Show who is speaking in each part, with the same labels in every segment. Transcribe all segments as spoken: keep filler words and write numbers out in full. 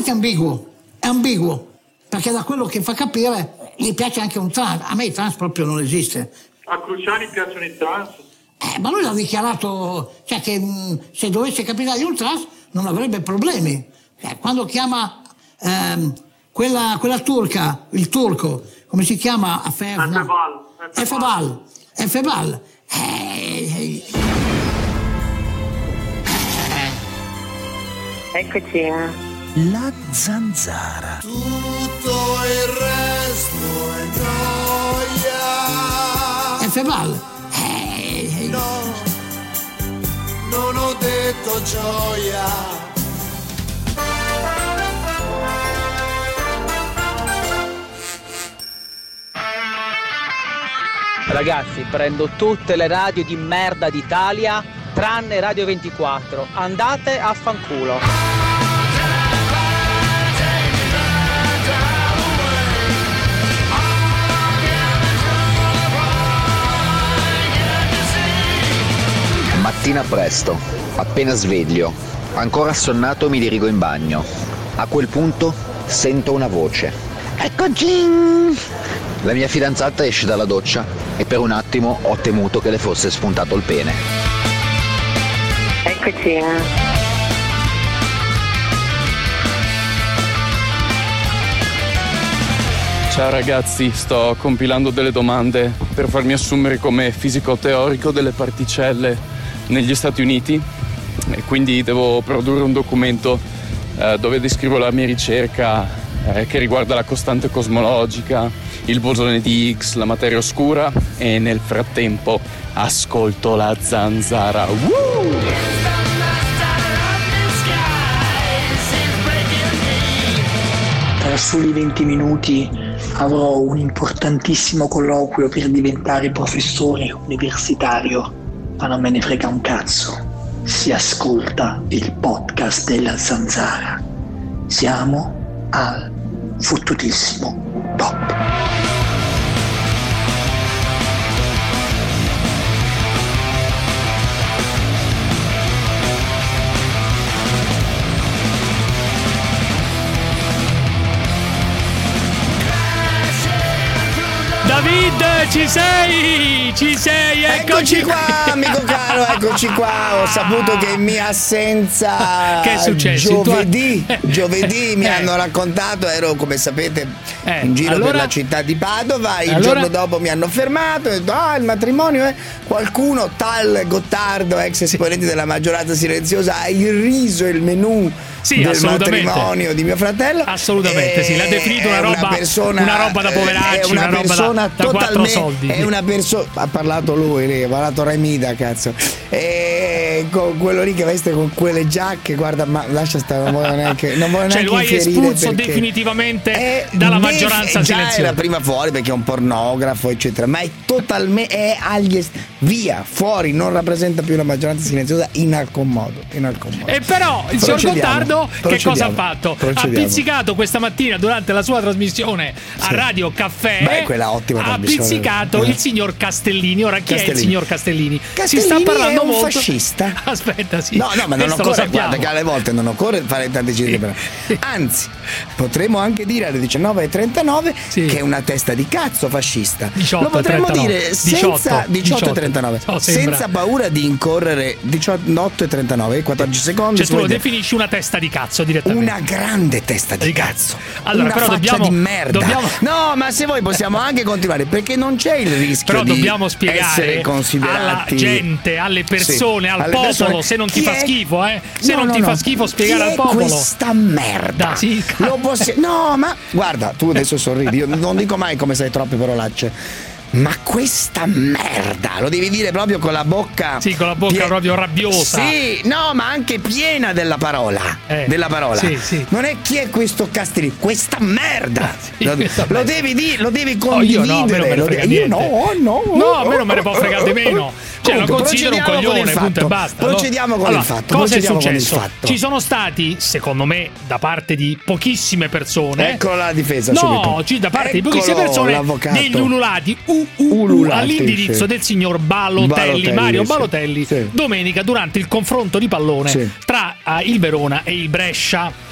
Speaker 1: è ambiguo, è ambiguo, perché da quello che fa capire gli piace anche un trans. A me il trans proprio non esiste.
Speaker 2: A Cruciani piacciono i trans?
Speaker 1: Eh, ma lui l'ha dichiarato, cioè che mh, se dovesse capitargli un trans non avrebbe problemi. Eh, quando chiama ehm, quella, quella turca, il turco, come si chiama?
Speaker 2: Efebal.
Speaker 1: Efebal. Efebal. Eh,
Speaker 3: Eccoci.
Speaker 4: La zanzara.
Speaker 5: Tutto il resto è gioia.
Speaker 1: Efebal. Eh,
Speaker 5: no, non ho detto gioia.
Speaker 6: Ragazzi, prendo tutte le radio di merda d'Italia, tranne Radio ventiquattro. Andate a fanculo.
Speaker 7: Mattina presto, appena sveglio, ancora assonnato mi dirigo in bagno. A quel punto sento una voce. Eccoci! La mia fidanzata esce dalla doccia e per un attimo ho temuto che le fosse spuntato il pene.
Speaker 3: Eccoci.
Speaker 8: Ciao ragazzi, sto compilando delle domande per farmi assumere come fisico teorico delle particelle negli Stati Uniti e quindi devo produrre un documento eh, dove descrivo la mia ricerca eh, che riguarda la costante cosmologica, il bosone di Higgs, la materia oscura e nel frattempo ascolto la zanzara. Woo!
Speaker 9: Tra soli venti minuti avrò un importantissimo colloquio per diventare professore universitario, ma non me ne frega un cazzo. Si ascolta il podcast della zanzara. Siamo al fottutissimo top.
Speaker 10: David, ci sei? Ci sei? Eccoci,
Speaker 11: eccoci qua, amico caro, eccoci qua. Ho saputo che in mia assenza
Speaker 10: che è successo?
Speaker 11: Giovedì,
Speaker 10: Eh.
Speaker 11: giovedì mi
Speaker 10: Eh.
Speaker 11: hanno raccontato, ero come sapete
Speaker 10: Eh,
Speaker 11: in giro
Speaker 10: allora-
Speaker 11: per la città di Padova, il
Speaker 10: allora-
Speaker 11: giorno dopo mi hanno fermato e ho detto ah il matrimonio è qualcuno, tal Gottardo, ex esponente della maggioranza silenziosa, ha irriso il menù
Speaker 10: Sì,
Speaker 11: del
Speaker 10: assolutamente.
Speaker 11: matrimonio di mio fratello.
Speaker 10: Assolutamente, sì, l'ha definito una
Speaker 11: È
Speaker 10: roba-
Speaker 11: persona,
Speaker 10: una roba da poveracci,
Speaker 11: è una,
Speaker 10: una roba da-
Speaker 11: persona
Speaker 10: da quattro
Speaker 11: totalmente-
Speaker 10: soldi.
Speaker 11: È una persona, ha parlato lui lì, ha parlato Remida, cazzo. E con quello lì che veste con quelle giacche, guarda, ma lascia stare, non voglio neanche, non voglio
Speaker 10: Cioè
Speaker 11: neanche
Speaker 10: lo hai
Speaker 11: infierire
Speaker 10: espulso
Speaker 11: perché
Speaker 10: definitivamente
Speaker 11: è
Speaker 10: dalla
Speaker 11: def-
Speaker 10: maggioranza
Speaker 11: già
Speaker 10: silenziosa.
Speaker 11: era prima fuori perché è un pornografo eccetera, ma è totalmente è agli est- via fuori, non rappresenta più la maggioranza silenziosa in alcun modo, in alcun modo.
Speaker 10: E però il signor
Speaker 11: Procediamo,
Speaker 10: Gottardo che
Speaker 11: procediamo,
Speaker 10: cosa ha fatto?
Speaker 11: procediamo.
Speaker 10: Ha pizzicato questa mattina durante la sua trasmissione a
Speaker 11: Sì.
Speaker 10: Radio Caffè.
Speaker 11: Beh, quella ottima
Speaker 10: ha
Speaker 11: trasmissione.
Speaker 10: pizzicato
Speaker 11: Eh.
Speaker 10: il signor Castellini. Ora chi è il
Speaker 11: Castellini.
Speaker 10: signor Castellini?
Speaker 11: Castellini
Speaker 10: si sta parlando
Speaker 11: è un
Speaker 10: molto.
Speaker 11: fascista.
Speaker 10: Aspetta, sì.
Speaker 11: No, no, ma non
Speaker 10: Questo lo
Speaker 11: occorre,
Speaker 10: sappiamo.
Speaker 11: guarda che alle volte non occorre fare tante giri per- Anzi, potremmo anche dire alle diciannove e trentanove
Speaker 10: Sì.
Speaker 11: che è una testa di cazzo fascista.
Speaker 10: diciotto
Speaker 11: Lo potremmo
Speaker 10: trentanove.
Speaker 11: dire senza diciotto e trentanove,
Speaker 10: Oh, sembra.
Speaker 11: senza paura di incorrere diciotto e trentanove, quattordici secondi.
Speaker 10: Cioè
Speaker 11: si
Speaker 10: tu lo
Speaker 11: può dire.
Speaker 10: definisci una testa di cazzo direttamente.
Speaker 11: Una grande testa di
Speaker 10: Di
Speaker 11: cazzo.
Speaker 10: Allora,
Speaker 11: una
Speaker 10: però
Speaker 11: faccia
Speaker 10: dobbiamo-
Speaker 11: di merda.
Speaker 10: dobbiamo-
Speaker 11: No, ma se voi possiamo anche continuare perché non c'è il rischio
Speaker 10: Però
Speaker 11: di
Speaker 10: dobbiamo
Speaker 11: essere
Speaker 10: spiegare
Speaker 11: considerati
Speaker 10: alla gente, alle persone,
Speaker 11: Sì,
Speaker 10: al
Speaker 11: alle
Speaker 10: popolo,
Speaker 11: persone.
Speaker 10: se non ti
Speaker 11: Chi
Speaker 10: fa
Speaker 11: è-
Speaker 10: schifo, eh? Se
Speaker 11: No,
Speaker 10: non
Speaker 11: no,
Speaker 10: ti
Speaker 11: no.
Speaker 10: fa schifo spiegare
Speaker 11: Chi
Speaker 10: al
Speaker 11: è
Speaker 10: popolo.
Speaker 11: questa merda?
Speaker 10: Da, sì.
Speaker 11: Lo possi- no, ma guarda, tu adesso sorridi, io non dico mai come sai troppe parolacce. Ma questa merda, lo devi dire proprio con la bocca.
Speaker 10: Sì, con la bocca proprio rabbiosa.
Speaker 11: Sì, no, ma anche piena della parola.
Speaker 10: Eh,
Speaker 11: della parola.
Speaker 10: sì, sì.
Speaker 11: Non è chi è questo Castellini, questa merda.
Speaker 10: Sì,
Speaker 11: lo,
Speaker 10: questa
Speaker 11: lo
Speaker 10: merda.
Speaker 11: devi dire, lo devi
Speaker 10: Oh, io no, a me non
Speaker 11: condividere.
Speaker 10: me ne
Speaker 11: lo
Speaker 10: frega
Speaker 11: devi- io
Speaker 10: niente.
Speaker 11: no, no.
Speaker 10: No, a me non me ne può fregare di meno. Cioè, lo
Speaker 11: Comunque,
Speaker 10: considero un
Speaker 11: procediamo con il
Speaker 10: coglione, punto e
Speaker 11: fatto.
Speaker 10: basta.
Speaker 11: Procediamo con
Speaker 10: Allora,
Speaker 11: il fatto.
Speaker 10: Cosa è
Speaker 11: procediamo con il
Speaker 10: successo?
Speaker 11: fatto.
Speaker 10: Ci sono stati, secondo me, da parte di pochissime persone.
Speaker 11: Eccola la difesa
Speaker 10: No,
Speaker 11: subito.
Speaker 10: ci- da parte di pochissime
Speaker 11: Eccolo,
Speaker 10: persone
Speaker 11: l'avvocato.
Speaker 10: degli ululati uh, uh, uh,
Speaker 11: Ululati,
Speaker 10: all'indirizzo
Speaker 11: sì.
Speaker 10: del signor Balotelli,
Speaker 11: Balotelli,
Speaker 10: Mario
Speaker 11: sì.
Speaker 10: Balotelli,
Speaker 11: Sì.
Speaker 10: domenica durante il confronto di pallone
Speaker 11: Sì.
Speaker 10: tra eh, il Verona e il Brescia.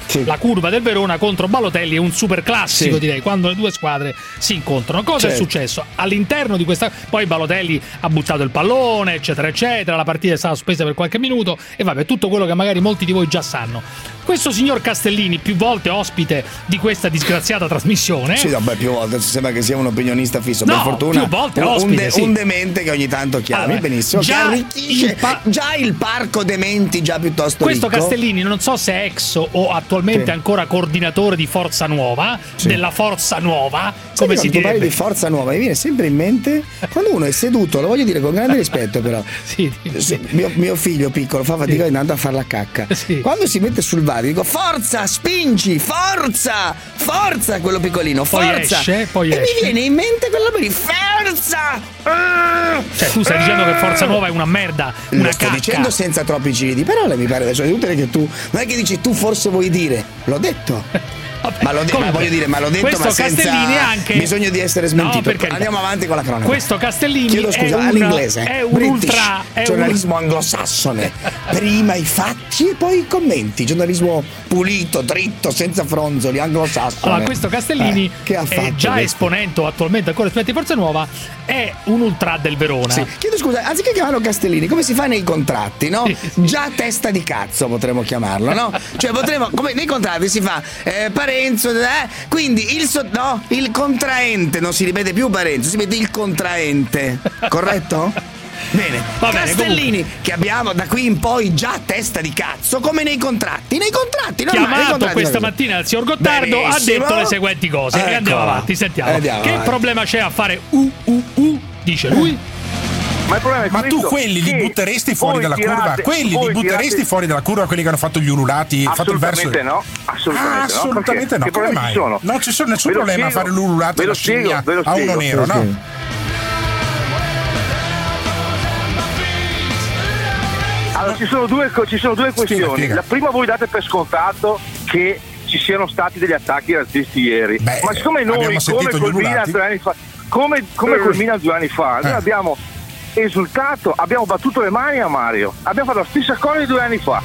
Speaker 10: sì. La curva del Verona contro Balotelli è un super classico, sì. direi, quando le due squadre si incontrano. Cosa certo. è successo? All'interno di questa, poi Balotelli ha buttato il pallone, eccetera eccetera, la partita è stata sospesa per qualche minuto e vabbè, tutto quello che magari molti di voi già sanno. Questo signor Castellini, più volte ospite di questa disgraziata trasmissione.
Speaker 11: Sì, vabbè, più volte, sembra che sia un opinionista fisso.
Speaker 10: No,
Speaker 11: per fortuna,
Speaker 10: più volte
Speaker 11: un,
Speaker 10: ospite,
Speaker 11: un, de-
Speaker 10: sì.
Speaker 11: un demente che ogni tanto chiami, allora, benissimo. Già, che arricchisce il pa- già il parco dementi, già piuttosto
Speaker 10: questo
Speaker 11: ricco.
Speaker 10: Castellini, non so se è ex o attualmente sì. ancora coordinatore di Forza Nuova, sì. della Forza Nuova,
Speaker 11: sì,
Speaker 10: come si direbbe.
Speaker 11: Parli di Forza Nuova, mi viene sempre in mente quando uno è seduto, lo voglio dire con grande rispetto, però.
Speaker 10: sì,
Speaker 11: sì. Mio, mio figlio piccolo fa fatica sì. andando a fare la cacca. Sì. Quando si mette sul bar, dico forza! Spingi, forza, forza, quello piccolino, forza.
Speaker 10: Poi esce, poi
Speaker 11: e
Speaker 10: esce.
Speaker 11: mi viene in mente quello per forza.
Speaker 10: Cioè tu stai dicendo che Forza Nuova è una merda, una
Speaker 11: Lo
Speaker 10: cacca.
Speaker 11: sto dicendo senza troppi giri di parole, mi pare, cioè, utile che tu non è che dici tu forse vuoi dire, l'ho detto. Vabbè, ma, lo de- ma voglio dire, ma l'ho detto,
Speaker 10: questo
Speaker 11: ma senza
Speaker 10: Castellini è anche
Speaker 11: bisogno di essere smentito.
Speaker 10: No,
Speaker 11: andiamo avanti con la cronaca.
Speaker 10: Questo Castellini
Speaker 11: Chiedo scusa,
Speaker 10: è un,
Speaker 11: all'inglese
Speaker 10: è un
Speaker 11: British,
Speaker 10: ultra è
Speaker 11: giornalismo
Speaker 10: un...
Speaker 11: anglosassone. Prima i fatti e poi i commenti. Giornalismo pulito, dritto, senza fronzoli, anglosassone.
Speaker 10: Allora, questo Castellini
Speaker 11: eh, che ha fatto
Speaker 10: è già
Speaker 11: questo?
Speaker 10: esponente, o attualmente ancora esponente di Forza Nuova, è un ultra del Verona.
Speaker 11: Sì. Chiedo scusa, anziché chiamarlo Castellini, come si fa nei contratti, no?
Speaker 10: Sì, sì.
Speaker 11: Già testa di cazzo potremmo chiamarlo, no? Cioè potremmo, come nei contratti si fa eh, Parenzo, eh, quindi il, so, no, il contraente, non si ripete più Parenzo, si mette il contraente, corretto? Bene,
Speaker 10: Va bene,
Speaker 11: Castellini,
Speaker 10: comunque.
Speaker 11: che abbiamo da qui in poi già testa di cazzo, come nei contratti, nei contratti, normali,
Speaker 10: chiamato
Speaker 11: nei contratti,
Speaker 10: questa mattina il signor Gottardo,
Speaker 11: benissimo.
Speaker 10: ha detto le seguenti cose.
Speaker 11: Ecco.
Speaker 10: E andiamo avanti, sentiamo.
Speaker 11: Andiamo
Speaker 10: che
Speaker 11: avanti.
Speaker 10: problema c'è a fare u u u, dice lui?
Speaker 2: Ma, il problema è
Speaker 3: Ma tu
Speaker 2: questo,
Speaker 3: quelli li butteresti fuori dalla
Speaker 2: tirate,
Speaker 3: curva? Quelli li butteresti
Speaker 2: tirate...
Speaker 3: fuori dalla curva, quelli che hanno fatto gli ululati? Fatto il verso...
Speaker 2: Assolutamente no. Assolutamente,
Speaker 3: ah, assolutamente
Speaker 2: no.
Speaker 3: no. Come mai?
Speaker 2: Ci sono?
Speaker 3: Non ci sono nessun
Speaker 2: Ve lo
Speaker 3: problema a
Speaker 2: spiego,
Speaker 3: fare l'ululato e la scimmia a uno nero, no?
Speaker 2: Allora, ci sono due, ci sono due questioni.
Speaker 3: Spiega, spiega.
Speaker 2: La prima, voi date per scontato che ci siano stati degli attacchi razzisti ieri.
Speaker 3: Beh,
Speaker 2: ma siccome noi, come col Milan due anni fa, come, come col Milan due anni fa, noi
Speaker 3: Eh.
Speaker 2: abbiamo esultato, abbiamo battuto le mani a Mario, abbiamo fatto la stessa cosa di due anni fa.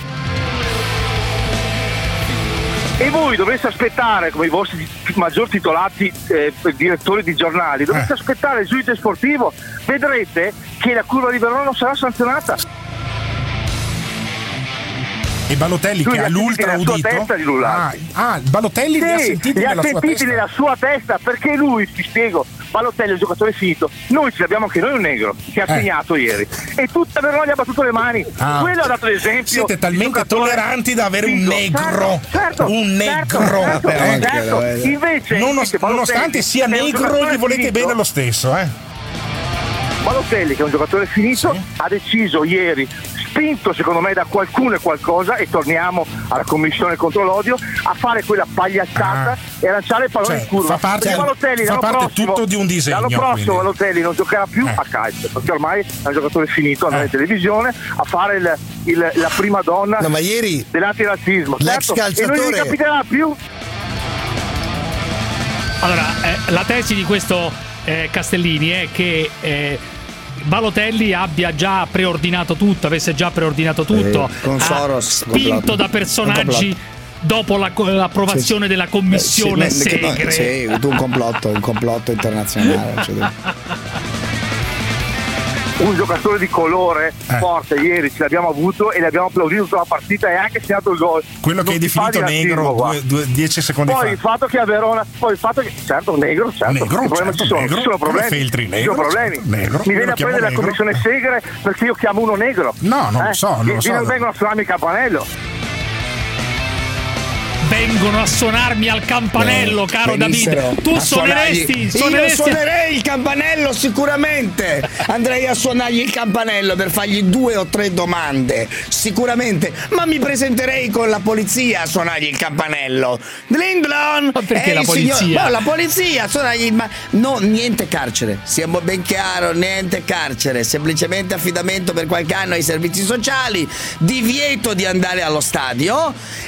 Speaker 2: E voi dovreste aspettare, come i vostri maggior titolati eh, direttori di giornali, dovreste
Speaker 3: Eh.
Speaker 2: aspettare il giudice sportivo, vedrete che la curva di Verona non sarà sanzionata.
Speaker 3: E Balotelli
Speaker 2: Lui
Speaker 3: che
Speaker 2: li
Speaker 3: ha
Speaker 2: ha
Speaker 3: l'ultra
Speaker 2: sentiti nella sua
Speaker 3: udito?
Speaker 2: testa di ululati.
Speaker 3: Ah, ah, Balotelli li ha
Speaker 2: Sì,
Speaker 3: sentiti
Speaker 2: li ha
Speaker 3: nella sua
Speaker 2: sentiti
Speaker 3: testa?
Speaker 2: nella sua testa, perché lui, ti spiego, Balotelli è un giocatore finito, noi ce l'abbiamo anche noi un negro che ha
Speaker 3: Eh.
Speaker 2: segnato ieri e tutta Verona gli ha battuto le mani.
Speaker 3: Ah.
Speaker 2: Quello ha dato l'esempio.
Speaker 3: Siete talmente
Speaker 2: di giocatore
Speaker 3: tolleranti da avere un
Speaker 2: figo.
Speaker 3: negro,
Speaker 2: Certo, certo,
Speaker 3: un
Speaker 2: certo,
Speaker 3: negro,
Speaker 2: certo,
Speaker 3: eh.
Speaker 2: certo. Invece,
Speaker 3: Nonos-
Speaker 2: invece Balotelli
Speaker 3: nonostante sia
Speaker 2: è un
Speaker 3: negro
Speaker 2: giocatore
Speaker 3: gli volete
Speaker 2: finito.
Speaker 3: bene lo stesso, eh?
Speaker 2: Balotelli, che è un giocatore finito,
Speaker 3: Sì.
Speaker 2: ha deciso ieri, spinto secondo me da qualcuno e qualcosa, e torniamo alla commissione contro l'odio, a fare quella pagliacciata
Speaker 3: Ah.
Speaker 2: e a lanciare il pallone
Speaker 3: Cioè,
Speaker 2: in curva.
Speaker 3: fa parte-
Speaker 2: Perché Balotelli
Speaker 3: fa
Speaker 2: l'anno
Speaker 3: parte
Speaker 2: prossimo,
Speaker 3: tutto di un disegno,
Speaker 2: l'anno prossimo
Speaker 3: quindi.
Speaker 2: Balotelli non giocherà più
Speaker 3: Eh.
Speaker 2: a calcio, perché ormai è un giocatore finito, andare
Speaker 3: Eh.
Speaker 2: in televisione a fare il, il- la prima donna
Speaker 12: No, ma ieri
Speaker 2: dell'antirazzismo.
Speaker 12: l'ex
Speaker 2: Certo, e non gli
Speaker 12: calciatore-
Speaker 2: capiterà più.
Speaker 10: Allora, eh, la tesi di questo eh, Castellini è che eh, Balotelli abbia già preordinato tutto, avesse già preordinato tutto,
Speaker 11: Eh, con
Speaker 10: ha
Speaker 11: Soros,
Speaker 10: spinto
Speaker 11: complotto.
Speaker 10: da personaggi
Speaker 11: Un
Speaker 10: dopo la- l'approvazione
Speaker 11: Sì.
Speaker 10: della commissione
Speaker 11: Eh, sì, ne-
Speaker 10: Segre.
Speaker 11: no, sì, tu un complotto, un complotto internazionale. Cioè,
Speaker 2: Un giocatore di colore
Speaker 3: Eh.
Speaker 2: forte ieri ce l'abbiamo avuto e l'abbiamo applaudito tutta la partita e anche segnato il gol.
Speaker 3: Quello
Speaker 2: Non
Speaker 3: che hai
Speaker 2: si fa
Speaker 3: definito
Speaker 2: di razzismo,
Speaker 3: negro
Speaker 2: qua.
Speaker 3: due, due, dieci secondi
Speaker 2: Poi
Speaker 3: fa.
Speaker 2: il fatto che a Verona, poi il fatto che certo negro, certo,
Speaker 3: Negro,
Speaker 2: che problemi
Speaker 3: certo,
Speaker 2: ci sono,
Speaker 3: negro.
Speaker 2: ci sono
Speaker 3: Come
Speaker 2: problemi.
Speaker 3: Feltri,
Speaker 2: ci
Speaker 3: negro,
Speaker 2: sono problemi.
Speaker 3: certo, negro.
Speaker 2: Mi
Speaker 3: Io
Speaker 2: viene
Speaker 3: lo
Speaker 2: a
Speaker 3: chiamo
Speaker 2: prendere la
Speaker 3: negro.
Speaker 2: commissione Segre perché io chiamo uno negro.
Speaker 3: No, non lo so, non lo so.
Speaker 2: Viene- vengono a suonarmi il campanello.
Speaker 10: Vengono a suonarmi al campanello,
Speaker 11: Beh,
Speaker 10: caro
Speaker 11: venissero
Speaker 10: David. Tu
Speaker 11: a
Speaker 10: suoneresti,
Speaker 11: suonargli-
Speaker 10: suoneresti
Speaker 11: Io suonerei il campanello sicuramente. Andrei a suonargli il campanello per fargli due o tre domande, sicuramente. Ma mi presenterei con la polizia a suonargli il campanello. Dling-dlon!
Speaker 10: Ma perché
Speaker 11: Ehi,
Speaker 10: la polizia?
Speaker 11: signor- No, la polizia, suonargli il ma- no, niente carcere. Siamo ben chiaro, niente carcere, semplicemente affidamento per qualche anno ai servizi sociali, divieto di andare allo stadio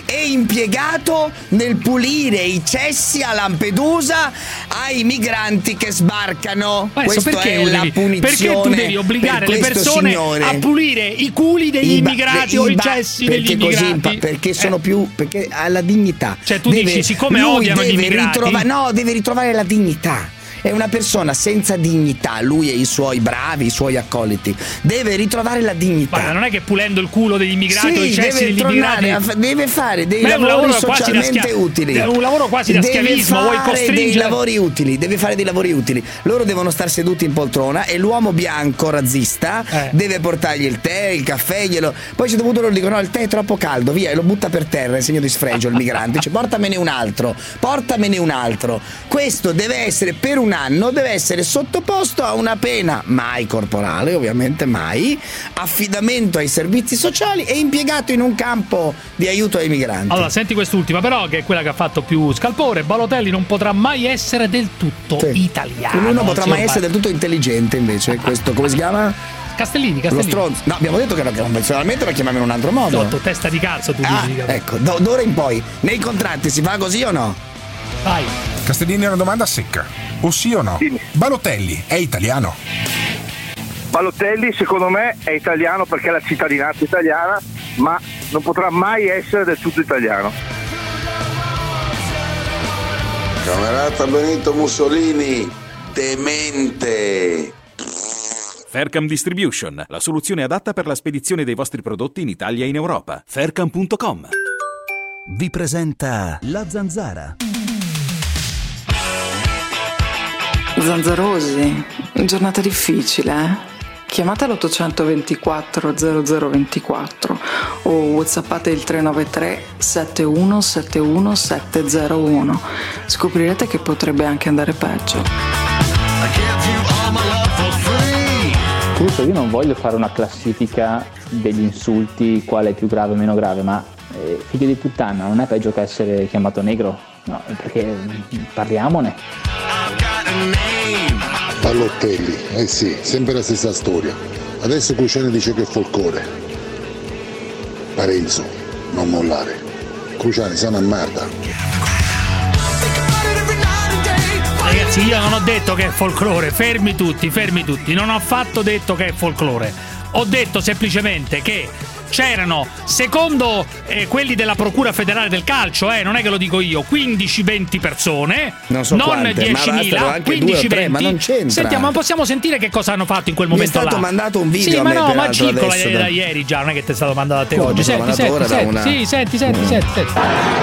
Speaker 11: è impiegato nel pulire i cessi a Lampedusa ai migranti che sbarcano.
Speaker 10: Ma
Speaker 11: Questa
Speaker 10: perché
Speaker 11: è la
Speaker 10: devi,
Speaker 11: punizione.
Speaker 10: perché tu devi obbligare
Speaker 11: per
Speaker 10: le persone
Speaker 11: signore.
Speaker 10: a pulire i culi degli
Speaker 11: I ba-
Speaker 10: immigrati
Speaker 11: i
Speaker 10: o i
Speaker 11: ba-
Speaker 10: cessi degli
Speaker 11: perché così
Speaker 10: immigrati?
Speaker 11: impa- perché sono
Speaker 10: Eh.
Speaker 11: più perché ha la dignità.
Speaker 10: Cioè tu
Speaker 11: Deve-
Speaker 10: dici, siccome
Speaker 11: lui
Speaker 10: odiano gli
Speaker 11: deve
Speaker 10: immigrati,
Speaker 11: ritrova- no, deve ritrovare la dignità. È una persona senza dignità, lui e i suoi bravi, i suoi accoliti. Deve ritrovare la dignità.
Speaker 10: Guarda, non è che pulendo il culo degli immigrati
Speaker 11: Sì,
Speaker 10: o i cessi
Speaker 11: deve
Speaker 10: degli
Speaker 11: tornare
Speaker 10: immigrati
Speaker 11: a fa- deve fare dei
Speaker 10: Ma è un
Speaker 11: lavori
Speaker 10: lavoro quasi da
Speaker 11: socialmente
Speaker 10: schia-
Speaker 11: utili.
Speaker 10: è un lavoro quasi da
Speaker 11: Deve
Speaker 10: schiavismo, vuoi
Speaker 11: fare dei
Speaker 10: costringere-
Speaker 11: lavori utili, deve fare dei lavori utili. Loro devono star seduti in poltrona e l'uomo bianco razzista
Speaker 10: Eh.
Speaker 11: deve portargli il tè, il caffè, glielo. Poi c'è dovuto loro dicono no, il tè è troppo caldo, via, e lo butta per terra in segno di sfregio il migrante. Dice portamene un altro, portamene un altro. Questo deve essere per un anno, deve essere sottoposto a una pena mai corporale, ovviamente mai, affidamento ai servizi sociali e impiegato in un campo di aiuto ai migranti.
Speaker 10: Allora, senti quest'ultima però, che è quella che ha fatto più scalpore. Balotelli non potrà mai essere del tutto
Speaker 11: Sì.
Speaker 10: italiano.
Speaker 11: Lui non potrà
Speaker 10: signor
Speaker 11: mai essere
Speaker 10: Bar-
Speaker 11: del tutto intelligente invece. Questo come si chiama?
Speaker 10: Castellini,
Speaker 11: Lo
Speaker 10: Castellini.
Speaker 11: stronzo. No, abbiamo detto che lo- convenzionalmente lo chiamiamo in un altro modo.
Speaker 10: Sotto, testa di cazzo tu
Speaker 11: Ah,
Speaker 10: dici.
Speaker 11: ecco, da- d'ora in poi nei contratti si fa così o no?
Speaker 10: Vai.
Speaker 3: Castellini è una domanda secca. O sì o no?
Speaker 2: Dimmi.
Speaker 3: Balotelli è italiano?
Speaker 2: Balotelli secondo me è italiano perché ha la cittadinanza italiana, ma non potrà mai essere del tutto italiano.
Speaker 5: Camerata Benito Mussolini, demente.
Speaker 12: Faircam Distribution, la soluzione adatta per la spedizione dei vostri prodotti in Italia e in Europa. Faircam punto com.
Speaker 4: Vi presenta La Zanzara.
Speaker 13: Zanzarosi, giornata difficile, eh? Chiamate l'ottocentoventiquattro zero zero ventiquattro o whatsappate il tre nove tre sette uno sette uno sette zero uno. Scoprirete che potrebbe anche andare peggio.
Speaker 14: Comunque io non voglio fare una classifica degli insulti, quale è più grave o meno grave, ma eh, figlio di puttana non è peggio che essere chiamato negro? No, perché mm, parliamone.
Speaker 15: Balotelli, eh sì, sempre la stessa storia. Adesso Cruciani dice che è folklore. Parenzo, non mollare. Cruciani, sa una merda.
Speaker 10: Ragazzi, io non ho detto che è folklore, fermi tutti, fermi tutti. Non ho affatto detto che è folklore. Ho detto semplicemente che c'erano, secondo eh, quelli della Procura Federale del Calcio, eh, non è che lo dico io, quindici venti persone,
Speaker 11: Non so quante, ma
Speaker 10: diecimila,
Speaker 11: bastano anche
Speaker 10: quindici
Speaker 11: due o tre,
Speaker 10: venti.
Speaker 11: ma non c'entra.
Speaker 10: Sentiamo, ma possiamo sentire che cosa hanno fatto in quel
Speaker 11: Mi è
Speaker 10: momento
Speaker 11: stato
Speaker 10: là?
Speaker 11: mandato un video
Speaker 10: Sì,
Speaker 11: a
Speaker 10: ma
Speaker 11: me,
Speaker 10: no, ma
Speaker 11: peraltro,
Speaker 10: circola
Speaker 11: adesso,
Speaker 10: da,
Speaker 11: da-
Speaker 10: da ieri già, non è che ti è stato mandato a te
Speaker 11: Come,
Speaker 10: oggi.
Speaker 11: mi sono
Speaker 10: Senti,
Speaker 11: mandato
Speaker 10: senti,
Speaker 11: ora da
Speaker 10: senti,
Speaker 11: una-
Speaker 10: sì, senti, senti,
Speaker 11: Mm.
Speaker 10: senti, senti.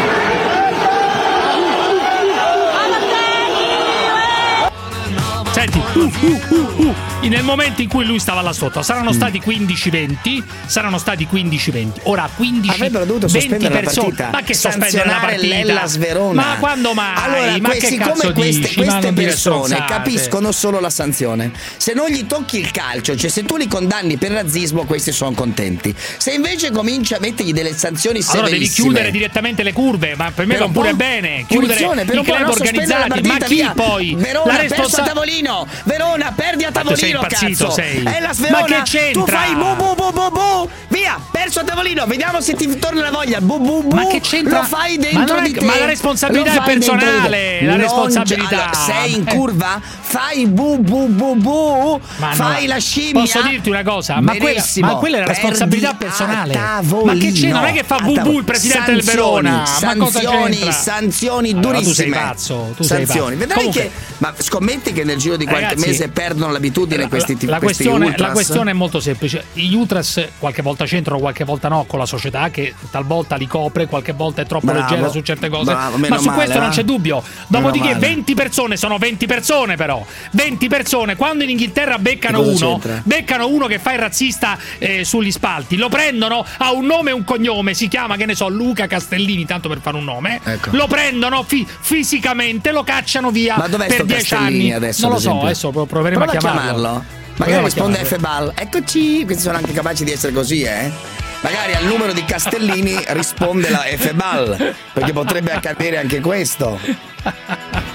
Speaker 10: Senti, uh, uh, uh, uh. Nel momento in cui lui stava là sotto saranno
Speaker 11: Mm.
Speaker 10: stati quindici venti, saranno stati quindici venti. Ora quindici
Speaker 11: Avrebbero dovuto
Speaker 10: venti
Speaker 11: sospendere la
Speaker 10: persone.
Speaker 11: partita,
Speaker 10: Ma che sospendere la
Speaker 11: sanzionare
Speaker 10: partita?
Speaker 11: l'Hellas Verona.
Speaker 10: Ma quando mai?
Speaker 11: Allora,
Speaker 10: ma
Speaker 11: que-
Speaker 10: che
Speaker 11: siccome
Speaker 10: cazzo
Speaker 11: queste,
Speaker 10: dici? Ma
Speaker 11: queste
Speaker 10: non dire
Speaker 11: persone
Speaker 10: stronzate.
Speaker 11: capiscono solo la sanzione, se non gli tocchi il calcio, cioè se tu li condanni per razzismo, questi sono contenti. Se invece cominci a mettergli delle sanzioni
Speaker 10: Allora devi
Speaker 11: severissime,
Speaker 10: chiudere direttamente le curve, ma per me
Speaker 11: Per
Speaker 10: va
Speaker 11: un
Speaker 10: pure
Speaker 11: po'?
Speaker 10: bene. Chiudere
Speaker 11: Punizione, per
Speaker 10: i
Speaker 11: un po',
Speaker 10: club
Speaker 11: no, sospendere la
Speaker 10: organizzati, ma
Speaker 11: partita,
Speaker 10: chi
Speaker 11: via.
Speaker 10: poi?
Speaker 11: Verona
Speaker 10: la
Speaker 11: ha perso a
Speaker 10: responsa-
Speaker 11: tavolino. Verona perdi a
Speaker 10: Ma tu sei
Speaker 11: tavolino,
Speaker 10: impazzito,
Speaker 11: cazzo.
Speaker 10: sei.
Speaker 11: È la
Speaker 10: Ma
Speaker 11: Verona.
Speaker 10: che c'entra?
Speaker 11: Tu fai bu bu bu bu bu. Via, perso a tavolino. Vediamo se ti torna la voglia. Bu bu bu.
Speaker 10: Ma che c'entra?
Speaker 11: Lo fai
Speaker 10: Ma
Speaker 11: dentro
Speaker 10: non è-
Speaker 11: di te.
Speaker 10: ma la responsabilità
Speaker 11: Lo
Speaker 10: è
Speaker 11: fai dentro di te.
Speaker 10: personale, la
Speaker 11: Non
Speaker 10: responsabilità.
Speaker 11: c'è- allora, sei in
Speaker 10: Eh.
Speaker 11: curva, fai bu bu bu bu.
Speaker 10: Ma no,
Speaker 11: fai la scimmia.
Speaker 10: Posso dirti una cosa? Ma quella,
Speaker 11: Benissimo.
Speaker 10: ma quella è la responsabilità
Speaker 11: Perdi a
Speaker 10: personale.
Speaker 11: tavolino.
Speaker 10: Ma che c'è? Non è che fa
Speaker 11: A
Speaker 10: bu bu
Speaker 11: tavolo-
Speaker 10: il presidente del
Speaker 11: Sanzioni,
Speaker 10: Verona. Ma cosa
Speaker 11: sanzioni,
Speaker 10: c'entra?
Speaker 11: sanzioni
Speaker 10: Allora,
Speaker 11: durissime.
Speaker 10: tu sei pazzo, tu sei
Speaker 11: sanzioni.
Speaker 10: pazzo.
Speaker 11: Vedrai
Speaker 10: Comunque-
Speaker 11: che ma scommetti che nel giro di qualche
Speaker 10: Ragazzi,
Speaker 11: mese perdono l'abitudine
Speaker 10: la,
Speaker 11: questi tipi
Speaker 10: la,
Speaker 11: questi
Speaker 10: questione,
Speaker 11: ultras.
Speaker 10: la questione è molto semplice. Gli ultras qualche volta c'entrano, qualche volta no con la società che talvolta li copre, qualche volta è troppo
Speaker 11: Bravo.
Speaker 10: leggera su certe cose.
Speaker 11: Bravo, meno
Speaker 10: ma su
Speaker 11: male,
Speaker 10: questo non
Speaker 11: eh?
Speaker 10: c'è dubbio. Dopodiché
Speaker 11: Meno male.
Speaker 10: venti persone sono venti persone però. venti persone. Quando in Inghilterra beccano
Speaker 11: E cosa
Speaker 10: uno,
Speaker 11: c'entra?
Speaker 10: beccano uno che fa il razzista eh, sugli spalti, lo prendono, ha un nome e un cognome, si chiama, che ne so, Luca Castellini, tanto per fare un nome.
Speaker 11: Ecco.
Speaker 10: Lo prendono fi- fisicamente, lo cacciano via
Speaker 11: Ma dov'è
Speaker 10: per
Speaker 11: sto
Speaker 10: dieci
Speaker 11: Castellini
Speaker 10: anni.
Speaker 11: adesso,
Speaker 10: Non lo
Speaker 11: ad
Speaker 10: so,
Speaker 11: esempio?
Speaker 10: adesso proveremo
Speaker 11: Prova
Speaker 10: a chiamarlo.
Speaker 11: chiamarlo.
Speaker 10: Proviamo
Speaker 11: Magari
Speaker 10: a
Speaker 11: risponde
Speaker 10: chiamarlo.
Speaker 11: F Ball. Eccoci, questi sono anche capaci di essere così, eh? Magari al numero di Castellini risponde la F Ball, perché potrebbe accadere anche questo.
Speaker 10: Aspetta.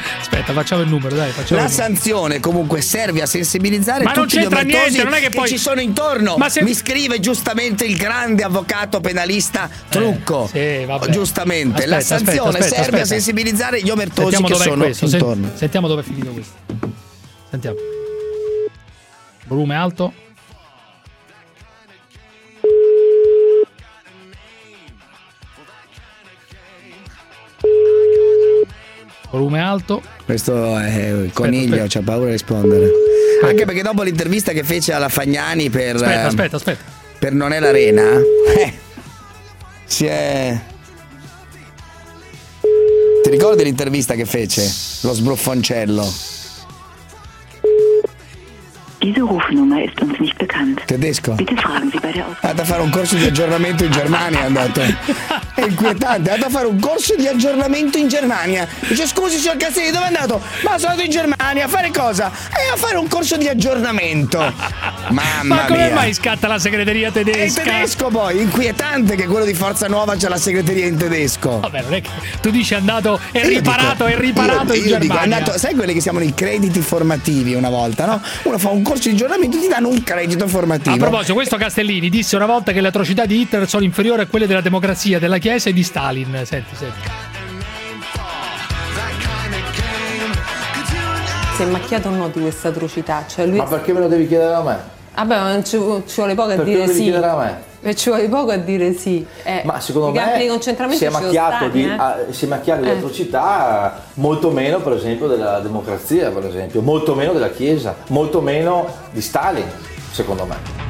Speaker 10: aspetta, facciamo il numero, dai, facciamo
Speaker 11: La
Speaker 10: il numero.
Speaker 11: sanzione comunque serve a sensibilizzare
Speaker 10: Ma non
Speaker 11: tutti gli
Speaker 10: c'entra
Speaker 11: omertosi
Speaker 10: niente, non è che
Speaker 11: che
Speaker 10: poi-
Speaker 11: ci sono intorno.
Speaker 10: Ma se-
Speaker 11: Mi scrive giustamente il grande avvocato penalista Trucco.
Speaker 10: Eh, sì, vabbè.
Speaker 11: Giustamente, la
Speaker 10: Aspetta, aspetta,
Speaker 11: sanzione
Speaker 10: aspetta,
Speaker 11: serve
Speaker 10: aspetta.
Speaker 11: a sensibilizzare gli omertosi
Speaker 10: Sentiamo
Speaker 11: che
Speaker 10: dov'è
Speaker 11: sono
Speaker 10: questo, sen-
Speaker 11: intorno.
Speaker 10: sentiamo dove è finito questo. Sentiamo. Volume alto. Volume alto.
Speaker 11: Questo è il coniglio,
Speaker 10: aspetta.
Speaker 11: c'ha paura di rispondere. Anche perché dopo l'intervista che fece alla Fagnani per
Speaker 10: Aspetta,
Speaker 11: eh,
Speaker 10: aspetta, aspetta.
Speaker 11: per Non è l'Arena, eh, si è. Ti ricordi l'intervista che fece? Lo sbruffoncello.
Speaker 16: Diese Rufnummer ist uns nicht bekannt.
Speaker 11: Tedesco?
Speaker 16: Bitte fragen Sie bei der
Speaker 11: È andato a fare un corso di aggiornamento in Germania, è andato. È inquietante, è andato a fare un corso di aggiornamento in Germania. Dice scusi signor Castelli, dove è andato? Ma sono andato in Germania, a fare cosa? E a fare un corso di aggiornamento. Mamma
Speaker 10: Ma come
Speaker 11: mia.
Speaker 10: mai scatta la segreteria
Speaker 11: È in
Speaker 10: tedesca?
Speaker 11: tedesco poi, inquietante che quello di Forza Nuova c'ha la segreteria in tedesco.
Speaker 10: Vabbè, non è che tu dici è andato, è
Speaker 11: E io
Speaker 10: riparato,
Speaker 11: dico-
Speaker 10: è riparato
Speaker 11: io,
Speaker 10: in
Speaker 11: io dico, è
Speaker 10: Germania.
Speaker 11: andato, sai quelli che si chiamano i crediti formativi una volta, no? Uno fa un corso di aggiornamento, ti danno un credito formativo.
Speaker 10: A proposito, questo Castellini disse una volta che le atrocità di Hitler sono inferiori a quelle della democrazia, della Chiesa e di Stalin. Senti, senti.
Speaker 17: Si è macchiato o no di questa atrocità? Cioè lui...
Speaker 18: Ma perché me lo devi chiedere a me?
Speaker 17: Vabbè, ma non ci, ci vuole poco a
Speaker 18: Perché
Speaker 17: dire
Speaker 18: lo devi
Speaker 17: sì.
Speaker 18: chiedere a me?
Speaker 17: E ci vuole poco a dire sì. Eh,
Speaker 18: Ma secondo
Speaker 17: i campi di
Speaker 18: me
Speaker 17: concentramento
Speaker 18: si è
Speaker 17: ci sono
Speaker 18: macchiato,
Speaker 17: stati,
Speaker 18: di,
Speaker 17: eh.
Speaker 18: ah, si è macchiato di
Speaker 17: Eh.
Speaker 18: atrocità molto meno per esempio della democrazia, per esempio, molto meno della Chiesa, molto meno di Stalin, secondo me.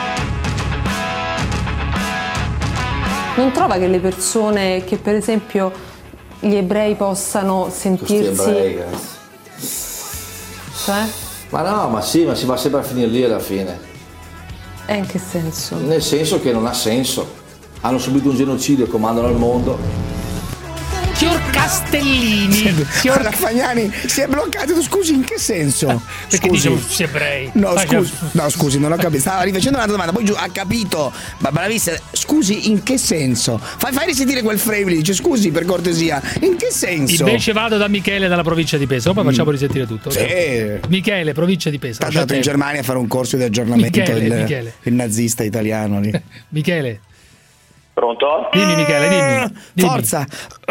Speaker 17: Non trova che le persone, che per esempio gli ebrei possano
Speaker 18: Questi
Speaker 17: sentirsi...
Speaker 18: ebrei, ragazzi.
Speaker 17: Cioè?
Speaker 18: Ma no, ma sì, ma si va sempre a finire lì alla fine.
Speaker 17: Eh, in che senso?
Speaker 18: Nel senso che non ha senso. Hanno subito un genocidio e comandano il mondo.
Speaker 10: Signor Castellini, signor
Speaker 11: La Fagnani si è bloccato, scusi, in che senso?
Speaker 10: Perché
Speaker 11: Scusi.
Speaker 10: dice si ebrei?
Speaker 11: No,
Speaker 10: Fai
Speaker 11: scusi,
Speaker 10: che-
Speaker 11: no, scusi, non ho capito. Stava rifacendo un'altra domanda, poi giù ha capito. Ma bravissima. Scusi, in che senso? Fai, fai risentire quel frame lì, dice scusi per cortesia. In che senso?
Speaker 10: Invece vado da Michele dalla provincia di Pesaro, poi facciamo risentire tutto.
Speaker 11: Sì.
Speaker 10: Michele, provincia di Pesaro.
Speaker 11: È andato in Germania a fare un corso di aggiornamento,
Speaker 10: Michele,
Speaker 11: il,
Speaker 10: Michele.
Speaker 11: il nazista italiano lì.
Speaker 10: Michele.
Speaker 19: Pronto?
Speaker 10: Dimmi Michele, dimmi. dimmi.
Speaker 11: Forza!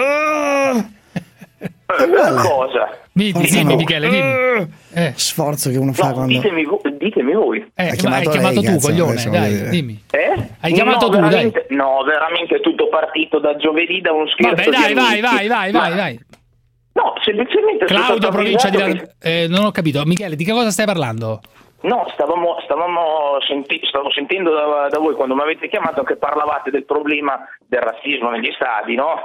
Speaker 19: Cosa?
Speaker 10: Dimmi,
Speaker 11: Forza
Speaker 10: dimmi
Speaker 11: no.
Speaker 10: Michele, dimmi. Eh.
Speaker 11: Sforzo che uno fa
Speaker 19: No,
Speaker 11: quando.
Speaker 19: ditemi, vo- ditemi voi.
Speaker 10: Eh,
Speaker 11: Hai
Speaker 10: ma
Speaker 11: chiamato
Speaker 10: hai chiamato
Speaker 11: lei,
Speaker 10: tu,
Speaker 11: cazzo,
Speaker 10: coglione,
Speaker 11: adesso voglio
Speaker 10: dai,
Speaker 11: dire.
Speaker 10: dimmi.
Speaker 19: Eh?
Speaker 10: Hai chiamato
Speaker 19: no,
Speaker 10: tu, dai.
Speaker 19: veramente, No, veramente è tutto partito da giovedì, da uno scherzo.
Speaker 10: Vabbè, dai,
Speaker 19: di
Speaker 10: vai,
Speaker 19: amici.
Speaker 10: vai, vai,
Speaker 19: Ma-
Speaker 10: vai, vai.
Speaker 19: No, semplicemente sono
Speaker 10: Claudio,
Speaker 19: stato
Speaker 10: provincia di
Speaker 19: avvisato che-
Speaker 10: eh, non ho capito. Michele, di che cosa stai parlando?
Speaker 19: No, stavamo, stavamo senti- stavo sentendo da, da voi quando mi avete chiamato che parlavate del problema del razzismo negli stadi, no?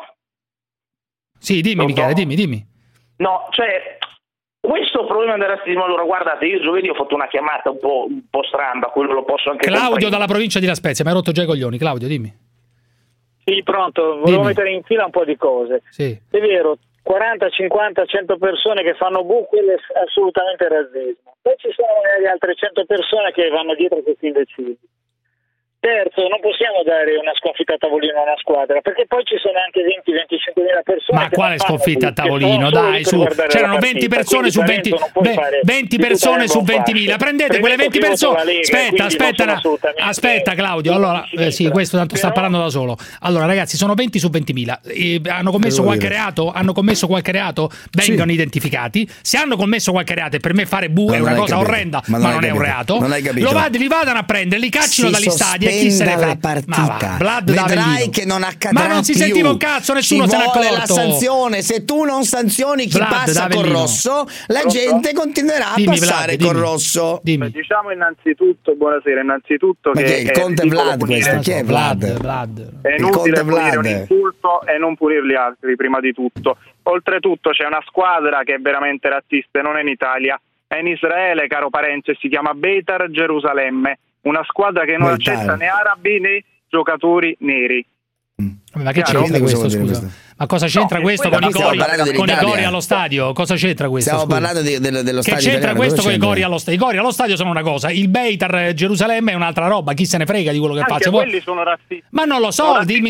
Speaker 10: Sì, dimmi Michele, dimmi, dimmi.
Speaker 19: No, cioè, questo problema del razzismo, allora guardate, io giovedì ho fatto una chiamata un po', un po' stramba, quello lo posso anche
Speaker 10: Claudio
Speaker 19: comprendere.
Speaker 10: dalla provincia di La Spezia, mi hai rotto già i coglioni. Claudio, dimmi.
Speaker 20: Sì, pronto, volevo
Speaker 10: Dimmi.
Speaker 20: mettere in fila un po' di cose.
Speaker 10: Sì.
Speaker 20: È vero, quaranta, cinquanta, cento persone che fanno bu, quello è assolutamente razzismo. Poi ci sono magari altre cento persone che vanno dietro a questi imbecilli. Terzo, non possiamo dare una sconfitta a tavolino a una squadra, perché poi ci sono anche venti venticinque mila persone.
Speaker 10: Ma
Speaker 20: che
Speaker 10: quale
Speaker 20: non fanno
Speaker 10: sconfitta a
Speaker 20: bu, che sono
Speaker 10: tavolino?
Speaker 20: solo
Speaker 10: Dai,
Speaker 20: lì per
Speaker 10: su.
Speaker 20: guardare la
Speaker 10: C'erano
Speaker 20: partita.
Speaker 10: venti persone
Speaker 20: Quindi
Speaker 10: su venti,
Speaker 20: Parenzo non puoi
Speaker 10: beh,
Speaker 20: fare
Speaker 10: venti
Speaker 20: di
Speaker 10: persone
Speaker 20: tutta
Speaker 10: su
Speaker 20: l'erba un
Speaker 10: ventimila.
Speaker 20: fascio.
Speaker 10: Prendete quelle venti
Speaker 20: Premetto che io voto
Speaker 10: persone.
Speaker 20: la Lega,
Speaker 10: Aspetta,
Speaker 20: quindi
Speaker 10: aspetta,
Speaker 20: non sono
Speaker 10: una-
Speaker 20: assolutamente
Speaker 10: aspetta Claudio. Allora, eh, sì, questo tanto sta parlando da solo. Allora, ragazzi, sono venti su ventimila. Eh, hanno commesso
Speaker 11: Devo
Speaker 10: qualche
Speaker 11: dire.
Speaker 10: reato? Hanno commesso qualche reato? Vengono identificati. Se hanno commesso qualche reato, e per me fare bu
Speaker 11: Ma
Speaker 10: è
Speaker 11: non
Speaker 10: una
Speaker 11: hai
Speaker 10: cosa
Speaker 11: capito.
Speaker 10: orrenda,
Speaker 11: Ma
Speaker 10: ma
Speaker 11: non
Speaker 10: non
Speaker 11: hai
Speaker 10: è un
Speaker 11: capito.
Speaker 10: reato.
Speaker 11: Non hai capito.
Speaker 10: Lo vad- li vadano a prendere, li caccino
Speaker 11: Si
Speaker 10: dagli stadi e chi se ne
Speaker 11: sospenda
Speaker 10: frega.
Speaker 11: la partita.
Speaker 10: Ma va, Blood da
Speaker 11: Vedrai
Speaker 10: Avellino.
Speaker 11: che non accadrà
Speaker 10: Ma non si
Speaker 11: più.
Speaker 10: sentiva un cazzo, nessuno
Speaker 11: Ci
Speaker 10: se n'è
Speaker 11: vuole
Speaker 10: accorto.
Speaker 11: la sanzione. Se tu non sanzioni chi
Speaker 10: Vlad
Speaker 11: passa
Speaker 10: da
Speaker 11: col
Speaker 10: Avellino.
Speaker 11: rosso, la
Speaker 20: Pronto?
Speaker 11: gente continuerà a
Speaker 10: Dimmi,
Speaker 11: passare
Speaker 10: Vlad,
Speaker 11: col
Speaker 10: dimmi.
Speaker 11: rosso.
Speaker 10: Dimmi.
Speaker 20: Diciamo innanzitutto, buonasera, innanzitutto
Speaker 11: Ma
Speaker 20: che
Speaker 11: che è il
Speaker 20: è
Speaker 11: Conte
Speaker 20: ridicolo
Speaker 11: Vlad
Speaker 20: punire-
Speaker 11: questo? Chi è Vlad?
Speaker 10: Vlad.
Speaker 20: È
Speaker 11: Il
Speaker 20: inutile
Speaker 11: Conte
Speaker 20: punire un
Speaker 11: Vlad.
Speaker 20: insulto e non punire gli altri prima di tutto. Oltretutto c'è una squadra che è veramente razzista e non è in Italia, è in Israele, caro Parenzo, e si chiama Beitar Gerusalemme, una squadra che non
Speaker 11: Beitar.
Speaker 20: accetta né arabi né giocatori neri.
Speaker 10: Ma che
Speaker 20: Chiaro?
Speaker 10: c'entra
Speaker 11: Cosa
Speaker 10: questo,
Speaker 11: vuol dire
Speaker 10: scusa?
Speaker 11: questo?
Speaker 10: Ma cosa c'entra
Speaker 20: No,
Speaker 10: questo
Speaker 20: quella
Speaker 10: con i
Speaker 11: stiamo
Speaker 10: cori,
Speaker 11: parlando
Speaker 10: con i
Speaker 11: dell'Italia.
Speaker 10: cori allo stadio? Cosa c'entra questo?
Speaker 11: Stiamo
Speaker 10: scusa?
Speaker 11: parlando di- dello, dello
Speaker 10: Che
Speaker 11: stadio
Speaker 10: c'entra
Speaker 11: italiano,
Speaker 10: questo
Speaker 11: cosa
Speaker 10: con i
Speaker 11: c'entra?
Speaker 10: cori allo stadio? I cori allo stadio sono una cosa, il Beitar Gerusalemme è un'altra roba, chi se ne frega di quello che fa?
Speaker 20: Anche
Speaker 10: Se vuoi-
Speaker 20: quelli sono razzisti.
Speaker 10: Ma non lo so,
Speaker 20: Sono
Speaker 10: dimmi.
Speaker 20: razzista.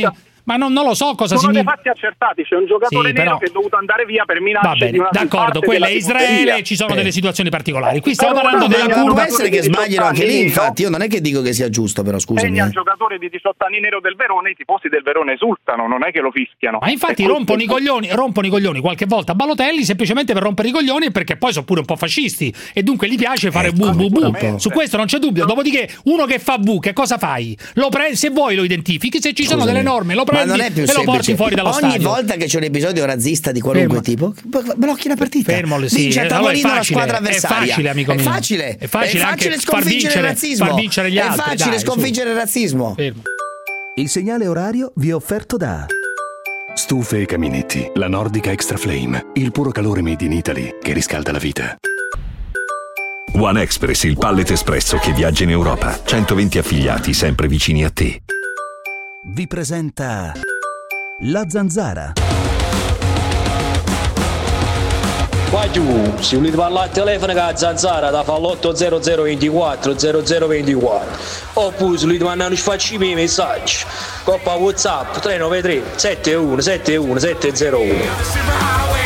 Speaker 10: Ma non, non lo so cosa
Speaker 21: sono
Speaker 10: significa.
Speaker 21: dei fatti accertati, c'è un giocatore
Speaker 10: Sì,
Speaker 21: nero
Speaker 10: però...
Speaker 21: che è dovuto andare via per minacce.
Speaker 10: Va bene,
Speaker 21: di una
Speaker 10: d'accordo, quella è Israele, ci sono
Speaker 11: Eh.
Speaker 10: delle situazioni particolari. Qui stiamo
Speaker 21: Però
Speaker 10: parlando
Speaker 21: no,
Speaker 10: della
Speaker 21: ma
Speaker 11: Può
Speaker 10: curva.
Speaker 11: essere che sbagliano anche lì, infatti. Io non è che dico che sia giusto, però scusami.
Speaker 21: Segna
Speaker 11: eh.
Speaker 21: il giocatore di diciotto anni nero del Verona, i tifosi del Verona esultano, non è che lo fischiano.
Speaker 10: Ma infatti
Speaker 21: E
Speaker 10: rompono i,
Speaker 21: questo-
Speaker 10: coglioni, rompono i coglioni qualche volta a Balotelli semplicemente per rompere i coglioni, perché poi sono pure un po' fascisti e dunque gli piace fare bu bu bu. Su questo non c'è dubbio. Dopodiché uno che fa bu, che cosa fai? Lo prendi, se vuoi lo identifichi, se ci sono
Speaker 11: Scusami.
Speaker 10: delle norme lo
Speaker 11: Ma
Speaker 10: prendi
Speaker 11: non è più
Speaker 10: e lo porti
Speaker 11: semplice.
Speaker 10: fuori dallo
Speaker 11: Ogni
Speaker 10: stadio.
Speaker 11: volta che c'è un episodio razzista di qualunque
Speaker 10: Fermo.
Speaker 11: tipo, blocchi la partita.
Speaker 10: Fermo, sì.
Speaker 11: Vince a
Speaker 10: Allora è
Speaker 11: tavolino la
Speaker 10: facile,
Speaker 11: squadra
Speaker 10: è
Speaker 11: avversaria.
Speaker 10: facile, amico
Speaker 11: È
Speaker 10: mio.
Speaker 11: facile.
Speaker 10: È facile anche far
Speaker 11: sconfiggere
Speaker 10: vincere-
Speaker 11: il razzismo.
Speaker 10: far vincere gli altri,
Speaker 11: È facile
Speaker 10: dai, su.
Speaker 11: sconfiggere il razzismo.
Speaker 4: Il segnale orario vi è offerto da
Speaker 22: Stufe e caminetti, la Nordica Extra Flame, il puro calore made in Italy che riscalda la vita.
Speaker 23: One Express, il pallet espresso che viaggia in Europa. centoventi affiliati sempre vicini a te.
Speaker 4: vi presenta La Zanzara.
Speaker 24: Qua giù, se volete parlare al telefono con la Zanzara da fa l'otto zero zero ventiquattro zero zero ventiquattro, oppure se volete mandare un sfaccimi i messaggi coppa WhatsApp tre nove tre sette uno sette uno sette zero uno.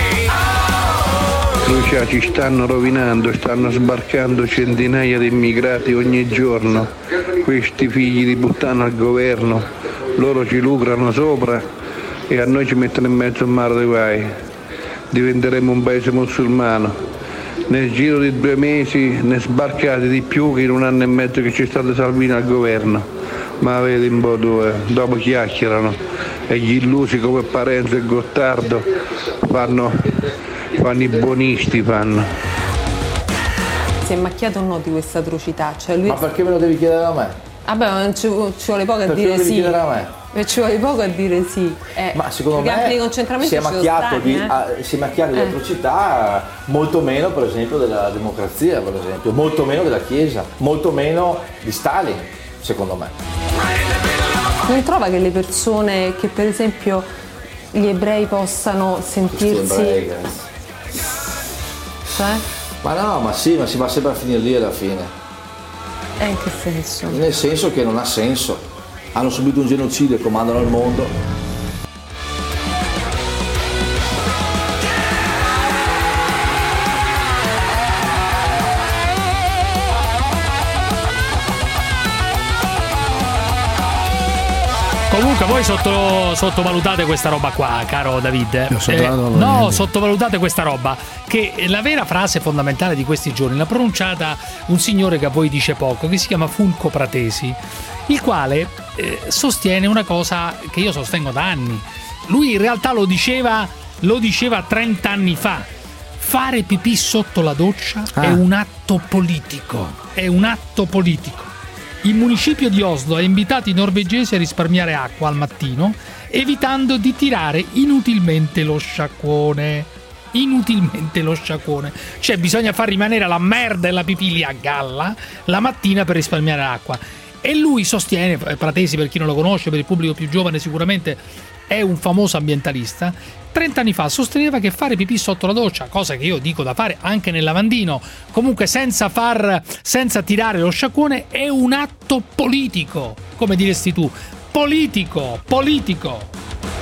Speaker 25: Lucia, ci stanno rovinando, stanno sbarcando centinaia di immigrati ogni giorno, questi figli di puttana al governo, loro ci lucrano sopra e a noi ci mettono in mezzo al mare dei guai. Diventeremo un paese musulmano. Nel giro di due mesi ne sbarcate di più che in un anno e mezzo che c'è stato Salvini al governo. Ma vedi un po' due, dopo chiacchierano e gli illusi come Parenzo e Gottardo fanno, fanno i buonisti, fanno.
Speaker 17: Si è macchiato o no di questa atrocità? Cioè lui...
Speaker 18: Ma perché me lo devi chiedere a me?
Speaker 17: Vabbè, ma ci, ci vuole poco a
Speaker 18: Perché
Speaker 17: dire
Speaker 18: lo devi
Speaker 17: sì.
Speaker 18: chiedere a me?
Speaker 17: E ci vuole poco a dire sì. Eh,
Speaker 18: Ma secondo
Speaker 17: i campi di
Speaker 18: me
Speaker 17: concentramento
Speaker 18: si è
Speaker 17: ci sono
Speaker 18: macchiato
Speaker 17: stati,
Speaker 18: di,
Speaker 17: eh.
Speaker 18: ah, si è macchiato di
Speaker 17: Eh.
Speaker 18: atrocità molto meno per esempio della democrazia, per esempio, molto meno della Chiesa, molto meno di Stalin, secondo me.
Speaker 17: Non trova che le persone, che per esempio gli ebrei possano sentirsi...
Speaker 18: ebrei, ragazzi.
Speaker 17: Cioè?
Speaker 18: Ma no, ma sì, ma si va sempre a finire lì alla fine.
Speaker 17: Eh, in che senso?
Speaker 18: Nel senso che non ha senso. Hanno subito un genocidio e comandano il mondo.
Speaker 10: Comunque voi sotto, sottovalutate questa roba qua, caro David.
Speaker 11: Io sottovaluto
Speaker 10: Eh, no,
Speaker 11: niente.
Speaker 10: sottovalutate questa roba, che la vera frase fondamentale di questi giorni l'ha pronunciata un signore che a voi dice poco, che si chiama Fulco Pratesi, il quale eh, sostiene una cosa che io sostengo da anni. Lui in realtà lo diceva, lo diceva trenta anni fa. Fare pipì sotto la doccia
Speaker 11: Ah.
Speaker 10: è un atto politico. È un atto politico. Il municipio di Oslo ha invitato i norvegesi a risparmiare acqua al mattino, evitando di tirare inutilmente lo sciacquone. Inutilmente lo sciacquone. Cioè bisogna far rimanere la merda e la pipì lì a galla la mattina per risparmiare acqua. E lui sostiene, Pratesi per chi non lo conosce, per il pubblico più giovane sicuramente è un famoso ambientalista, trenta anni fa sosteneva che fare pipì sotto la doccia, cosa che io dico da fare anche nel lavandino, comunque senza far senza tirare lo sciacquone, è un atto politico, come diresti tu, politico, politico.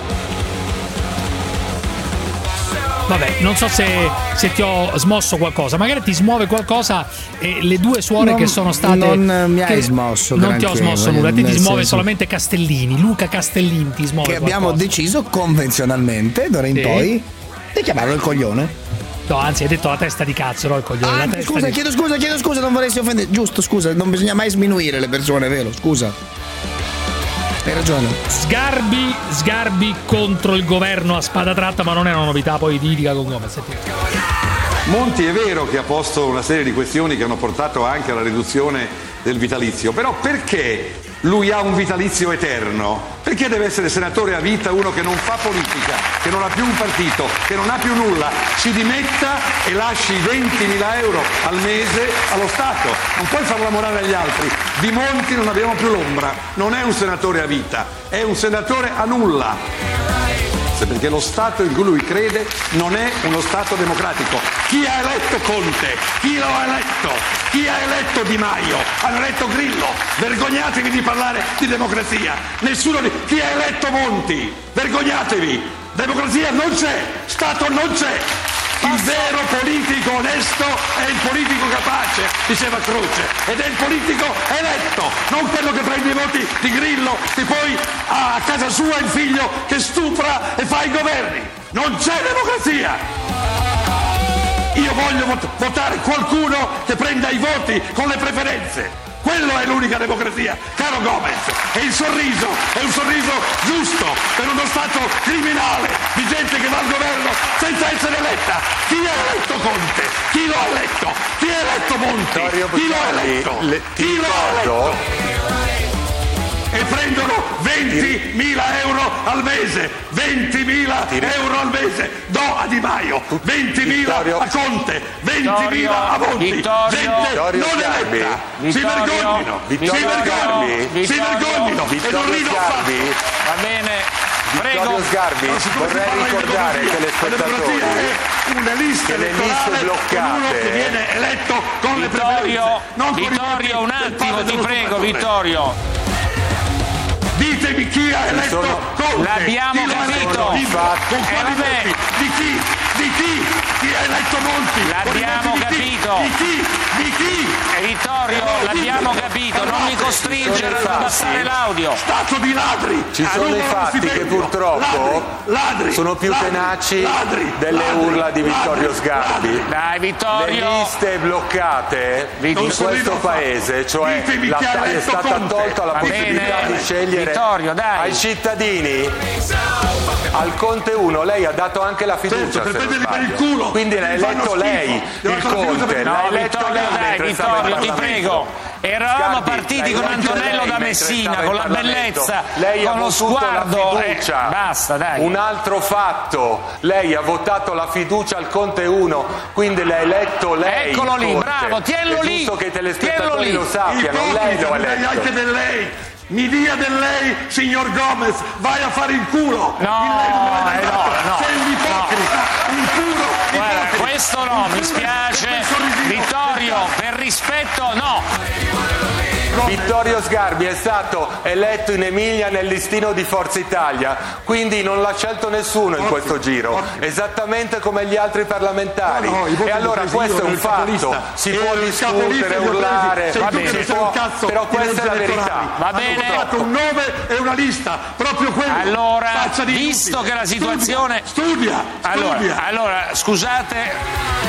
Speaker 10: Vabbè, non so se, se ti ho smosso qualcosa, magari ti smuove qualcosa e le due suore
Speaker 11: Non-
Speaker 10: che sono state...
Speaker 11: non mi hai
Speaker 10: che-
Speaker 11: smosso
Speaker 10: Non ti ho
Speaker 11: granché,
Speaker 10: smosso
Speaker 11: voglio-
Speaker 10: nulla, a te ti
Speaker 11: nel
Speaker 10: smuove
Speaker 11: senso-
Speaker 10: solamente Castellini, Luca Castellini ti smuove
Speaker 11: Che abbiamo
Speaker 10: qualcosa.
Speaker 11: deciso convenzionalmente d'ora in
Speaker 10: Sì.
Speaker 11: poi di chiamarlo il coglione.
Speaker 10: No, anzi hai detto la testa di cazzo, no il coglione.
Speaker 11: Ah,
Speaker 10: la testa
Speaker 11: scusa,
Speaker 10: di...
Speaker 11: chiedo scusa, chiedo scusa, non vorresti offendere. Giusto, scusa, non bisogna mai sminuire le persone, vero? Scusa. Hai ragione.
Speaker 10: Sgarbi, Sgarbi contro il governo a spada tratta, ma non è una novità, poi litiga con Gomez.
Speaker 26: Monti è vero che ha posto una serie di questioni che hanno portato anche alla riduzione del vitalizio, però perché lui ha un vitalizio eterno? Perché deve essere senatore a vita uno che non fa politica, che non ha più un partito, che non ha più nulla, si dimetta e lasci ventimila euro al mese allo Stato? Non puoi far lavorare agli altri. Di Monti non abbiamo più l'ombra, non è un senatore a vita, è un senatore a nulla. forze, perché lo Stato in cui lui crede non è uno Stato democratico. Chi ha eletto Conte? Chi lo ha eletto? Chi ha eletto Di Maio? Hanno eletto Grillo. Vergognatevi di parlare di democrazia. Nessuno di... Chi ha eletto Monti? Vergognatevi. Democrazia non c'è, Stato non c'è. Il vero politico onesto è il politico capace, diceva Croce, ed è il politico eletto, non quello che prende i voti di Grillo, che poi ha a casa sua il figlio che stupra e fa i governi. Non c'è democrazia. Io voglio vot- votare qualcuno che prenda i voti con le preferenze. Quello è l'unica democrazia, caro Gomez. E il sorriso è un sorriso giusto per uno Stato criminale di gente che va al governo senza essere eletta. Chi ha eletto Conte? Chi lo ha eletto? Chi ha eletto Monti? Chi lo ha eletto?
Speaker 1: Le,
Speaker 26: Chi lo ha eletto? E prendono ventimila euro al mese, ventimila euro al mese, do a Di Maio, ventimila a Conte, ventimila a Monti,
Speaker 1: Vittorio,
Speaker 26: gente
Speaker 1: Vittorio
Speaker 26: non
Speaker 1: Sgarbi,
Speaker 26: eletta, si
Speaker 1: Vittorio,
Speaker 26: vergognino,
Speaker 1: Vittorio
Speaker 26: si vergognino,
Speaker 1: Vittorio,
Speaker 26: si vergognino, e non rido affatto.
Speaker 1: Va bene,
Speaker 26: Vittorio
Speaker 1: prego.
Speaker 26: Sgarbi, vorrei ricordare ai telespettatori una lista
Speaker 1: che le liste
Speaker 26: elettorale
Speaker 1: bloccate-
Speaker 26: con uno che viene eletto con le
Speaker 1: Vittorio,
Speaker 26: preferenze, non con i
Speaker 1: Vittorio,
Speaker 26: voti
Speaker 1: un
Speaker 26: del
Speaker 1: attimo,
Speaker 26: padre
Speaker 1: ti
Speaker 26: dello
Speaker 1: prego,
Speaker 26: stupratore.
Speaker 1: Vittorio.
Speaker 26: Ditemi chi ha eletto
Speaker 1: sono-
Speaker 26: Conte.
Speaker 1: L'abbiamo
Speaker 26: Chi lo ha
Speaker 1: capito.
Speaker 26: eletto? Di-
Speaker 1: Infatti.
Speaker 26: Con
Speaker 1: Eh,
Speaker 26: quali
Speaker 1: vabbè.
Speaker 26: voti? Di chi? Di chi? Chi ha eletto Monti?
Speaker 1: L'abbiamo
Speaker 26: Con i voti di chi?
Speaker 1: capito.
Speaker 26: Di chi? Di chi?
Speaker 1: Eh, Vittorio, l'abbiamo capito, non mi costringere ad abbassare l'audio.
Speaker 26: Stato di ladri.
Speaker 1: Ci
Speaker 26: A
Speaker 1: sono
Speaker 26: numero
Speaker 1: i fatti
Speaker 26: di
Speaker 1: che
Speaker 26: stipendio.
Speaker 1: purtroppo
Speaker 26: ladri,
Speaker 1: sono più
Speaker 26: ladri,
Speaker 1: tenaci
Speaker 26: ladri,
Speaker 1: delle
Speaker 26: ladri,
Speaker 1: urla di Vittorio
Speaker 26: ladri,
Speaker 1: Sgarbi. Dai, Vittorio.
Speaker 13: Eh,
Speaker 1: Le
Speaker 26: liste bloccate in questo paese, cioè Ditemi la, chi ha è eletto stata Conte. tolta la
Speaker 1: Va
Speaker 26: possibilità
Speaker 1: bene.
Speaker 26: di scegliere
Speaker 1: Vittorio, dai.
Speaker 26: ai cittadini. Al Conte uno lei ha dato anche la fiducia, Certo, per se non prenderli per il sbaglio. culo. Quindi l'ha Mi fanno eletto schifo. lei, Io il ho la fiducia Conte, perché- l'ha
Speaker 1: No,
Speaker 26: eletto
Speaker 1: Vittorio,
Speaker 26: lei
Speaker 1: dai,
Speaker 26: mentre stava in
Speaker 1: Vittorio, ti
Speaker 26: Parlamento.
Speaker 1: prego. Eravamo
Speaker 26: Sgarbi,
Speaker 1: partiti
Speaker 26: l'ha
Speaker 1: con
Speaker 26: eletto
Speaker 1: Antonello
Speaker 26: lei
Speaker 1: da
Speaker 26: mentre
Speaker 1: Messina,
Speaker 26: stava
Speaker 1: con
Speaker 26: in
Speaker 1: la
Speaker 26: Parlamento.
Speaker 1: bellezza,
Speaker 26: Lei ha
Speaker 1: con lo
Speaker 26: votato
Speaker 1: sguardo.
Speaker 26: la
Speaker 1: eh,
Speaker 26: fiducia.
Speaker 1: basta, dai.
Speaker 26: Un altro fatto, lei ha votato la fiducia al Conte uno, quindi l'ha eletto lei.
Speaker 1: Eccolo lì,
Speaker 26: Conte.
Speaker 1: bravo, tienilo
Speaker 26: È
Speaker 1: lì.
Speaker 26: giusto che i
Speaker 1: Tienilo
Speaker 26: telespettatori
Speaker 1: lì.
Speaker 26: lo sappiano, lei lo ha Ipocrita, eletto. anche del lei. Mi dia del lei, signor Gomez, vai a fare il culo.
Speaker 1: No,
Speaker 26: il lei non me l'ha
Speaker 1: eh,
Speaker 26: dato.
Speaker 1: no, no,
Speaker 26: Sei un ipocrita, un puro
Speaker 1: Guarda,
Speaker 26: ipocrita.
Speaker 1: questo no, mi spiace. Vittorio, per rispetto, no.
Speaker 26: Vittorio Sgarbi è stato eletto in Emilia nel listino di Forza Italia, quindi non l'ha scelto nessuno in questo giro, esattamente come gli altri parlamentari. No, no, i voti e allora li ho presi questo io è un nel fatto, capolista. si E può il capolista discutere, li ho presi. urlare, Sei va tu che bene, ne si sai può, un cazzo però di questa è la leggi verità. elettorali.
Speaker 1: Va
Speaker 26: Hanno
Speaker 1: bene.
Speaker 26: fatto un nome e una lista, proprio quello.
Speaker 1: Allora,
Speaker 26: Faccia di
Speaker 1: visto
Speaker 26: inutile.
Speaker 1: che la situazione.
Speaker 26: Studia, studia,
Speaker 1: Allora,
Speaker 26: studia.
Speaker 1: allora, scusate.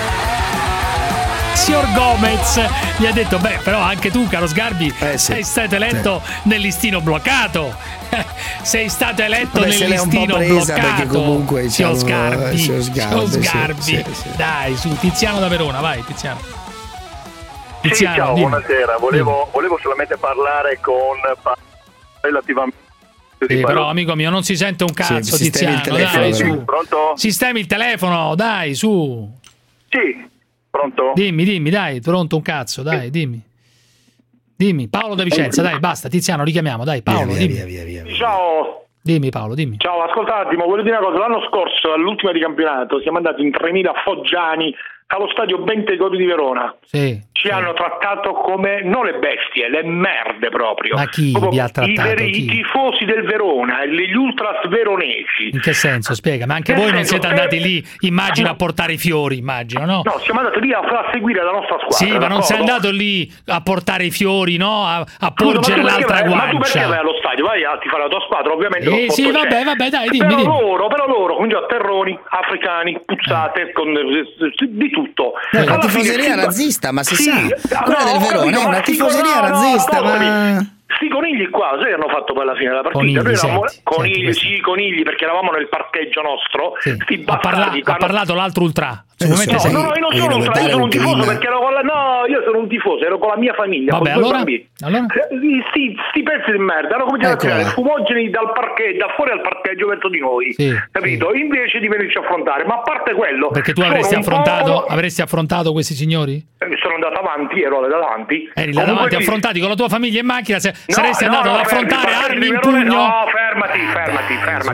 Speaker 10: Signor Gomez gli ha detto: beh, però anche tu, caro Sgarbi,
Speaker 11: Eh, sì.
Speaker 10: sei stato eletto nel listino bloccato. Sei stato eletto
Speaker 11: Vabbè,
Speaker 10: nel
Speaker 11: se l'è un po'
Speaker 10: listino
Speaker 11: presa,
Speaker 10: bloccato.
Speaker 11: perché comunque,
Speaker 10: Signor
Speaker 11: diciamo,
Speaker 10: Sgarbi,
Speaker 11: eh, signor Sgarbi,
Speaker 10: signor
Speaker 11: sì,
Speaker 10: Sgarbi.
Speaker 11: sì, sì.
Speaker 10: Dai, su Tiziano da Verona, vai, Tiziano.
Speaker 3: Sì,
Speaker 10: Tiziano,
Speaker 3: ciao,
Speaker 10: dimmi.
Speaker 3: buonasera. Volevo, volevo solamente parlare con relativamente.
Speaker 10: Sì, però amico mio non si sente un cazzo,
Speaker 11: Sì, sistemi il
Speaker 10: Tiziano,
Speaker 11: telefono,
Speaker 10: dai,
Speaker 11: però.
Speaker 10: su.
Speaker 3: Pronto?
Speaker 10: Sistemi il telefono, dai, su.
Speaker 3: Sì, pronto?
Speaker 10: Dimmi, dimmi, dai, pronto un cazzo, dai, dimmi. Dimmi, Paolo da Vicenza, dai, basta, Tiziano, richiamiamo, dai, Paolo,
Speaker 11: Via,
Speaker 10: dimmi.
Speaker 11: via, via, via, via.
Speaker 3: Ciao,
Speaker 10: Dimmi Paolo, dimmi.
Speaker 3: ciao, ascolta un attimo, volevo dire una cosa. L'anno scorso, all'ultima di campionato, siamo andati in tremila foggiani allo stadio Bentegodi di Verona.
Speaker 10: Sì.
Speaker 3: Ci hanno trattato come, non le bestie, le merde proprio.
Speaker 10: Ma chi
Speaker 3: Proprio
Speaker 10: vi ha trattato?
Speaker 3: I, veri-
Speaker 10: Chi?
Speaker 3: i tifosi del Verona, gli ultras veronesi.
Speaker 10: In che senso? Spiega, ma anche
Speaker 3: Nel
Speaker 10: voi non
Speaker 3: senso,
Speaker 10: siete
Speaker 3: per-
Speaker 10: andati lì, immagino,
Speaker 3: No.
Speaker 10: a portare i fiori, immagino, no?
Speaker 3: No, siamo andati lì a, a seguire la nostra squadra.
Speaker 10: Sì, ma non sei
Speaker 3: d'accordo?
Speaker 10: andato lì a portare i fiori, no? A, a
Speaker 3: Scusa,
Speaker 10: porgere
Speaker 3: ma tu
Speaker 10: l'altra
Speaker 3: perché vai- Ma tu perché vai
Speaker 10: guancia.
Speaker 3: allo stadio? Vai a tifare la tua squadra, ovviamente.
Speaker 10: Eh,
Speaker 3: lo
Speaker 10: sì,
Speaker 3: sport
Speaker 10: vabbè,
Speaker 3: c'è.
Speaker 10: vabbè, dai, dimmi,
Speaker 3: però
Speaker 10: dimmi.
Speaker 3: loro, però loro, quindi a terroni, africani, puzzate, con di tutto.
Speaker 11: No, è una
Speaker 3: Alla fine
Speaker 11: tifoseria
Speaker 3: si-
Speaker 11: razzista, ma si
Speaker 3: Sì,
Speaker 11: sa.
Speaker 3: ah,
Speaker 11: Quella
Speaker 3: no,
Speaker 11: del
Speaker 3: ho
Speaker 11: Verona
Speaker 3: capito,
Speaker 11: è
Speaker 3: ma
Speaker 11: una
Speaker 3: sti-
Speaker 11: tifoseria
Speaker 3: no, no,
Speaker 11: razzista,
Speaker 3: ascoltami.
Speaker 11: ma...
Speaker 3: Sti conigli qua, sai che hanno fatto per la fine della partita?
Speaker 10: Conigli,
Speaker 3: Noi eravamo
Speaker 10: senti,
Speaker 3: conigli,
Speaker 10: senti questo.
Speaker 3: sì, conigli, perché eravamo nel parcheggio nostro.
Speaker 10: Sì.
Speaker 3: Sti
Speaker 10: Ha, parla-
Speaker 3: bastardi,
Speaker 10: ha
Speaker 3: hanno-
Speaker 10: parlato l'altro ultra.
Speaker 11: Sì,
Speaker 10: Sicuramente
Speaker 11: sì,
Speaker 3: No,
Speaker 10: sei...
Speaker 3: no, io non
Speaker 11: Vogliono
Speaker 3: sono un tra- io
Speaker 11: guardare
Speaker 3: sono un
Speaker 11: un
Speaker 3: tifoso
Speaker 11: clima.
Speaker 3: perché ero con la no, io sono un tifoso, ero con la mia famiglia,
Speaker 10: Vabbè,
Speaker 3: con due
Speaker 10: allora?
Speaker 3: bambini.
Speaker 10: Allora?
Speaker 3: Sti, sti pezzi di merda hanno cominciato
Speaker 11: Eccola
Speaker 3: a tirare
Speaker 11: là.
Speaker 3: fumogeni dal parcheggio, da fuori al parcheggio verso di noi,
Speaker 10: Sì,
Speaker 3: capito? Invece di venirci a affrontare, ma a parte quello,
Speaker 10: Perché tu
Speaker 3: sono
Speaker 10: avresti
Speaker 3: un
Speaker 10: affrontato,
Speaker 3: popolo-
Speaker 10: avresti affrontato questi signori?
Speaker 3: Eh, mi sono andato avanti, ero là davanti.
Speaker 10: Eri là
Speaker 3: Comunque
Speaker 10: davanti,
Speaker 3: ti-
Speaker 10: affrontati con la tua famiglia in macchina, se-
Speaker 3: No,
Speaker 10: saresti
Speaker 3: no,
Speaker 10: andato
Speaker 3: no,
Speaker 10: ad
Speaker 3: fermi,
Speaker 10: affrontare
Speaker 3: fermi,
Speaker 10: armi in
Speaker 3: Verona,
Speaker 10: pugno?
Speaker 3: No, fermati,
Speaker 10: Eh,
Speaker 3: fermati,
Speaker 10: dai,
Speaker 3: fermati.
Speaker 10: su.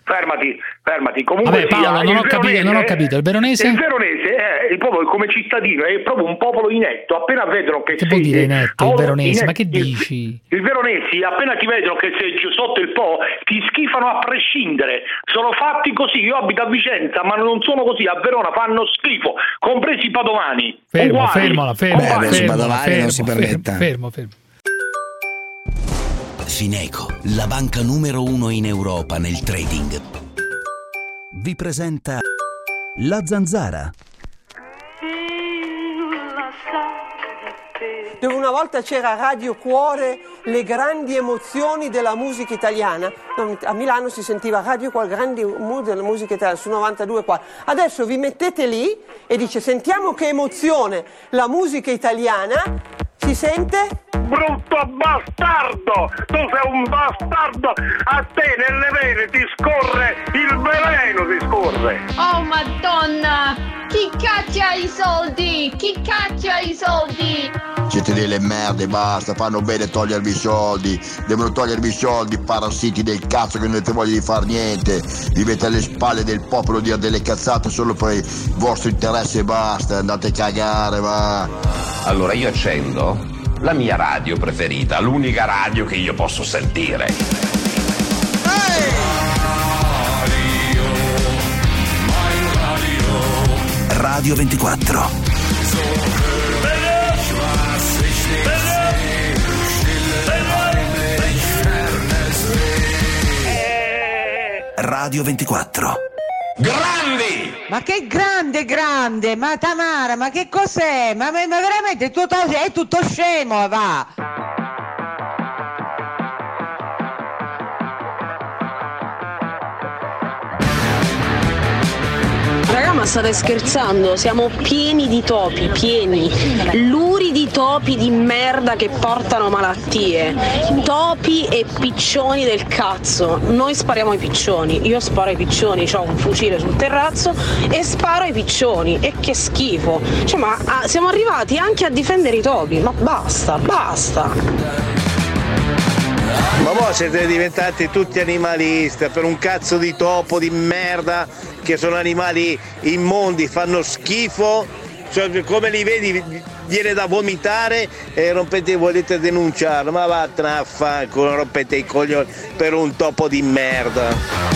Speaker 3: fermati, fermati. Comunque
Speaker 10: Vabbè, Paolo,
Speaker 3: sia,
Speaker 10: non,
Speaker 3: il
Speaker 10: ho capito,
Speaker 3: veronese,
Speaker 10: non ho capito, il veronese?
Speaker 3: Il veronese è proprio come cittadino, è proprio un popolo inetto. Appena vedono che,
Speaker 10: che
Speaker 3: sei,
Speaker 10: vuol dire inetto il veronese?
Speaker 3: inetto,
Speaker 10: Ma che
Speaker 3: il,
Speaker 10: dici?
Speaker 3: Il veronesi, appena ti vedono che sei sotto il po', ti schifano a prescindere. Sono fatti così. Io abito a Vicenza, ma non sono così. A Verona fanno schifo, compresi i padovani.
Speaker 10: Fermo,
Speaker 3: uguali,
Speaker 10: fermola, fermo,
Speaker 11: Beh,
Speaker 10: fermo,
Speaker 11: adesso
Speaker 10: fermo,
Speaker 11: Padovani
Speaker 10: fermo,
Speaker 11: non si permetta.
Speaker 10: Fermo, fermo.
Speaker 4: Fineco, la banca numero uno in Europa nel trading, vi presenta La Zanzara.
Speaker 2: Dove una volta c'era Radio Cuore, le grandi emozioni della musica italiana. A Milano si sentiva Radio Cuore, grandi emozioni della musica italiana, su novantadue qua. Adesso vi mettete lì e dice: sentiamo che emozione la musica italiana. Si sente?
Speaker 5: Brutto bastardo! Tu sei un bastardo! A te nelle vene ti scorre il veleno, ti scorre!
Speaker 6: Oh madonna! Chi caccia i soldi? Chi caccia i soldi?
Speaker 7: Siete delle merde, basta, fanno bene togliervi i soldi, devono togliervi i soldi, parassiti del cazzo che non avete voglia di far niente, vivete alle spalle del popolo, dire delle cazzate solo per il vostro interesse e basta, andate a cagare, va.
Speaker 8: Allora io accendo la mia radio preferita, l'unica radio che io posso sentire.
Speaker 4: Radio ventiquattro. Radio ventiquattro.
Speaker 8: Grandi!
Speaker 9: Ma che grande, grande! Ma Tamara, ma che cos'è? Ma, ma, ma veramente tutto, è tutto scemo, va!
Speaker 27: Raga, ma state scherzando? Siamo pieni di topi, pieni. Luri di topi di merda che portano malattie. Topi e piccioni del cazzo. Noi spariamo ai piccioni. Io sparo ai piccioni, ho un fucile sul terrazzo e sparo ai piccioni. E che schifo. Cioè, ma ah, siamo arrivati anche a difendere i topi. Ma basta, basta.
Speaker 25: Ma voi siete diventati tutti animalisti per un cazzo di topo di merda che sono animali immondi, fanno schifo, cioè, come li vedi viene da vomitare e rompete, volete denunciarlo, ma vattene a fanculo, rompete i coglioni per un topo di merda.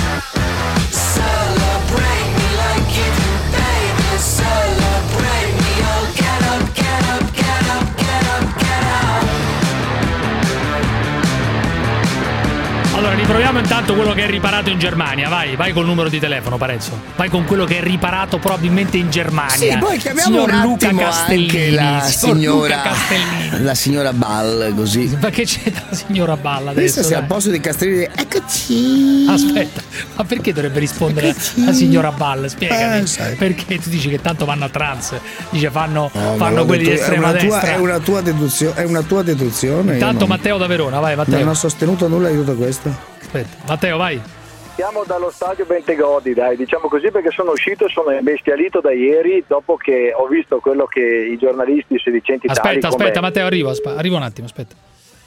Speaker 10: Allora, riproviamo intanto quello che è riparato in Germania. Vai, vai col numero di telefono, Parenzo. Vai con quello che è riparato probabilmente in Germania.
Speaker 11: Sì, poi chiamiamo
Speaker 10: signor
Speaker 11: un
Speaker 10: Luca
Speaker 11: attimo
Speaker 10: Castellini,
Speaker 11: anche la signora,
Speaker 10: Castellini.
Speaker 11: la signora Ball, così.
Speaker 10: Ma che c'è la signora Ball adesso?
Speaker 11: Questa sia al posto di Castellini. Eccoci.
Speaker 10: Aspetta, ma perché dovrebbe rispondere Eccoci. la signora Ball? Spiegami.
Speaker 11: Eh,
Speaker 10: perché tu dici che tanto vanno a trans? Dice fanno,
Speaker 11: no,
Speaker 10: fanno quelli di estrema
Speaker 11: è tua,
Speaker 10: destra.
Speaker 11: È una tua deduzione. È una tua deduzione.
Speaker 10: Intanto
Speaker 11: non,
Speaker 10: Matteo da Verona, vai Matteo.
Speaker 11: Non ho sostenuto nulla di tutto questo.
Speaker 10: Aspetta, Matteo, vai.
Speaker 28: Siamo dallo stadio Bentegodi, dai, diciamo così, perché sono uscito e sono imbestialito da ieri dopo che ho visto quello che i giornalisti sedicenti
Speaker 10: aspetta,
Speaker 28: tali
Speaker 10: aspetta,
Speaker 28: come...
Speaker 10: Matteo, arrivo, asp- arrivo un attimo, aspetta.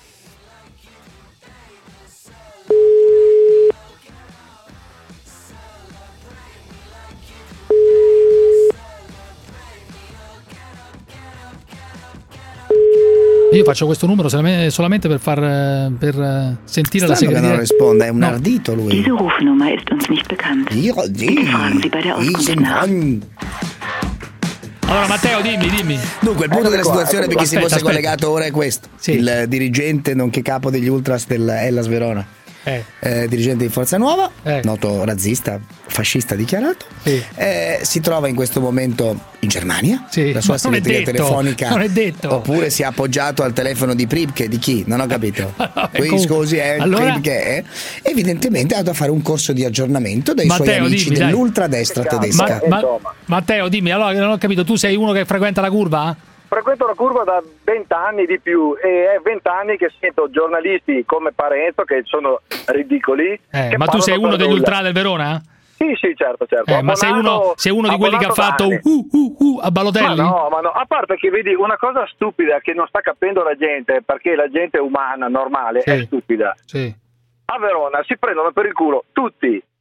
Speaker 10: Io faccio questo numero solamente per far per sentire
Speaker 11: Strano
Speaker 10: la segreteria.
Speaker 11: Che non risponda, è un
Speaker 10: no.
Speaker 11: ardito lui.
Speaker 16: Diese Rufnummer ist uns nicht bekannt.
Speaker 11: Io,
Speaker 16: Bitte fragen Sie bei der Auskunft nach.
Speaker 10: Allora Matteo, dimmi, dimmi.
Speaker 11: Dunque, il punto della situazione per chi si fosse
Speaker 10: aspetta.
Speaker 11: collegato ora è questo. Sì. Il dirigente, nonché capo degli Ultras dell'Hellas Verona.
Speaker 10: Eh.
Speaker 11: Eh, dirigente di Forza Nuova,
Speaker 10: eh.
Speaker 11: noto razzista, fascista dichiarato,
Speaker 10: sì.
Speaker 11: eh, si trova in questo momento in Germania,
Speaker 10: sì.
Speaker 11: la sua segreteria telefonica,
Speaker 10: non è detto.
Speaker 11: Oppure si è appoggiato al telefono di Pribke, di chi? Non ho capito. Qui
Speaker 10: com-
Speaker 11: scusi, è
Speaker 10: allora...
Speaker 11: Pribke è. Evidentemente ha da fare un corso di aggiornamento dai
Speaker 10: Matteo,
Speaker 11: suoi amici
Speaker 10: dimmi,
Speaker 11: dell'ultradestra tedesca.
Speaker 10: Ma, ma, Matteo, dimmi, allora non ho capito, tu sei uno che frequenta la curva?
Speaker 28: Frequento la curva da vent'anni di più e è vent'anni che sento giornalisti come Parenzo che sono ridicoli.
Speaker 10: Eh,
Speaker 28: che
Speaker 10: ma tu sei uno degli ultra del Verona?
Speaker 28: Sì, sì, certo, certo.
Speaker 10: Eh, ma sei uno, sei uno di quelli che ha fatto uh, uh, uh, a Balotelli?
Speaker 28: Ma no, ma no, a parte che vedi una cosa stupida che non sta capendo la gente, perché la gente umana, normale, sì. è stupida.
Speaker 10: Sì.
Speaker 28: A Verona si prendono per il culo tutti,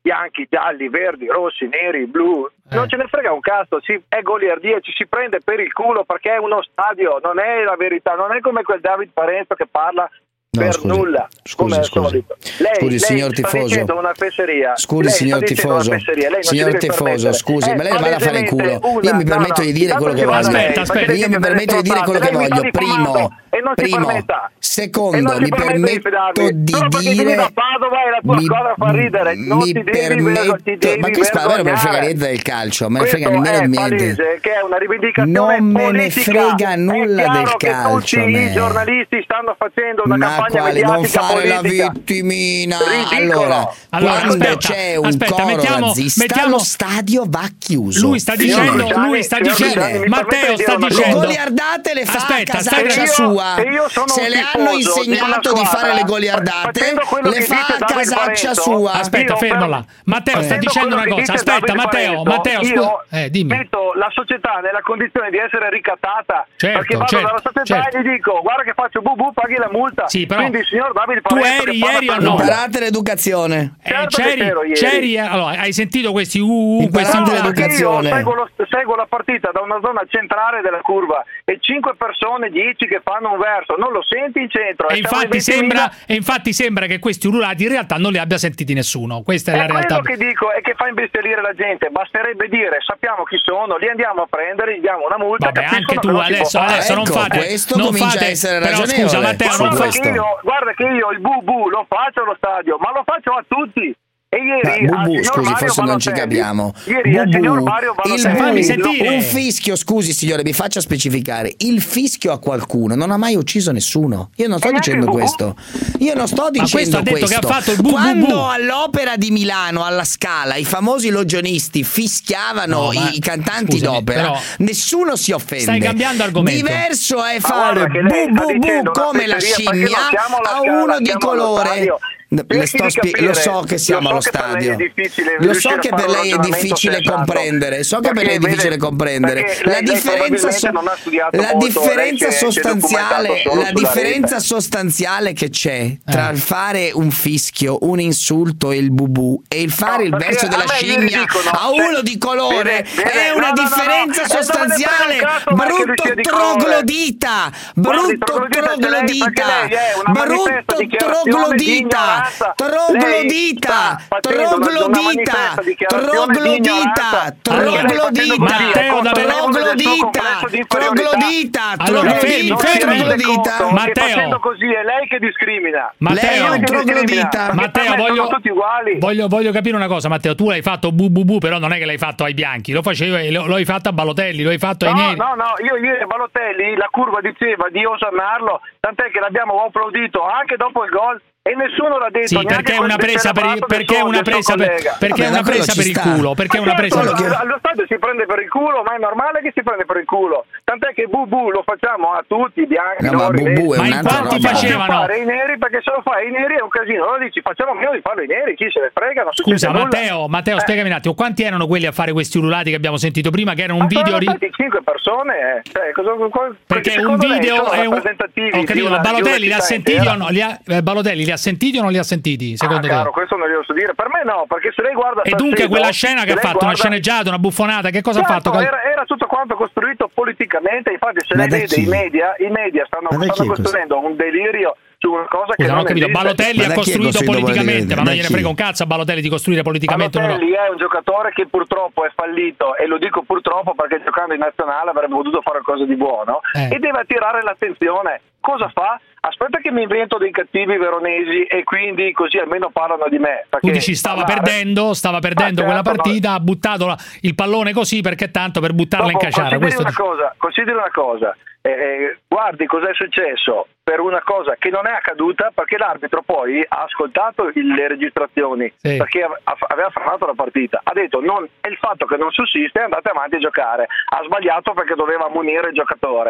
Speaker 28: bianchi, gialli, verdi, rossi, neri, blu, non
Speaker 10: Eh.
Speaker 28: ce ne frega un cazzo, si, è goliardia, ci si prende per il culo perché è uno stadio, non è la verità, non è come quel David Parenzo che parla
Speaker 11: No,
Speaker 28: per
Speaker 11: scusi,
Speaker 28: nulla, come
Speaker 11: scusi,
Speaker 28: al
Speaker 11: scusi.
Speaker 28: solito. Lei,
Speaker 11: Scusi,
Speaker 28: lei
Speaker 11: signor
Speaker 28: sta
Speaker 11: tifoso.
Speaker 28: dicendo una fesseria.
Speaker 11: Scusi,
Speaker 28: Lei
Speaker 11: signor
Speaker 28: sta dicendo
Speaker 11: tifoso.
Speaker 28: una fesseria, lei non si
Speaker 11: Signor
Speaker 28: deve
Speaker 11: tifoso,
Speaker 28: permettere.
Speaker 11: scusi,
Speaker 28: È
Speaker 11: ma lei vada a fare in culo.
Speaker 28: palesemente
Speaker 11: Io mi
Speaker 28: una-
Speaker 11: permetto
Speaker 28: no,
Speaker 11: di
Speaker 28: no,
Speaker 11: dire quello che
Speaker 28: intanto
Speaker 11: voglio.
Speaker 28: si vada lei,
Speaker 10: Aspetta,
Speaker 28: perché
Speaker 11: Io mi
Speaker 28: lei
Speaker 11: permetto di dire quello che
Speaker 28: lei mi sta
Speaker 11: voglio.
Speaker 28: diffamando
Speaker 11: Primo,
Speaker 28: e non si
Speaker 11: primo.
Speaker 28: permetta. E
Speaker 11: Secondo,
Speaker 28: non si
Speaker 11: mi
Speaker 28: permette di
Speaker 11: permetto
Speaker 28: fidarmi.
Speaker 11: di
Speaker 28: Solo perché vieni
Speaker 11: dire.
Speaker 28: da Padova e la tua
Speaker 11: mi-
Speaker 28: squadra fa ridere. Non
Speaker 11: mi
Speaker 28: ti devi
Speaker 11: permetto.
Speaker 28: ver- ti devi
Speaker 11: Ma che squadra? Me ne frega
Speaker 28: vergognare.
Speaker 11: niente del calcio, me ne
Speaker 28: Questo
Speaker 11: frega nemmeno
Speaker 28: è
Speaker 11: niente.
Speaker 28: palese che è una rivendicazione
Speaker 11: Non me ne
Speaker 28: politica.
Speaker 11: frega
Speaker 28: È
Speaker 11: nulla
Speaker 28: chiaro
Speaker 11: del
Speaker 28: che
Speaker 11: calcio,
Speaker 28: tutti
Speaker 11: me.
Speaker 28: i giornalisti stanno facendo una
Speaker 11: Ma
Speaker 28: campagna
Speaker 11: quale? Non
Speaker 28: mediatica
Speaker 11: fare la
Speaker 28: politica.
Speaker 11: vittimina.
Speaker 28: Ridicolo.
Speaker 11: Allora,
Speaker 10: Allora,
Speaker 11: quando
Speaker 10: aspetta,
Speaker 11: c'è un
Speaker 10: aspetta,
Speaker 11: coro
Speaker 10: mettiamo-
Speaker 11: razzista,
Speaker 10: mettiamo-
Speaker 11: lo stadio va chiuso.
Speaker 10: Lui sta
Speaker 28: Signor
Speaker 10: dicendo,
Speaker 28: Cruciani,
Speaker 10: lui sta
Speaker 28: signor
Speaker 10: dicendo,
Speaker 28: Cruciani, mi
Speaker 10: Matteo
Speaker 28: permette di
Speaker 10: sta
Speaker 28: dire una
Speaker 11: Le
Speaker 10: dicendo.
Speaker 11: goliardate le fa
Speaker 10: Aspetta,
Speaker 11: a
Speaker 10: stai
Speaker 11: casaccia
Speaker 10: tra-
Speaker 11: sua.
Speaker 28: e io sono
Speaker 11: Se
Speaker 28: un
Speaker 11: le
Speaker 28: tifoso
Speaker 11: hanno
Speaker 28: di una
Speaker 11: insegnato di,
Speaker 28: squadra,
Speaker 11: fare le goliardate,
Speaker 28: facendo quello
Speaker 11: le
Speaker 28: che
Speaker 11: fa
Speaker 28: dice
Speaker 11: a
Speaker 28: David
Speaker 11: casaccia
Speaker 28: Parenzo.
Speaker 11: sua.
Speaker 10: Aspetta,
Speaker 28: Io
Speaker 10: fermo
Speaker 28: per-
Speaker 10: là. Matteo sta
Speaker 28: facendo
Speaker 10: dicendo
Speaker 28: quello
Speaker 10: una
Speaker 28: che
Speaker 10: cosa.
Speaker 28: dice
Speaker 10: Aspetta,
Speaker 28: David
Speaker 10: Matteo,
Speaker 28: Parenzo,
Speaker 10: Matteo,
Speaker 28: io
Speaker 10: scusa. Eh, dimmi.
Speaker 28: metto la società nella condizione di essere ricattata,
Speaker 10: Certo,
Speaker 28: perché vado
Speaker 10: certo,
Speaker 28: dalla società
Speaker 10: certo.
Speaker 28: e gli dico guarda che faccio bu bu, paghi la multa.
Speaker 10: Sì, però
Speaker 28: Quindi signor David
Speaker 10: tu
Speaker 28: Parenzo
Speaker 10: eri
Speaker 28: che parla
Speaker 10: ieri o
Speaker 28: per
Speaker 10: no?
Speaker 28: nulla.
Speaker 11: Imparate l'educazione.
Speaker 10: Eh,
Speaker 28: Certo che
Speaker 10: c'eri,
Speaker 28: c'ero ieri.
Speaker 10: c'eri, eh, allora, hai sentito questi uh, uh,
Speaker 11: Imparate
Speaker 10: questi
Speaker 28: No,
Speaker 10: urlati?
Speaker 28: perché io
Speaker 11: l'educazione.
Speaker 28: seguo, lo- seguo la partita da una zona centrale della curva e cinque persone, dieci che fanno un verso, non lo senti in centro.
Speaker 10: E
Speaker 28: siamo in
Speaker 10: infatti,
Speaker 28: ventimila.
Speaker 10: sembra, e infatti sembra che questi urlati in realtà non li abbia sentiti nessuno. Questa è,
Speaker 28: È
Speaker 10: la realtà.
Speaker 28: quello che dico è che fa imbestialire la gente, basterebbe dire sappiamo chi sono, li andiamo a prendere, gli diamo una multa.
Speaker 10: Vabbè,
Speaker 28: capiscono
Speaker 10: anche
Speaker 28: che
Speaker 10: tu
Speaker 28: non si può
Speaker 10: adesso,
Speaker 28: fare.
Speaker 10: adesso non
Speaker 11: Ecco,
Speaker 10: fate.
Speaker 11: questo
Speaker 10: non
Speaker 11: comincia
Speaker 10: fate,
Speaker 11: a essere
Speaker 10: però
Speaker 11: ragionevole.
Speaker 10: scusa, Matteo,
Speaker 11: Su
Speaker 10: non
Speaker 28: Guarda
Speaker 10: fa.
Speaker 28: che, io, guarda che io il bu bu lo faccio allo stadio, ma lo faccio a tutti. E ieri
Speaker 11: Ma
Speaker 28: al
Speaker 11: Bubu,
Speaker 28: signor
Speaker 11: scusi,
Speaker 28: Mario
Speaker 11: forse non ci
Speaker 28: Balotelli-
Speaker 11: capiamo.
Speaker 28: Ieri al signor
Speaker 11: Bubu,
Speaker 28: Mario
Speaker 11: il
Speaker 28: Balotelli-
Speaker 10: fammi
Speaker 11: bu-
Speaker 10: sentire.
Speaker 11: un fischio, scusi signore, mi faccia specificare. Il fischio a qualcuno non ha mai ucciso nessuno. Io non sto
Speaker 28: E neanche
Speaker 11: dicendo
Speaker 28: il Bubu?
Speaker 11: questo. Io non sto dicendo
Speaker 10: questo ha detto che ha fatto il bu, bu,
Speaker 11: Quando
Speaker 10: bu.
Speaker 11: all'Opera di Milano, alla Scala, i famosi logionisti fischiavano
Speaker 10: No, ma-
Speaker 11: i cantanti
Speaker 10: scusami,
Speaker 11: d'opera,
Speaker 10: però-
Speaker 11: nessuno si offende.
Speaker 10: Stai cambiando argomento.
Speaker 11: Diverso è
Speaker 28: Ma
Speaker 11: fare
Speaker 28: guarda che lei
Speaker 11: bu
Speaker 28: sta
Speaker 11: bu
Speaker 28: dicendo
Speaker 11: bu
Speaker 28: una
Speaker 11: come la
Speaker 28: fesseria, perché non
Speaker 11: scimmia
Speaker 28: siamo alla
Speaker 11: a
Speaker 28: Scala,
Speaker 11: uno di
Speaker 28: siamo allo
Speaker 11: colore.
Speaker 28: stadio.
Speaker 11: Le
Speaker 28: Cerchi
Speaker 11: sto
Speaker 28: di
Speaker 11: spie-
Speaker 28: capire.
Speaker 11: lo so che siamo
Speaker 28: Lo
Speaker 11: allo
Speaker 28: so che per lei
Speaker 11: stadio.
Speaker 28: è difficile
Speaker 11: Lo so
Speaker 28: riuscire
Speaker 11: che
Speaker 28: a fare
Speaker 11: per
Speaker 28: un
Speaker 11: lei è
Speaker 28: ragionamento
Speaker 11: difficile
Speaker 28: sensato.
Speaker 11: comprendere. So che per
Speaker 28: Perché
Speaker 11: lei è difficile
Speaker 28: vede-
Speaker 11: comprendere.
Speaker 28: perché
Speaker 11: La
Speaker 28: lei- lei
Speaker 11: differenza,
Speaker 28: probabilmente non ha studiato
Speaker 11: la
Speaker 28: molto,
Speaker 11: differenza
Speaker 28: lei si è- si è
Speaker 11: sostanziale,
Speaker 28: documentato solo
Speaker 11: la
Speaker 28: sulla
Speaker 11: differenza
Speaker 28: rete.
Speaker 11: sostanziale che c'è tra il fare un fischio, un insulto e il bubù e il fare il
Speaker 28: perché
Speaker 11: verso
Speaker 28: a
Speaker 11: della
Speaker 28: me ieri
Speaker 11: scimmia
Speaker 28: dicono,
Speaker 11: a
Speaker 28: se-
Speaker 11: uno di colore
Speaker 28: vede- vede-
Speaker 11: è una
Speaker 28: no, no, no,
Speaker 11: differenza
Speaker 28: no, e non me ne frega
Speaker 11: sostanziale.
Speaker 28: un cazzo, ma che lui
Speaker 11: Brutto
Speaker 28: sia di colore.
Speaker 11: troglodita,
Speaker 28: Guardi,
Speaker 11: brutto
Speaker 28: troglodita c'è lei, perché
Speaker 11: troglodita,
Speaker 28: lei è una manifesta
Speaker 11: brutto
Speaker 28: dichiarazione di
Speaker 11: troglodita,
Speaker 28: ignoranza.
Speaker 11: troglodita,
Speaker 28: Lei sta facendo una- una
Speaker 11: troglodita,
Speaker 28: manifesta dichiarazione di ignoranza.
Speaker 11: troglodita,
Speaker 28: Allora, lei facendo
Speaker 11: troglodita,
Speaker 28: così, è
Speaker 10: Matteo, da-
Speaker 28: consapevole del suo
Speaker 11: troglodita,
Speaker 28: complesso di inferiorità.
Speaker 11: troglodita,
Speaker 10: Allora, fermi,
Speaker 11: troglodita,
Speaker 10: fermi.
Speaker 11: troglodita.
Speaker 28: Conto che
Speaker 10: Matteo.
Speaker 28: facendo così è lei che discrimina.
Speaker 10: Matteo.
Speaker 28: Lei è lui che
Speaker 11: Troglodita.
Speaker 28: discrimina, perché
Speaker 10: Matteo,
Speaker 28: per me
Speaker 10: voglio,
Speaker 28: sono tutti uguali.
Speaker 10: voglio, voglio capire una cosa, Matteo. Tu l'hai fatto bu bu bu, però non è che l'hai fatto ai bianchi, lo facevi, lo, lo hai fatto a Balotelli, lo hai fatto ai
Speaker 28: No,
Speaker 10: neri.
Speaker 28: no, no, io ieri a Balotelli la curva diceva di osannarlo, tant'è che l'abbiamo applaudito anche dopo il gol e nessuno l'ha detto.
Speaker 10: Sì,
Speaker 28: neanche
Speaker 10: perché è
Speaker 28: quel
Speaker 10: una presa per il,
Speaker 28: celebrato
Speaker 10: perché
Speaker 28: del
Speaker 10: è
Speaker 28: suo-
Speaker 10: una
Speaker 28: del suo
Speaker 10: presa per,
Speaker 28: collega.
Speaker 10: perché è
Speaker 11: Vabbè,
Speaker 10: una
Speaker 11: ma quello
Speaker 10: presa
Speaker 11: ci
Speaker 10: per il
Speaker 11: sta.
Speaker 10: culo, perché è una
Speaker 28: Ma
Speaker 10: presa
Speaker 28: certo,
Speaker 10: per il culo.
Speaker 28: allo stadio si prende per il culo, ma è normale che si prende per il culo. Tant'è che bu bu lo facciamo a tutti, i bianchi,
Speaker 11: No, ma
Speaker 28: loro, i
Speaker 11: bu bu
Speaker 28: neri.
Speaker 11: è
Speaker 10: Ma in
Speaker 11: un'altra
Speaker 10: quanti
Speaker 11: roba.
Speaker 10: facevano?
Speaker 28: Fare i neri, perché se lo fai i neri è un casino. Allora dici facciamo meno di farlo i neri, chi se ne frega, non
Speaker 10: Scusa,
Speaker 28: succede nulla.
Speaker 10: Matteo, Matteo,
Speaker 28: Eh.
Speaker 10: spiegami un attimo, quanti erano quelli a fare questi ululati che abbiamo sentito prima, che era un
Speaker 28: Ma
Speaker 10: video...
Speaker 28: sono
Speaker 10: ri-
Speaker 28: stati cinque persone, eh. Cioè, cosa, cosa,
Speaker 10: Perché un
Speaker 28: secondo lei
Speaker 10: video
Speaker 28: sono
Speaker 10: è un...
Speaker 28: rappresentativi
Speaker 10: Ho
Speaker 28: di
Speaker 10: capito,
Speaker 28: una-
Speaker 10: ma
Speaker 28: di una
Speaker 10: Balotelli li ha
Speaker 28: città
Speaker 10: sentiti
Speaker 28: intera?
Speaker 10: o no? Li ha, eh, Balotelli li ha sentiti o non li ha sentiti, secondo
Speaker 28: Ah,
Speaker 10: te?
Speaker 28: caro, questo non glielo so dire. Per me no, perché se lei guarda
Speaker 10: E dunque
Speaker 28: Salcedo,
Speaker 10: quella scena che
Speaker 28: se
Speaker 10: ha
Speaker 28: lei
Speaker 10: fatto, una
Speaker 28: guarda-
Speaker 10: sceneggiata, una buffonata, che cosa ha
Speaker 28: Certo,
Speaker 10: fatto?
Speaker 28: Era, era tutto quanto costruito politicamente, infatti se
Speaker 11: Ma
Speaker 28: lei
Speaker 11: da
Speaker 28: vede
Speaker 11: chi?
Speaker 28: i media, i media stanno,
Speaker 11: Ma da chi
Speaker 28: stanno
Speaker 11: è questo?
Speaker 28: costruendo un delirio su una cosa che
Speaker 10: Scusa, non
Speaker 28: non
Speaker 10: ho capito,
Speaker 28: esiste.
Speaker 10: Balotelli
Speaker 11: Ma
Speaker 10: ha
Speaker 11: da chi è
Speaker 10: costruito
Speaker 11: costruito
Speaker 10: politicamente, ma non
Speaker 11: Da
Speaker 10: gliene
Speaker 11: chi?
Speaker 10: frega un cazzo a Balotelli di costruire politicamente una
Speaker 28: Balotelli è un giocatore che purtroppo è fallito, e lo dico purtroppo perché giocando in nazionale avrebbe potuto fare qualcosa di buono,
Speaker 10: Eh.
Speaker 28: e deve attirare l'attenzione. Cosa fa? Aspetta che mi invento dei cattivi veronesi e quindi così almeno parlano di me.
Speaker 10: Tu
Speaker 28: perché
Speaker 10: dici stava
Speaker 28: parlare-
Speaker 10: perdendo, stava perdendo
Speaker 28: Ah,
Speaker 10: quella
Speaker 28: certo,
Speaker 10: partita, ha buttato la- il pallone così perché tanto per buttarla in
Speaker 28: Dopo,
Speaker 10: caciara.
Speaker 28: consideri
Speaker 10: Questo
Speaker 28: una
Speaker 10: dici.
Speaker 28: cosa, consideri una cosa, eh, eh, guardi cos'è successo per una cosa che non è accaduta, perché l'arbitro poi ha ascoltato il- le registrazioni,
Speaker 10: Sì.
Speaker 28: perché ave- aveva fermato la partita, ha detto non, è il fatto che non sussiste, andate avanti a giocare, ha sbagliato perché doveva munire il giocatore.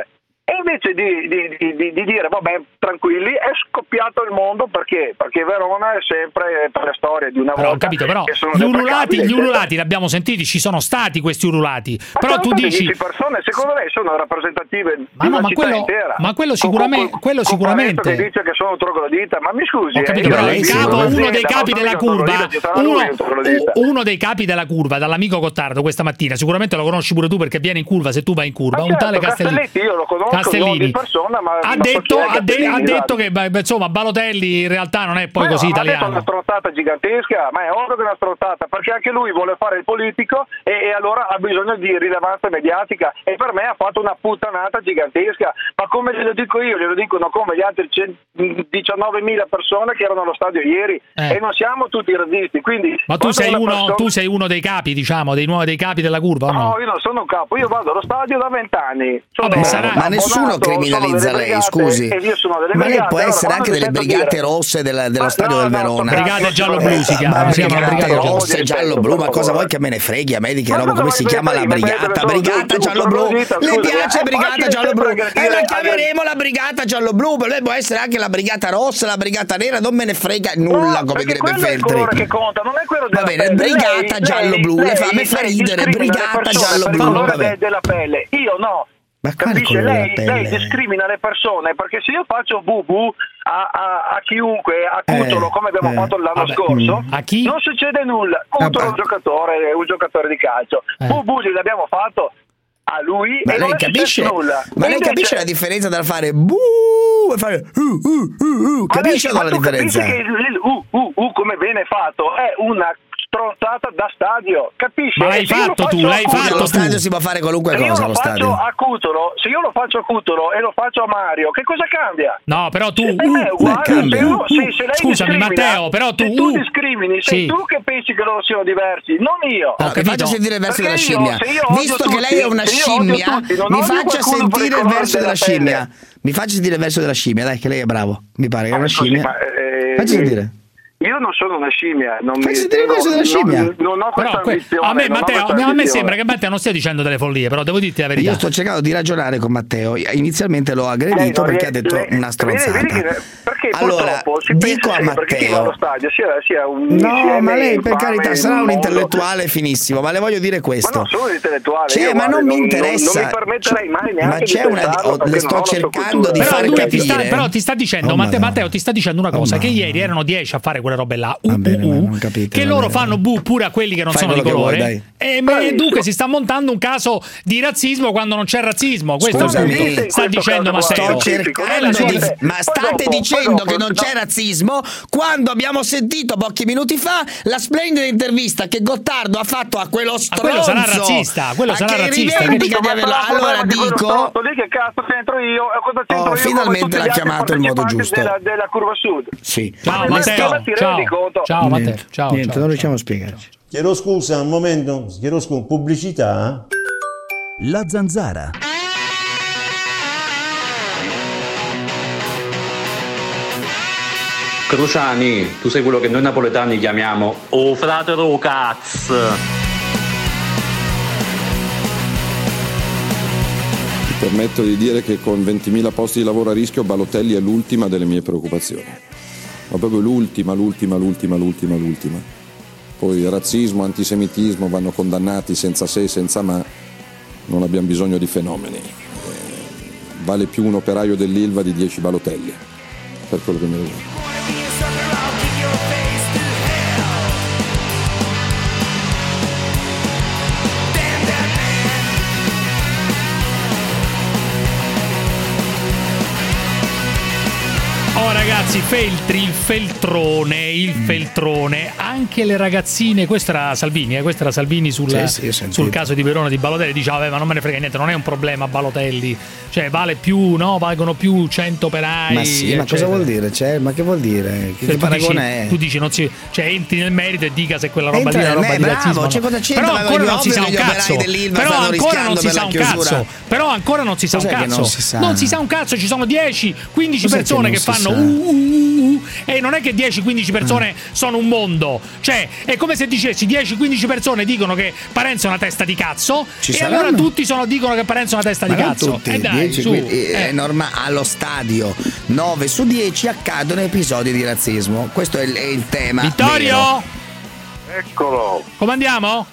Speaker 28: E invece di, di, di, di dire vabbè tranquilli, è scoppiato il mondo perché perché Verona è sempre per la storia di una
Speaker 10: però,
Speaker 28: volta.
Speaker 10: Ho capito, però
Speaker 28: che sono
Speaker 10: gli ululati,
Speaker 28: sempre
Speaker 10: gli ululati li abbiamo sentiti, ci sono stati questi ululati.
Speaker 28: ma
Speaker 10: però tu dici
Speaker 28: dieci persone, secondo lei sono rappresentative
Speaker 10: ma
Speaker 28: di
Speaker 10: no,
Speaker 28: una
Speaker 10: ma
Speaker 28: città
Speaker 10: quello,
Speaker 28: intera.
Speaker 10: ma quello sicuramente,
Speaker 28: con,
Speaker 10: quello
Speaker 28: con
Speaker 10: sicuramente.
Speaker 28: che dice che sono troglodita, ma mi scusi,
Speaker 10: ho capito,
Speaker 28: eh,
Speaker 10: però
Speaker 28: il
Speaker 10: capo, uno dei capi della curva, uno, uno dei capi della curva, dall'amico Gottardo questa mattina, sicuramente lo conosci pure tu perché viene in curva, se tu vai in curva,
Speaker 28: ma
Speaker 10: un
Speaker 28: certo,
Speaker 10: tale Castellini.
Speaker 28: Castelletti io lo conosco
Speaker 10: Castellini
Speaker 28: non di persona, ma
Speaker 10: ha
Speaker 28: ma
Speaker 10: detto, ha, de- ha
Speaker 28: Castellini,
Speaker 10: detto che beh, insomma Balotelli in realtà non è poi
Speaker 28: ma
Speaker 10: così
Speaker 28: no,
Speaker 10: italiano.
Speaker 28: Ha detto una stronzata gigantesca, ma è ovvio che è una stronzata, perché anche lui vuole fare il politico e, e allora ha bisogno di rilevanza mediatica, e per me ha fatto una puttanata gigantesca, ma come glielo dico io, glielo dicono come gli altri diciannovemila persone che erano allo stadio ieri,
Speaker 10: eh.
Speaker 28: e non siamo tutti razzisti, quindi
Speaker 10: ma tu sei, uno,
Speaker 28: persona...
Speaker 10: tu sei uno dei capi, diciamo, dei nuovi dei capi della curva, o no?
Speaker 28: No, io non sono un capo, io vado allo stadio da vent'anni.
Speaker 10: Vabbè, sarà...
Speaker 11: ma nessuno criminalizza lei, scusi. Ma lei può essere anche delle brigate rosse della, dello stadio del Verona.
Speaker 10: Brigate giallo-blu si chiamano.
Speaker 11: Brigate rosse, giallo-blu, ma cosa vuoi che me ne freghi a me di che roba? Come si chiama la brigata? Brigata giallo-blu. Le piace brigata giallo-blu? E la chiameremo la brigata giallo-blu. Lei può essere anche la brigata rossa, la brigata nera, non me ne frega nulla, come direbbe Feltri. Va bene, brigata giallo-blu, le fa, me fa ridere, brigata giallo-blu.
Speaker 28: Della pelle, io no.
Speaker 11: Ma
Speaker 28: capisce? Lei, lei discrimina le persone, perché se io faccio bubu a, a, a chiunque, a Cutolo,
Speaker 11: eh,
Speaker 28: come abbiamo
Speaker 11: eh,
Speaker 28: fatto l'anno
Speaker 11: vabbè,
Speaker 28: scorso,
Speaker 10: a chi?
Speaker 28: non succede nulla. Cutolo è un giocatore, un giocatore di calcio.
Speaker 10: Eh.
Speaker 28: Bubu gliel'abbiamo fatto a lui,
Speaker 11: ma
Speaker 28: e
Speaker 11: lei
Speaker 28: non è
Speaker 11: capisce,
Speaker 28: nulla.
Speaker 11: ma lei
Speaker 28: Invece...
Speaker 11: capisce la differenza tra fare buh e fare uh, uh, uh, uh. Capisce
Speaker 28: ma
Speaker 11: la
Speaker 28: tu
Speaker 11: differenza?
Speaker 28: Capisci che il uh, uh, uh, come viene fatto è una stronzata da stadio, capisci?
Speaker 10: Ma l'hai fatto tu, l'hai fatto
Speaker 11: allo stadio si può fare qualunque cosa allo stadio.
Speaker 28: A Cutolo, se io lo faccio a Cutolo e lo faccio a Mario, che cosa cambia?
Speaker 10: No, però tu
Speaker 28: Se,
Speaker 10: uh,
Speaker 28: è uguale,
Speaker 11: cambia.
Speaker 28: se uno, se, se lei
Speaker 10: scusami Matteo, però tu
Speaker 28: se tu
Speaker 10: uh,
Speaker 28: discrimini, sei
Speaker 10: sì.
Speaker 28: tu che pensi che loro siano diversi, non io.
Speaker 11: No, mi faccia sentire il verso della scimmia. Visto che lei è una
Speaker 28: tutti,
Speaker 11: scimmia, mi faccia sentire il verso della scimmia.
Speaker 28: Pelle.
Speaker 11: Mi faccia sentire il verso della scimmia, dai, che lei è bravo. Mi pare che è una scimmia.
Speaker 28: Ma, eh,
Speaker 11: faccia sentire.
Speaker 28: Io non sono una scimmia, non
Speaker 11: Fai
Speaker 28: mi
Speaker 11: sentire il verso della scimmia.
Speaker 28: Non, non ho questa
Speaker 10: però, que-
Speaker 28: ambizione.
Speaker 10: a me,
Speaker 28: non ho
Speaker 10: Matteo,
Speaker 28: questa
Speaker 10: a me
Speaker 28: ambizione.
Speaker 10: sembra che Matteo non stia dicendo delle follie, però devo dirti la verità.
Speaker 11: Io sto cercando di ragionare con Matteo. Inizialmente l'ho aggredito
Speaker 28: Lei,
Speaker 11: perché ha detto
Speaker 28: lei,
Speaker 11: una stronzata.
Speaker 28: Vedi, vedi che, perché
Speaker 11: allora,
Speaker 28: si
Speaker 11: dico a
Speaker 28: perché chi va allo
Speaker 11: Matteo.
Speaker 28: stadio sia, sia un
Speaker 11: No, ma lei per
Speaker 28: infame
Speaker 11: carità sarà
Speaker 28: nel
Speaker 11: un
Speaker 28: mondo.
Speaker 11: intellettuale finissimo, ma le voglio dire questo.
Speaker 28: Ma non sono un intellettuale.
Speaker 11: Cioè,
Speaker 28: io,
Speaker 11: ma
Speaker 28: guarda,
Speaker 11: non mi
Speaker 28: non,
Speaker 11: interessa.
Speaker 28: Non, non mi permetterei mai neanche
Speaker 11: ma c'è
Speaker 28: di
Speaker 11: una
Speaker 28: pensarlo,
Speaker 11: oh,
Speaker 28: perché
Speaker 11: le
Speaker 28: non
Speaker 11: sto
Speaker 28: ho la sua
Speaker 11: cercando di
Speaker 28: cultura.
Speaker 11: far
Speaker 10: Però, lui
Speaker 11: capire.
Speaker 10: ti sta, però ti sta dicendo,
Speaker 11: Oh,
Speaker 10: Matteo,
Speaker 11: Madonna.
Speaker 10: Matteo ti sta dicendo una cosa,
Speaker 11: Oh,
Speaker 10: che
Speaker 11: Madonna.
Speaker 10: ieri erano dieci a fare quelle robe là, uh,
Speaker 11: Va bene,
Speaker 10: uh,
Speaker 11: ma
Speaker 10: uh,
Speaker 11: non capite,
Speaker 10: che
Speaker 11: va
Speaker 10: loro
Speaker 11: bene.
Speaker 10: fanno bu pure a quelli che non
Speaker 11: Fai
Speaker 10: sono di
Speaker 11: quello che
Speaker 10: colore,
Speaker 11: vuoi,
Speaker 10: e me- dunque si sta montando un caso di razzismo quando non c'è razzismo. Questo
Speaker 11: Scusami,
Speaker 10: è quello che sta dicendo Matteo.
Speaker 11: Sto cercando
Speaker 10: sua-
Speaker 11: di... Ma state
Speaker 28: dopo,
Speaker 11: dicendo
Speaker 28: poi dopo,
Speaker 11: che non c'è
Speaker 28: no.
Speaker 11: razzismo quando abbiamo sentito pochi minuti fa la splendida intervista che Gottardo ha fatto a quello stronzo.
Speaker 10: quello sarà razzista, quello
Speaker 11: a
Speaker 10: sarà
Speaker 11: che
Speaker 10: razzista.
Speaker 11: rivendica di
Speaker 28: Ma
Speaker 11: averlo.
Speaker 28: sarà il
Speaker 11: Allora
Speaker 28: problema di quello
Speaker 11: dico...
Speaker 28: stronzo lì, che cazzo c'entro io? E cosa c'entro
Speaker 11: Oh,
Speaker 28: io
Speaker 11: finalmente
Speaker 28: come tutti
Speaker 11: l'ha
Speaker 28: gli altri
Speaker 11: chiamato il modo
Speaker 28: partecipanti
Speaker 11: giusto.
Speaker 28: della, della curva sud?
Speaker 11: Sì.
Speaker 10: Ciao
Speaker 28: Ma
Speaker 10: Matteo,
Speaker 28: ti rendi
Speaker 10: ciao,
Speaker 28: conto?
Speaker 10: ciao Matteo,
Speaker 11: Niente,
Speaker 10: ciao.
Speaker 11: niente,
Speaker 10: ciao,
Speaker 11: non riusciamo
Speaker 10: ciao.
Speaker 11: a spiegarci.
Speaker 12: Chiedo scusa un momento, chiedo scusa, pubblicità?
Speaker 4: La Zanzara.
Speaker 24: Cruciani, tu sei quello che noi napoletani chiamiamo o fratero cazzo.
Speaker 14: Mi permetto di dire che con ventimila posti di lavoro a rischio Balotelli è l'ultima delle mie preoccupazioni. Ma proprio l'ultima, l'ultima, l'ultima, l'ultima, l'ultima. Poi razzismo, antisemitismo vanno condannati senza se e senza ma, non abbiamo bisogno di fenomeni. Eh, vale più un operaio dell'Ilva di dieci Balotelli, per quello che mi riguarda.
Speaker 10: Oh ragazzi, Feltri, il Feltrone, il Feltrone, anche le ragazzine, questo era Salvini, eh, questo era Salvini sul,
Speaker 11: Sì, sì, ho sentito.
Speaker 10: sul caso di Verona di Balotelli, diceva vabbè ma non me ne frega niente, non è un problema Balotelli, cioè vale più, no, valgono più cento operai.
Speaker 11: Ma sì, ma cosa
Speaker 10: eccetera.
Speaker 11: vuol dire? Cioè, ma che vuol dire? Che,
Speaker 10: Cioè,
Speaker 11: che
Speaker 10: tu dici,
Speaker 11: paragone è?
Speaker 10: tu dici non si, cioè entri nel merito e dica se quella roba
Speaker 11: Entra
Speaker 10: lì è una
Speaker 11: nel
Speaker 10: roba
Speaker 11: me-
Speaker 10: di
Speaker 11: bravo,
Speaker 10: razzismo.
Speaker 11: cioè,
Speaker 10: no.
Speaker 11: cosa c'entra?
Speaker 10: Però
Speaker 11: Ma
Speaker 10: ancora
Speaker 11: gli
Speaker 10: non si sa un
Speaker 11: operai
Speaker 10: cazzo.
Speaker 11: dell'Ilva
Speaker 10: Però
Speaker 11: stanno
Speaker 10: ancora non
Speaker 11: rischiando
Speaker 10: si
Speaker 11: per
Speaker 10: sa
Speaker 11: la
Speaker 10: un
Speaker 11: chiusura.
Speaker 10: cazzo. Però ancora non si sa un
Speaker 11: Cos'è che
Speaker 10: cazzo.
Speaker 11: non si sa?
Speaker 10: Non si sa un cazzo, ci sono dieci quindici
Speaker 11: Cos'è che
Speaker 10: persone
Speaker 11: non
Speaker 10: che
Speaker 11: si
Speaker 10: fanno
Speaker 11: sa?
Speaker 10: uh, uh, uh, uh, e non è che dieci quindici persone sono un mondo. Cioè, è come se dicessi dieci quindici persone dicono che Parenzo è una testa di cazzo
Speaker 11: Ci
Speaker 10: e
Speaker 11: saranno?
Speaker 10: allora tutti sono, dicono che Parenzo è una testa
Speaker 11: Ma
Speaker 10: di
Speaker 11: non
Speaker 10: cazzo.
Speaker 11: tutti,
Speaker 10: Eh dai,
Speaker 11: dieci,
Speaker 10: su.
Speaker 11: quindi,
Speaker 10: Eh.
Speaker 11: è normale. Allo stadio nove su dieci accadono episodi di razzismo. Questo è il, è il tema.
Speaker 10: Vittorio?
Speaker 11: vero.
Speaker 5: Eccolo.
Speaker 10: Come andiamo?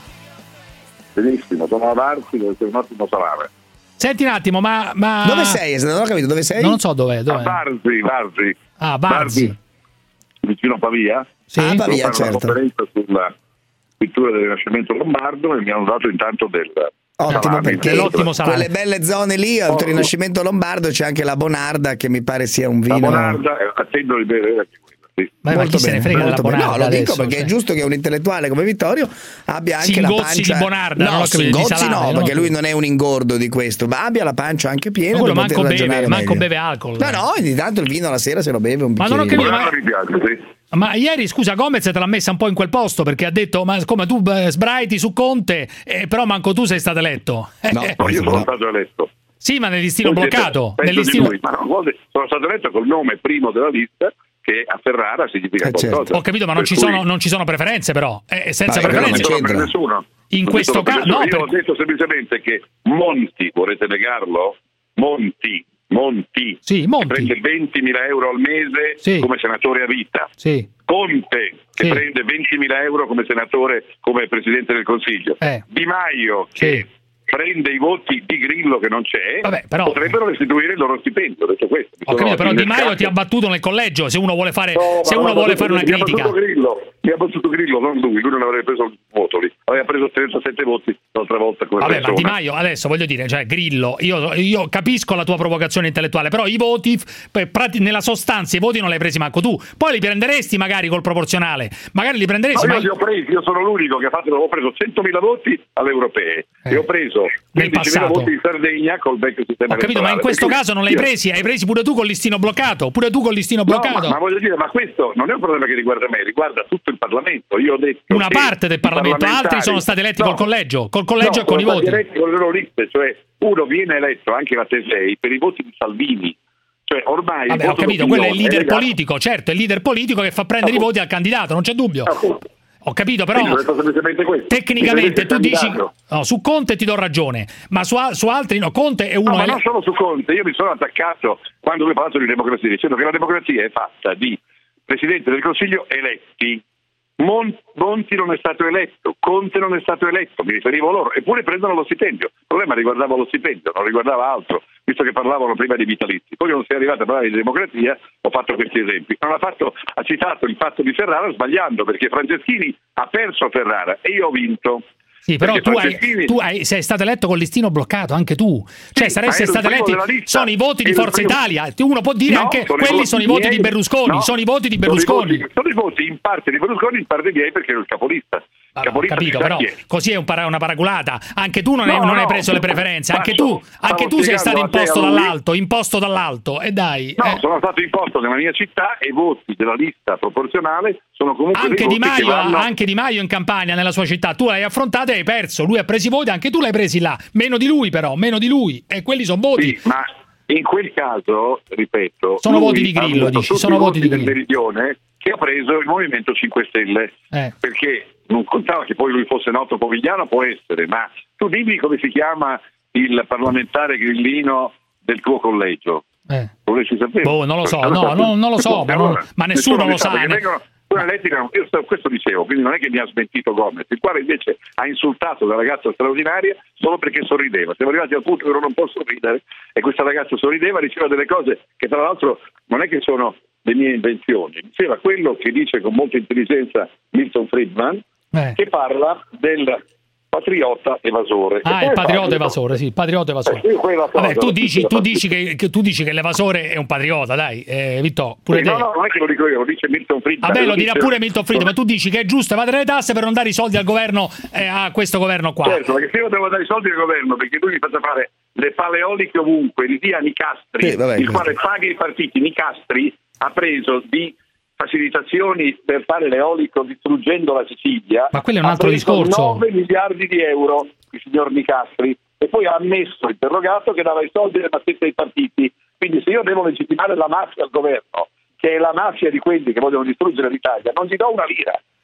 Speaker 5: Benissimo, sono ad Arsi dove c'è un ottimo salame.
Speaker 10: Senti un attimo, ma, ma...
Speaker 11: Dove sei? Non ho capito, dove sei?
Speaker 10: Non so dov'è, dov'è?
Speaker 5: A Varzi, Varzi.
Speaker 10: Ah, Varzi.
Speaker 5: Vicino a Pavia.
Speaker 10: Sì.
Speaker 11: Ah, Pavia,
Speaker 5: Devo fare
Speaker 11: certo.
Speaker 5: una conferenza sulla pittura del Rinascimento lombardo e mi hanno dato intanto del
Speaker 11: Ottimo,
Speaker 5: salame.
Speaker 11: perché
Speaker 10: Dell'ottimo salame.
Speaker 11: quelle belle zone lì, oltre
Speaker 5: Oh.
Speaker 11: il Rinascimento lombardo, c'è anche la Bonarda, che mi pare sia un
Speaker 5: La
Speaker 11: vino.
Speaker 5: Bonarda, eh, attendo di bere anche quella, sì.
Speaker 10: Ma, ma chi se ne frega della
Speaker 11: molto bene.
Speaker 10: Bonarda
Speaker 11: No, lo dico
Speaker 10: adesso,
Speaker 11: perché
Speaker 10: cioè.
Speaker 11: è giusto che un intellettuale come Vittorio abbia anche
Speaker 10: Si
Speaker 11: la
Speaker 10: ingozzi
Speaker 11: pancia
Speaker 10: di Bonarda,
Speaker 11: no,
Speaker 10: non ho
Speaker 11: si
Speaker 10: capito, di
Speaker 11: ingozzi
Speaker 10: salame,
Speaker 11: no,
Speaker 10: no?
Speaker 11: perché lui non è un ingordo di questo, ma abbia la pancia anche piena
Speaker 10: Ma quello
Speaker 11: per poter
Speaker 10: manco
Speaker 11: ragionare
Speaker 10: beve, manco
Speaker 11: meglio.
Speaker 10: beve alcol.
Speaker 11: No, no, ogni tanto il vino la sera se lo beve un
Speaker 10: Ma non ho
Speaker 11: bicchierino.
Speaker 10: capito, ma-
Speaker 5: Bonarda mi piace, sì.
Speaker 10: Ma ieri, scusa, Gomez te l'ha messa un po' in quel posto perché ha detto: ma come tu eh, sbraiti su Conte, eh, però manco tu sei stato eletto.
Speaker 11: No,
Speaker 5: No, io sono stato eletto.
Speaker 10: Sì, ma nel listino
Speaker 5: Voi siete
Speaker 10: bloccato.
Speaker 5: peggio
Speaker 10: Nel
Speaker 5: di
Speaker 10: listino...
Speaker 5: lui, ma no, vuol- sono stato eletto col nome primo della lista, che a Ferrara significa
Speaker 11: Eh, certo.
Speaker 5: qualcosa.
Speaker 10: Ho capito, ma non
Speaker 5: Per
Speaker 10: ci,
Speaker 5: cui-
Speaker 10: sono, non ci sono preferenze, però. Eh, senza
Speaker 11: Ma io non
Speaker 10: preferenze.
Speaker 11: mi
Speaker 5: non
Speaker 11: c'entra.
Speaker 5: per nessuno.
Speaker 10: In
Speaker 5: Non
Speaker 10: questo
Speaker 5: sono per
Speaker 10: caso-
Speaker 5: nessuno.
Speaker 10: no,
Speaker 5: Io
Speaker 10: per-
Speaker 5: ho detto semplicemente che Monti, vorrete negarlo? Monti, Monti,
Speaker 10: Sì, Monti.
Speaker 5: che prende ventimila euro al mese
Speaker 10: Sì.
Speaker 5: come senatore a vita.
Speaker 10: Sì.
Speaker 5: Conte, che
Speaker 10: Sì.
Speaker 5: prende ventimila euro come senatore, come Presidente del Consiglio.
Speaker 10: Eh.
Speaker 5: Di Maio, che
Speaker 10: Sì.
Speaker 5: prende i voti di Grillo che non c'è,
Speaker 10: Vabbè, però-
Speaker 5: potrebbero restituire il loro stipendio. Ho detto questo. Mi
Speaker 10: Ho
Speaker 5: sono
Speaker 10: capito, però Di
Speaker 5: innescato.
Speaker 10: Maio ti ha battuto nel collegio. Se uno vuole fare,
Speaker 5: No,
Speaker 10: se
Speaker 5: ma
Speaker 10: uno
Speaker 5: no,
Speaker 10: vuole
Speaker 5: ma
Speaker 10: fare una
Speaker 5: mi ha
Speaker 10: critica.
Speaker 5: battuto Grillo, mi ha battuto Grillo, non lui, lui non avrebbe preso il voto lì, aveva preso trentasette voti l'altra volta come
Speaker 10: Vabbè, ma
Speaker 5: persona.
Speaker 10: Di Maio, adesso voglio dire, cioè Grillo, io, io capisco la tua provocazione intellettuale, però i voti, per prati- nella sostanza, i voti non li hai presi manco tu. Poi li prenderesti magari col proporzionale, magari li
Speaker 5: No,
Speaker 10: prenderesti,
Speaker 5: io
Speaker 10: ma
Speaker 5: li ho presi, io sono l'unico che ha fatto, ho preso centomila voti alle europee
Speaker 10: Eh.
Speaker 5: e ho preso
Speaker 10: Nel
Speaker 5: quindicimila
Speaker 10: passato.
Speaker 5: voti in Sardegna col vecchio sistema
Speaker 10: ho capito, ma in
Speaker 5: elettorale.
Speaker 10: questo
Speaker 5: Perché-
Speaker 10: caso non l'hai presi, hai presi pure tu col listino bloccato, pure tu col listino
Speaker 5: No,
Speaker 10: bloccato.
Speaker 5: ma, ma voglio dire, ma questo non è un problema che riguarda me, riguarda tutto il Parlamento. Io ho detto
Speaker 10: Una
Speaker 5: che
Speaker 10: parte del
Speaker 5: i
Speaker 10: Parlamento, altri
Speaker 5: parlamentari-
Speaker 10: sono stati eletti
Speaker 5: No,
Speaker 10: col collegio, col collegio
Speaker 5: no,
Speaker 10: e con i
Speaker 5: sono
Speaker 10: voti.
Speaker 5: stati eletti con le loro liste, cioè uno viene eletto anche la Tesei per i voti di Salvini. Cioè ormai il
Speaker 10: Vabbè, ho
Speaker 5: voto
Speaker 10: capito,
Speaker 5: d'opinione
Speaker 10: quello è il leader
Speaker 5: legato-
Speaker 10: politico, certo, è il leader politico che fa prendere i voti al candidato, non c'è dubbio.
Speaker 5: Appunto.
Speaker 10: Ho capito, però
Speaker 5: Quindi ho detto semplicemente questo.
Speaker 10: tecnicamente
Speaker 5: Mi
Speaker 10: tu
Speaker 5: prendete
Speaker 10: dici
Speaker 5: candidato.
Speaker 10: no, su Conte ti do ragione, ma su, su altri no, Conte è uno
Speaker 5: No, ma
Speaker 10: ele-
Speaker 5: non solo su Conte, io mi sono attaccato quando lui ha parlato di democrazia, dicendo che la democrazia è fatta di Presidente del Consiglio eletti. Mon- Monti non è stato eletto, Conte non è stato eletto, mi riferivo a loro, eppure prendono lo stipendio. Il problema riguardava lo stipendio, non riguardava altro, visto che parlavano prima di vitalizi. Poi quando si è arrivato a parlare di democrazia ho fatto questi esempi. Non ha, fatto, ha citato il fatto di Ferrara sbagliando, perché Franceschini ha perso a Ferrara e io ho vinto.
Speaker 10: Sì, però
Speaker 5: Perché
Speaker 10: tu, hai,
Speaker 5: Franceschini-
Speaker 10: tu hai, sei stato eletto con il listino bloccato, anche tu. Cioè,
Speaker 5: Sì,
Speaker 10: saresti
Speaker 5: ma ero
Speaker 10: stato
Speaker 5: il primo
Speaker 10: eletti.
Speaker 5: della lista.
Speaker 10: Sono i voti di
Speaker 5: Ero il
Speaker 10: Forza
Speaker 5: primo.
Speaker 10: Italia. Uno può dire
Speaker 5: No,
Speaker 10: anche
Speaker 5: sono i
Speaker 10: quelli
Speaker 5: voti
Speaker 10: sono i voti
Speaker 5: miei.
Speaker 10: di Berlusconi.
Speaker 5: No,
Speaker 10: sono i voti di
Speaker 5: sono i
Speaker 10: Berlusconi.
Speaker 5: voti- Sono i voti in parte di Berlusconi, in parte miei, perché ero il capolista.
Speaker 10: Ho
Speaker 5: Capolista
Speaker 10: capito,
Speaker 5: si sa
Speaker 10: però
Speaker 5: chi è.
Speaker 10: così è un para- una paraculata. Anche tu non, hai,
Speaker 5: No,
Speaker 10: non hai
Speaker 5: no,
Speaker 10: preso le preferenze. Anche
Speaker 5: faccio-
Speaker 10: tu, anche
Speaker 5: stavo
Speaker 10: tu sei stato
Speaker 5: spiegando a te,
Speaker 10: imposto
Speaker 5: a lui.
Speaker 10: dall'alto. Imposto dall'alto. E dai.
Speaker 5: No,
Speaker 10: eh.
Speaker 5: sono stato imposto nella mia città e i voti della lista proporzionale sono comunque
Speaker 10: Anche
Speaker 5: dei
Speaker 10: di,
Speaker 5: voti che
Speaker 10: Maio,
Speaker 5: vanno...
Speaker 10: anche Di Maio in Campania, nella sua città, tu l'hai affrontato e hai perso. Lui ha preso i voti, anche tu l'hai presi là. Meno di lui, però, meno di lui. E quelli sono voti.
Speaker 5: Sì, ma in quel caso, ripeto,
Speaker 10: Sono
Speaker 5: lui
Speaker 10: voti di
Speaker 5: ha
Speaker 10: Grillo,
Speaker 5: avuto
Speaker 10: dici,
Speaker 5: tutti
Speaker 10: sono
Speaker 5: i
Speaker 10: voti di
Speaker 5: del
Speaker 10: Grillo.
Speaker 5: Meridione che ha preso il Movimento cinque Stelle,
Speaker 10: Eh.
Speaker 5: perché non contava che poi lui fosse noto Pomigliano, può essere, ma tu dimmi come si chiama il parlamentare grillino del tuo collegio.
Speaker 10: Eh.
Speaker 5: Vorresti sapere?
Speaker 10: Boh, non lo so,
Speaker 5: Non
Speaker 10: no,
Speaker 5: sapete.
Speaker 10: no, non lo so, ma, non-
Speaker 5: Allora,
Speaker 10: ma nessuno lo sa.
Speaker 5: perché
Speaker 10: ne-
Speaker 5: vengono- una elettrica, io sto- questo dicevo, quindi non è che mi ha smentito Gomez, il quale invece ha insultato una ragazza straordinaria solo perché sorrideva. Siamo arrivati al punto che io non posso ridere e questa ragazza sorrideva, diceva delle cose che tra l'altro non è che sono le mie invenzioni, diceva quello che dice con molta intelligenza Milton Friedman,
Speaker 10: Eh.
Speaker 5: che parla del patriota evasore.
Speaker 10: Ah,
Speaker 5: E
Speaker 10: il
Speaker 5: poi
Speaker 10: patriota
Speaker 5: parla-
Speaker 10: evasore, sì, il patriota evasore.
Speaker 5: Eh, sì, quella cosa,
Speaker 10: Vabbè, tu
Speaker 5: la
Speaker 10: dici,
Speaker 5: piccola
Speaker 10: tu
Speaker 5: parte.
Speaker 10: dici che, che tu dici che l'evasore è un patriota, dai, eh, Vittorio, pure
Speaker 5: Sì,
Speaker 10: te.
Speaker 5: no, no, non è che lo dico io, lo dice Milton Friedman.
Speaker 10: Vabbè, lo
Speaker 5: lo
Speaker 10: dirà
Speaker 5: dice-
Speaker 10: pure Milton Friedman, ma tu dici che è giusto evadere le tasse per non dare i soldi al governo, eh, a questo governo qua.
Speaker 5: Certo, perché se io devo dare i soldi al governo perché lui mi faccia fare le paleoliche ovunque, li dia Nicastri,
Speaker 11: Sì, vabbè,
Speaker 5: il
Speaker 11: questo.
Speaker 5: quale paga i partiti. Nicastri ha preso di facilitazioni per fare l'eolico distruggendo la Sicilia.
Speaker 10: Ma quello è un
Speaker 5: ha
Speaker 10: altro
Speaker 5: preso
Speaker 10: discorso.
Speaker 5: nove miliardi di euro, il signor Nicastri, e poi ha ammesso, interrogato, che dava i soldi alle mazzette ai partiti. Quindi se io devo legittimare la mafia al governo, che è la mafia di quelli che vogliono distruggere l'Italia, non gli do una lira.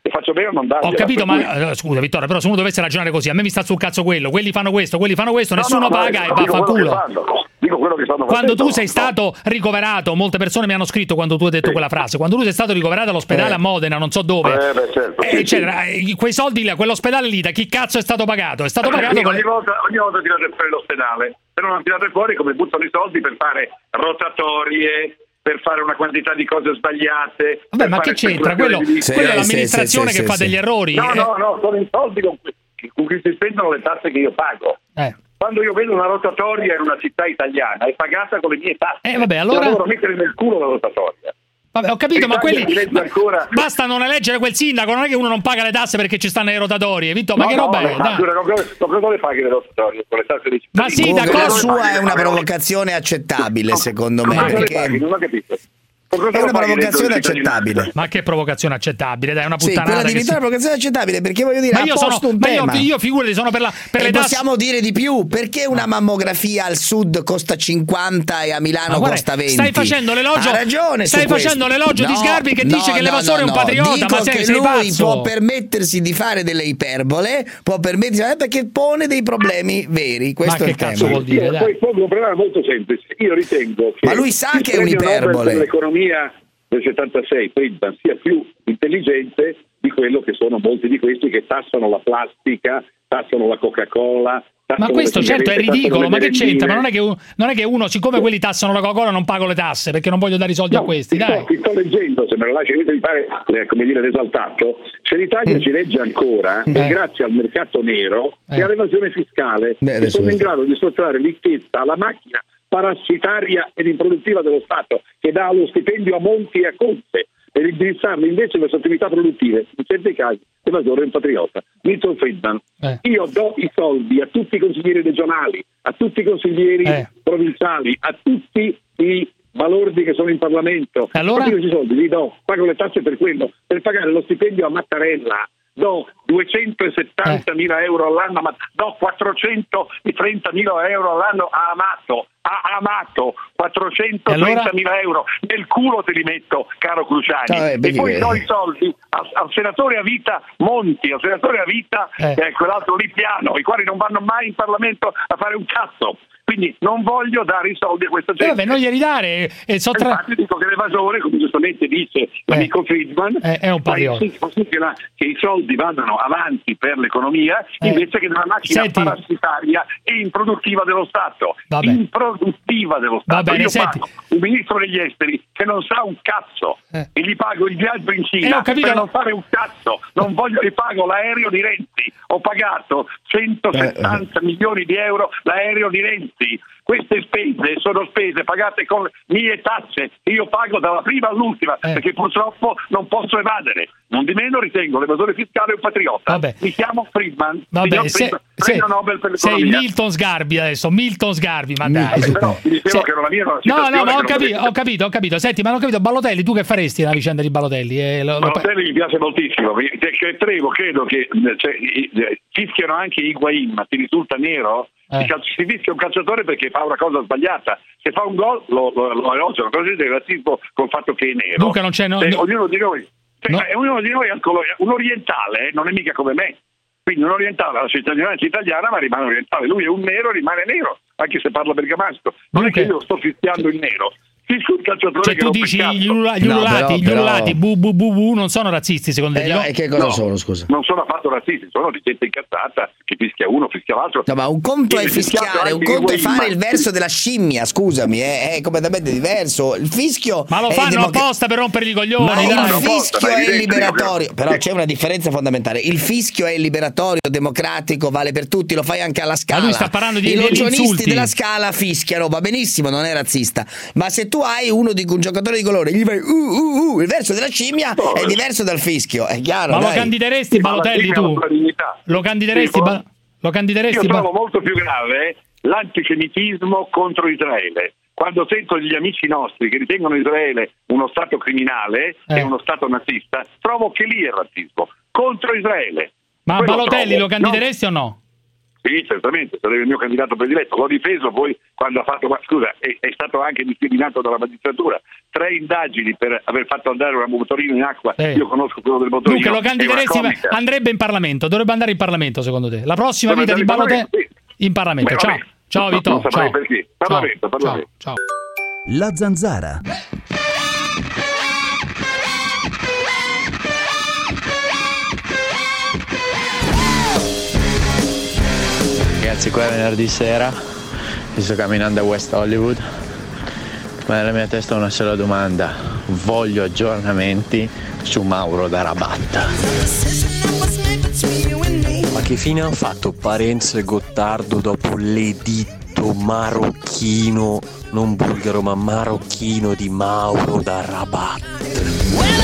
Speaker 5: se faccio bene o non dargliela.
Speaker 10: Ho capito, ma
Speaker 5: cui...
Speaker 10: uh, scusa Vittorio, però se uno dovesse ragionare così, a me mi sta sul cazzo quello, quelli fanno questo, quelli fanno questo, no, nessuno
Speaker 5: no,
Speaker 10: paga
Speaker 5: no,
Speaker 10: e va a fanculo.
Speaker 5: Dico quello che stanno
Speaker 10: quando
Speaker 5: facendo,
Speaker 10: tu sei
Speaker 5: no.
Speaker 10: stato ricoverato, molte persone mi hanno scritto quando tu hai detto sì. quella frase, quando tu sei stato ricoverato all'ospedale
Speaker 5: eh.
Speaker 10: a Modena, non so dove,
Speaker 5: eh, beh, certo, sì,
Speaker 10: eccetera,
Speaker 5: sì.
Speaker 10: quei soldi lì, quell'ospedale lì, da chi cazzo è stato pagato? È stato
Speaker 5: eh,
Speaker 10: pagato
Speaker 5: sì,
Speaker 10: con...
Speaker 5: ogni, volta, ogni volta tirate fuori l'ospedale, se non hanno tirato fuori come buttano i soldi per fare rotatorie, per fare una quantità di cose sbagliate.
Speaker 10: Vabbè, ma che c'entra? Quello,
Speaker 5: di...
Speaker 10: sì, quello è l'amministrazione sì, sì, che sì, fa sì. degli errori.
Speaker 5: No,
Speaker 10: eh.
Speaker 5: no, no, sono i soldi con cui, con cui si spendono le tasse che io pago.
Speaker 10: Eh.
Speaker 5: Quando io vedo una rotatoria in una città italiana è pagata con le mie tasse.
Speaker 10: Eh, vabbè, allora...
Speaker 5: Io devo mettere nel culo la rotatoria.
Speaker 10: Vabbè, ho capito, ma quelli ma,
Speaker 5: ancora...
Speaker 10: basta non eleggere quel sindaco, non è che uno non paga le tasse perché ci stanno le rotatorie, Vitto, ma
Speaker 5: no,
Speaker 10: che
Speaker 5: no,
Speaker 10: roba
Speaker 5: no,
Speaker 10: è?
Speaker 5: Ma cosa le paghi le rotatorie con le tasse dei cittadini?
Speaker 10: Ma sì, d'accordo.
Speaker 11: La sua è una provocazione accettabile, secondo me,
Speaker 5: ma
Speaker 11: perché
Speaker 5: paghi, non ho capito.
Speaker 11: È una provocazione accettabile.
Speaker 10: Ma che provocazione accettabile? Dai, è una puttanata.
Speaker 11: Sì, quella di Vittorio è una provocazione accettabile perché voglio dire,
Speaker 10: ma io sono,
Speaker 11: un
Speaker 10: ma
Speaker 11: tema.
Speaker 10: io, io figurati, sono per, la, per
Speaker 11: e
Speaker 10: le tasse.
Speaker 11: Possiamo dire di più, perché una mammografia al sud costa cinquanta e a Milano guarda, costa venti?
Speaker 10: Stai facendo l'elogio.
Speaker 11: Ha ragione.
Speaker 10: Stai facendo l'elogio
Speaker 11: no,
Speaker 10: di Sgarbi che
Speaker 11: no,
Speaker 10: dice
Speaker 11: no,
Speaker 10: che l'evasore
Speaker 11: no,
Speaker 10: è un patriota,
Speaker 11: dico
Speaker 10: ma sei,
Speaker 11: che
Speaker 10: sei
Speaker 11: lui
Speaker 10: pazzo.
Speaker 11: può permettersi di fare delle iperbole, può permettersi perché pone dei problemi veri. Questo
Speaker 10: ma
Speaker 11: è
Speaker 10: che
Speaker 11: il
Speaker 10: cazzo
Speaker 11: tema.
Speaker 10: vuol dire?
Speaker 5: Io, poi pongo un problema molto semplice. Io ritengo che
Speaker 11: ma lui sa che è un'iperbole.
Speaker 5: L'economia del settantasei Friedman sia più intelligente di quello che sono molti di questi che tassano la plastica, tassano la Coca-Cola.
Speaker 10: Ma questo certo è ridicolo, ma che c'entra? Ma non è che, uno, non è che uno, siccome sì. quelli tassano la Coca-Cola, non pago le tasse perché non voglio dare i soldi
Speaker 5: no,
Speaker 10: a questi,
Speaker 5: ti
Speaker 10: dai.
Speaker 5: Sto, ti sto leggendo, se me lo lasci di fare, eh, come dire, l'esaltato. Se l'Italia mm. ci regge ancora, eh. è grazie al mercato nero eh. e all'evasione fiscale, Beh, che sono in grado di sottrarre ricchezza alla macchina parassitaria ed improduttiva dello Stato, che dà lo stipendio a monti e a conte, per indirizzarlo invece verso attività produttive. In certi casi l'evasore è un patriota. Milton Friedman. Eh. Io do i soldi a tutti i consiglieri regionali, a tutti i consiglieri eh. provinciali, a tutti i balordi che sono in Parlamento.
Speaker 10: Allora?
Speaker 5: Io questi soldi li do, pago le tasse per quello, per pagare lo stipendio a Mattarella. Do duecentosettantamila eh. euro all'anno, ma do quattrocentotrentamila euro all'anno a Amato, a Amato, quattrocentotrentamila allora? euro, nel culo te li metto, caro Cruciani, ah, e poi do i soldi al, al senatore a vita Monti, al senatore a vita eh. eh, quell'altro lì Piano, i quali non vanno mai in Parlamento a fare un cazzo. Quindi non voglio dare i soldi a questa gente.
Speaker 10: Eh vabbè, non glieli dare. E sottra...
Speaker 5: Infatti dico che l'evasore, come giustamente dice l'amico eh. Friedman,
Speaker 10: eh, è un patriota.
Speaker 5: Che, che i soldi vadano avanti per l'economia eh. invece che nella macchina Senti. parassitaria e improduttiva dello Stato.
Speaker 10: Vabbè.
Speaker 5: Improduttiva dello Stato.
Speaker 10: Va bene,
Speaker 5: Io
Speaker 10: senti.
Speaker 5: pago un ministro degli esteri che non sa un cazzo eh. e gli pago il viaggio in Cina
Speaker 10: eh, ho capito,
Speaker 5: per
Speaker 10: no.
Speaker 5: non fare un cazzo. Non voglio, gli pago l'aereo di Renzi. Ho pagato centosettanta eh. milioni di euro l'aereo di Renzi. Queste spese sono spese pagate con mie tasse che io pago dalla prima all'ultima eh. perché purtroppo non posso evadere. Non di meno ritengo l'evasore fiscale un patriota.
Speaker 10: Vabbè.
Speaker 5: Mi chiamo Friedman.
Speaker 10: Vabbè, se,
Speaker 5: Friedman se, Nobel per
Speaker 10: sei
Speaker 5: l'economia.
Speaker 10: Milton Sgarbi adesso, Milton Sgarbi, ma dai.
Speaker 5: Eh, però ti dicevo se, che non la mia era una
Speaker 10: No, no, ma ho capito,
Speaker 5: potete...
Speaker 10: ho capito, ho capito. Senti, ma non ho capito, Ballotelli, tu che faresti nella vicenda di Ballotelli? Eh, lo,
Speaker 5: Ballotelli lo... mi piace moltissimo. Credo, credo che cioè, fischiano anche Higuaín, ma ti risulta nero? Eh. Si fischia un calciatore perché fa una cosa sbagliata, se fa un gol lo, lo, lo elogiano, cosa del razzismo col fatto che è nero.
Speaker 10: Dunque non c'è no,
Speaker 5: cioè,
Speaker 10: no.
Speaker 5: ognuno di noi cioè, no. ognuno di noi è un orientale, eh, non è mica come me, quindi un orientale ha la cittadinanza italiana ma rimane orientale, lui è un nero, rimane nero anche se parla bergamasco, non Dunque... è che io sto fischiando il nero.
Speaker 10: Cioè tu dici gli ululati, gli ululati, no, gli ululati bu, bu, bu, bu, non sono razzisti secondo te?
Speaker 11: Eh, no, e che cosa
Speaker 5: no,
Speaker 11: sono, scusa?
Speaker 5: Non sono affatto razzisti, sono di gente incazzata che fischia uno, fischia l'altro.
Speaker 11: No, ma un conto è fischiare, un conto è fare il verso della scimmia, scusami, è, è completamente diverso. Il fischio
Speaker 10: Ma lo fanno democ- apposta per rompere i coglioni.
Speaker 11: Ma il
Speaker 10: dai.
Speaker 11: fischio è liberatorio, però c'è una differenza fondamentale. Il fischio è liberatorio, democratico, vale per tutti, lo fai anche alla Scala.
Speaker 10: Ma lui sta parlando di
Speaker 11: I logionisti
Speaker 10: insulti.
Speaker 11: della Scala fischiano, va benissimo, non è razzista. Ma se tu hai uno di un giocatore di colore gli fai uh, uh, uh, il verso della scimmia oh, è diverso dal fischio, è chiaro.
Speaker 10: Ma
Speaker 11: dai.
Speaker 10: lo candideresti Balotelli tu? Lo candideresti?
Speaker 5: Sì,
Speaker 10: ba- lo candideresti?
Speaker 5: Io trovo molto più grave l'antisemitismo contro Israele. Quando sento gli amici nostri che ritengono Israele uno stato criminale
Speaker 10: eh.
Speaker 5: e uno stato nazista, trovo che lì è il razzismo contro Israele.
Speaker 10: Ma
Speaker 5: Quello
Speaker 10: Balotelli
Speaker 5: trovo.
Speaker 10: lo candideresti no. o no?
Speaker 5: Sì, certamente, sarebbe il mio candidato prediletto. L'ho difeso poi quando ha fatto, ma scusa, è, è stato anche discriminato dalla magistratura. Tre indagini per aver fatto andare una motorina in acqua.
Speaker 10: Eh.
Speaker 5: Io conosco quello del motorino.
Speaker 10: Dunque lo candideresti, ma andrebbe in Parlamento, dovrebbe andare in Parlamento secondo te? La prossima vita di Balotelli in Parlamento. Ciao. Ciao Vito.
Speaker 5: Non saprei
Speaker 10: Ciao.
Speaker 5: perché. Parlamento, Parlamento.
Speaker 10: Ciao.
Speaker 4: La Zanzara.
Speaker 15: Ragazzi, qua è venerdì sera, mi sto camminando a West Hollywood, ma nella mia testa ho una sola domanda: voglio aggiornamenti su Mauro da Rabatta.
Speaker 17: Ma che fine hanno fatto Parenzo e Gottardo dopo l'editto marocchino, non bulgaro ma marocchino, di Mauro da Rabatta?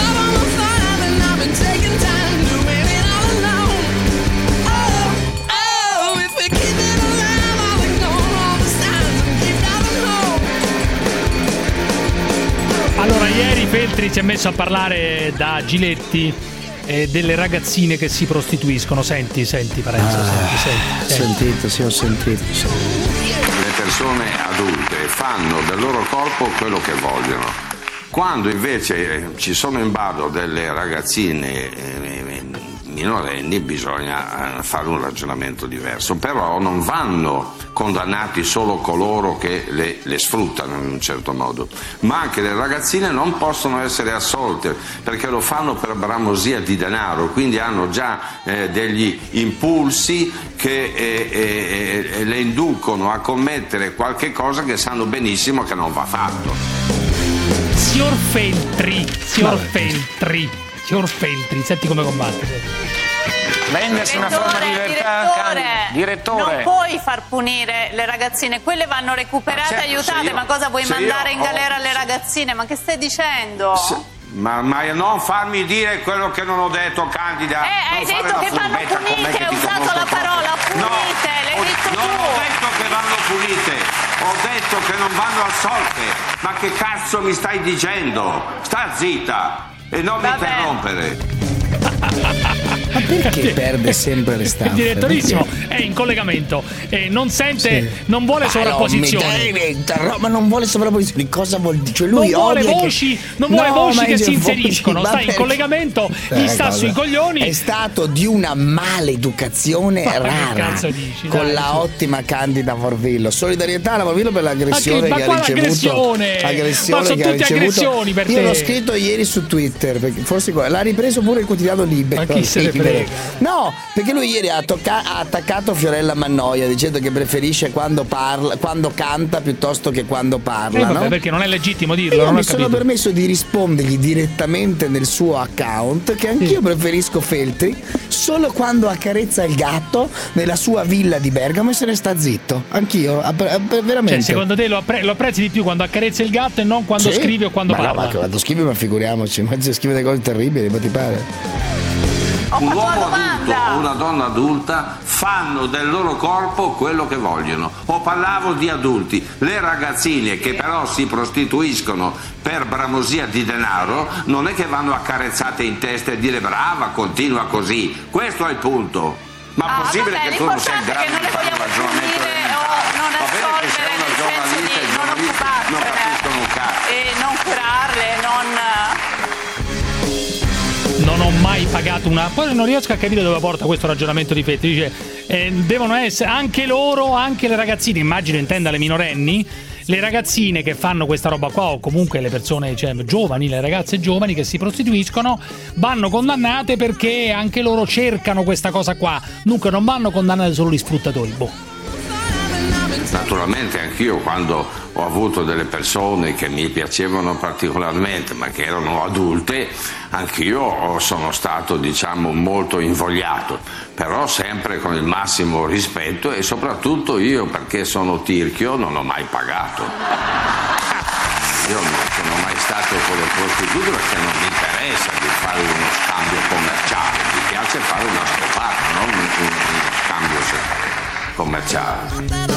Speaker 10: Allora, ieri Feltri si è messo a parlare da Giletti eh, delle ragazzine che si prostituiscono. Senti, senti Parenzo,
Speaker 11: ah,
Speaker 10: senti, senti, senti.
Speaker 11: Sentito, sì, ho sentito. Sì.
Speaker 8: Le persone adulte fanno del loro corpo quello che vogliono. Quando invece eh, ci sono in ballo delle ragazzine eh, minorenni, bisogna eh, fare un ragionamento diverso. Però non vanno condannati solo coloro che le, le sfruttano in un certo modo, ma anche le ragazzine non possono essere assolte perché lo fanno per bramosia di denaro, quindi hanno già eh, degli impulsi che eh, eh, le inducono a commettere qualche cosa che sanno benissimo che non va fatto.
Speaker 10: Signor Feltri, signor Feltri, signor Feltri, senti come combatte.
Speaker 1: Vendersi una forma di libertà.
Speaker 18: Direttore,
Speaker 1: Direttore.
Speaker 18: non puoi far punire le ragazzine, quelle vanno recuperate e
Speaker 8: certo,
Speaker 18: aiutate,
Speaker 8: io,
Speaker 18: ma cosa vuoi mandare in
Speaker 8: ho...
Speaker 18: galera alle ragazzine? Ma che stai dicendo?
Speaker 8: Se... Ma, ma non farmi dire quello che non ho detto, Candida.
Speaker 18: Eh, hai detto che vanno punite, hai usato la parola punite,
Speaker 8: no,
Speaker 18: l'hai
Speaker 8: ho,
Speaker 18: detto
Speaker 8: non
Speaker 18: tu.
Speaker 8: ho detto che vanno punite, ho detto che non vanno assolte. Ma che cazzo mi stai dicendo? Sta zitta e non mi interrompere.
Speaker 11: Ma perché perde sempre le stampe?
Speaker 10: Il direttorissimo è in collegamento e non sente, sì. non vuole sovrapposizioni.
Speaker 11: No, ma non vuole sovrapposizioni. Cosa vuol dire? Cioè lui
Speaker 10: non vuole
Speaker 11: odia
Speaker 10: voci,
Speaker 11: che...
Speaker 10: non vuole
Speaker 11: no,
Speaker 10: voci che si
Speaker 11: voci,
Speaker 10: inseriscono. Sta in collegamento, gli sta
Speaker 11: cosa?
Speaker 10: sui coglioni.
Speaker 11: È stato di una maleducazione
Speaker 10: ma
Speaker 11: rara.
Speaker 10: Che dici,
Speaker 11: con
Speaker 10: dai,
Speaker 11: la
Speaker 10: sì.
Speaker 11: ottima Candida Forvillo. Solidarietà alla Forvillo per l'aggressione
Speaker 10: ma
Speaker 11: che
Speaker 10: ma
Speaker 11: ha ricevuto.
Speaker 10: Aggressione?
Speaker 11: Aggressione
Speaker 10: ma sono
Speaker 11: che
Speaker 10: tutte
Speaker 11: ha
Speaker 10: aggressioni per
Speaker 11: Io
Speaker 10: te.
Speaker 11: l'ho scritto ieri su Twitter, perché forse l'ha ripreso pure il quotidiano Libero.
Speaker 10: Ma chi se ne frega?
Speaker 11: No, perché lui ieri ha, tocca- ha attaccato Fiorella Mannoia dicendo che preferisce quando parla, quando canta piuttosto che quando parla.
Speaker 10: Eh, vabbè,
Speaker 11: no?
Speaker 10: Perché non è legittimo dirlo.
Speaker 11: Io
Speaker 10: non
Speaker 11: mi
Speaker 10: ho
Speaker 11: sono
Speaker 10: capito.
Speaker 11: permesso di rispondergli direttamente nel suo account che anch'io sì. preferisco Feltri solo quando accarezza il gatto nella sua villa di Bergamo e se ne sta zitto. Anch'io, veramente.
Speaker 10: Cioè, secondo te lo, appre- lo apprezzi di più quando accarezza il gatto e non quando
Speaker 11: sì?
Speaker 10: scrive o quando
Speaker 11: ma
Speaker 10: parla?
Speaker 11: No, ma quando scrive, ma figuriamoci, ma scrive delle cose terribili, ma ti pare?
Speaker 8: Un uomo adulto o una donna adulta fanno del loro corpo quello che vogliono. O parlavo di adulti, le ragazzine che però si prostituiscono per bramosia di denaro non è che vanno accarezzate in testa e dire brava, continua così. Questo è il punto. Ma
Speaker 18: ah,
Speaker 8: possibile
Speaker 18: vabbè,
Speaker 8: che tu non sei in grado di fare un ragionamento elementare?
Speaker 18: Non
Speaker 8: Va bene che sei una giornalista e i giornalisti non capiscono un cazzo.
Speaker 18: E non curarle, non...
Speaker 10: Non ho mai pagato una. Poi non riesco a capire dove porta questo ragionamento di Feltri. Dice eh, devono essere anche loro, anche le ragazzine, immagino intenda le minorenni, le ragazzine che fanno questa roba qua, o comunque le persone, cioè, giovani, le ragazze giovani che si prostituiscono, vanno condannate perché anche loro cercano questa cosa qua. Dunque non vanno condannate solo gli sfruttatori. Boh.
Speaker 8: Naturalmente anch'io quando ho avuto delle persone che mi piacevano particolarmente ma che erano adulte, anch'io sono stato, diciamo, molto invogliato, però sempre con il massimo rispetto e soprattutto io, perché sono tirchio, non ho mai pagato. Io non sono mai stato con le prostitute perché non mi interessa di fare uno scambio commerciale, mi piace fare una scopata, non un, uno scambio commerciale.